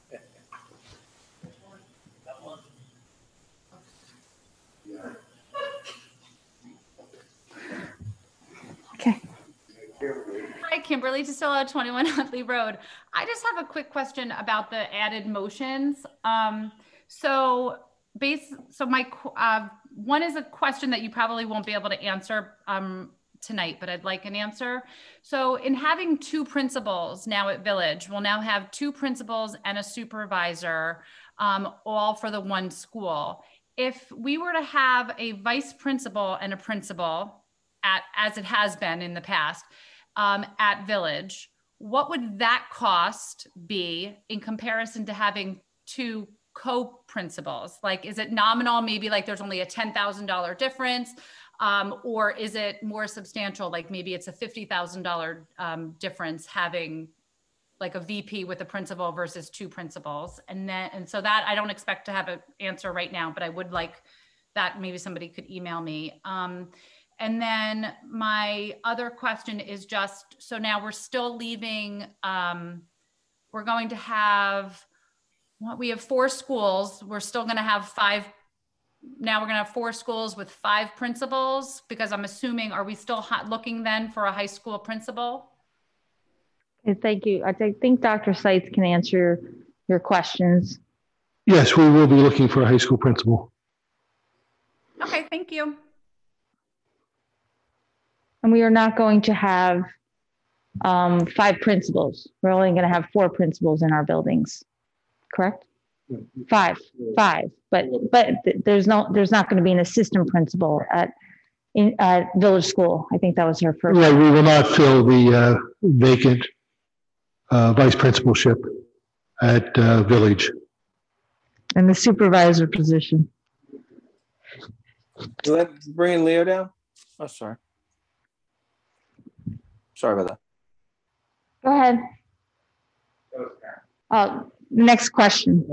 Okay. Hi, Kimberly Tosillo, 21 Huntley Road. I just have a quick question about the added motions. So my one is a question that you probably won't be able to answer tonight, but I'd like an answer. So in having 2 principals now at Village, we'll now have 2 principals and a supervisor, all for the one school. If we were to have a vice principal and a principal, as it has been in the past, at Village, what would that cost be in comparison to having 2 co-principals? Like, is it nominal? Maybe like there's only a $10,000 difference. Or is it more substantial? Like maybe it's a $50,000 difference having like a VP with a principal versus 2 principals. And so that I don't expect to have an answer right now, but I would like that maybe somebody could email me. And then my other question is just, so now we're still leaving, we're going to have, we have 4 schools. We're still going to have 5. Now we're going to have 4 schools with 5 principals, because I'm assuming, are we still looking then for a high school principal? Okay, thank you. I think Dr. Seitz can answer your questions. Yes, we will be looking for a high school principal. Okay, thank you. And we are not going to have 5 principals. We're only going to have 4 principals in our buildings, correct? 5, but there's not going to be an assistant principal at Village School. I think that was her first. Right, we will not fill the vacant vice principalship at Village. And the supervisor position. Let's bring Leo down. Oh, sorry. Sorry about that. Go ahead. Next question.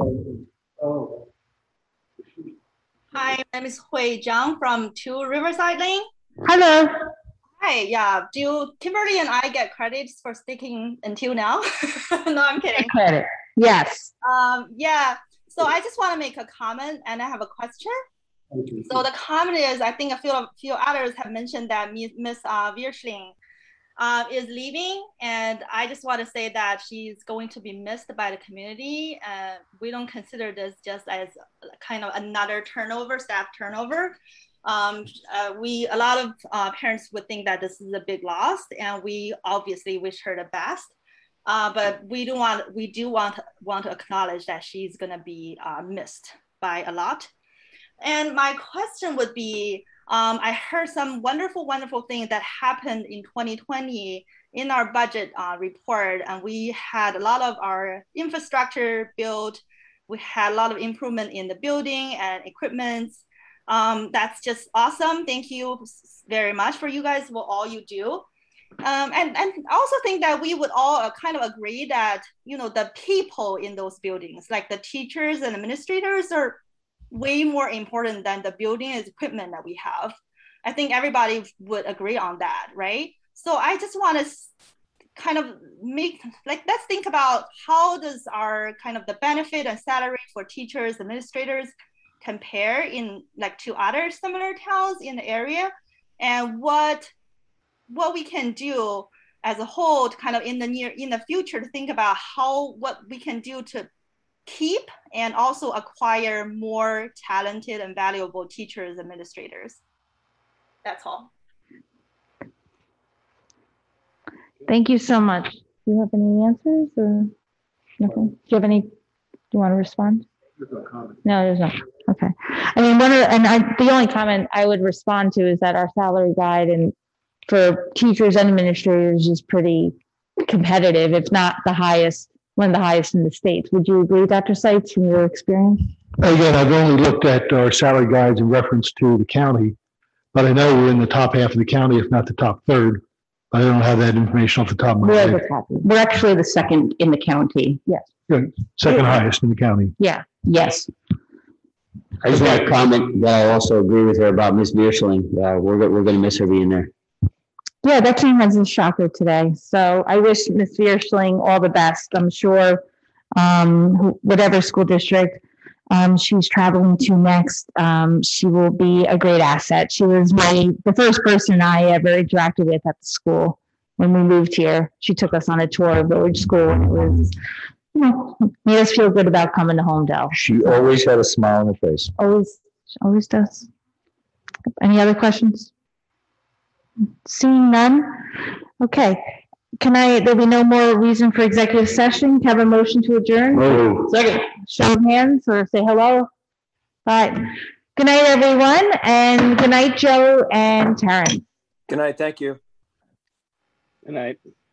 Hi, my name is Hui Zhang from 2 Riverside Lane. Hello. Hi, yeah. Do Kimberly and I get credits for sticking until now? No, I'm kidding. Credit. Yes. Yeah. So I just want to make a comment and I have a question. So the comment is, I think a few others have mentioned that Miss Vierschling is leaving, and I just want to say that she's going to be missed by the community. We don't consider this just as kind of another staff turnover. A lot of parents would think that this is a big loss, and we obviously wish her the best. But we do want to acknowledge that she's going to be missed by a lot. And my question would be, I heard some wonderful things that happened in 2020 in our budget report, and we had a lot of our infrastructure built. We had a lot of improvement in the building and equipment. That's just awesome. Thank you very much for you guys for all you do. And I also think that we would all kind of agree that, the people in those buildings, like the teachers and administrators, are way more important than the building and equipment that we have. I think everybody would agree on that, right? So I just want to kind of let's think about how does our kind of the benefit and salary for teachers, administrators compare to other similar towns in the area, and what we can do as a whole to kind of in the future to think about what we can do to keep and also acquire more talented and valuable teachers, administrators. That's all. Thank you so much. Do you have any answers or nothing? Do you want to respond? No, there's no. Okay. I mean, the only comment I would respond to is that our salary guide and for teachers and administrators is pretty competitive, if not the highest, one of the highest in the state. Would you agree, Dr. Seitz, from your experience? Again, I've only looked at our salary guides in reference to the county, but I know we're in the top half of the county, if not the top third. I don't have that information off the top of my head. We're actually the second in the county. Yes. Good. Second highest in the county. Yeah. Yes. I just want to comment that I also agree with her about Ms. Vierschling. We're going to miss her being there. Yeah, that came as a shocker today. So I wish Ms. Vierschling all the best. I'm sure whatever school district she's traveling to next, she will be a great asset. She was the first person I ever interacted with at the school when we moved here. She took us on a tour of Village School, and it was, made us feel good about coming to Homedale. She always had a smile on her face. Always does. Any other questions? Seeing none. Okay. There'll be no more reason for executive session. Have a motion to adjourn? Oh. Second. Show of hands or say hello. All right. Good night, everyone. And good night, Joe and Taryn. Good night. Thank you. Good night.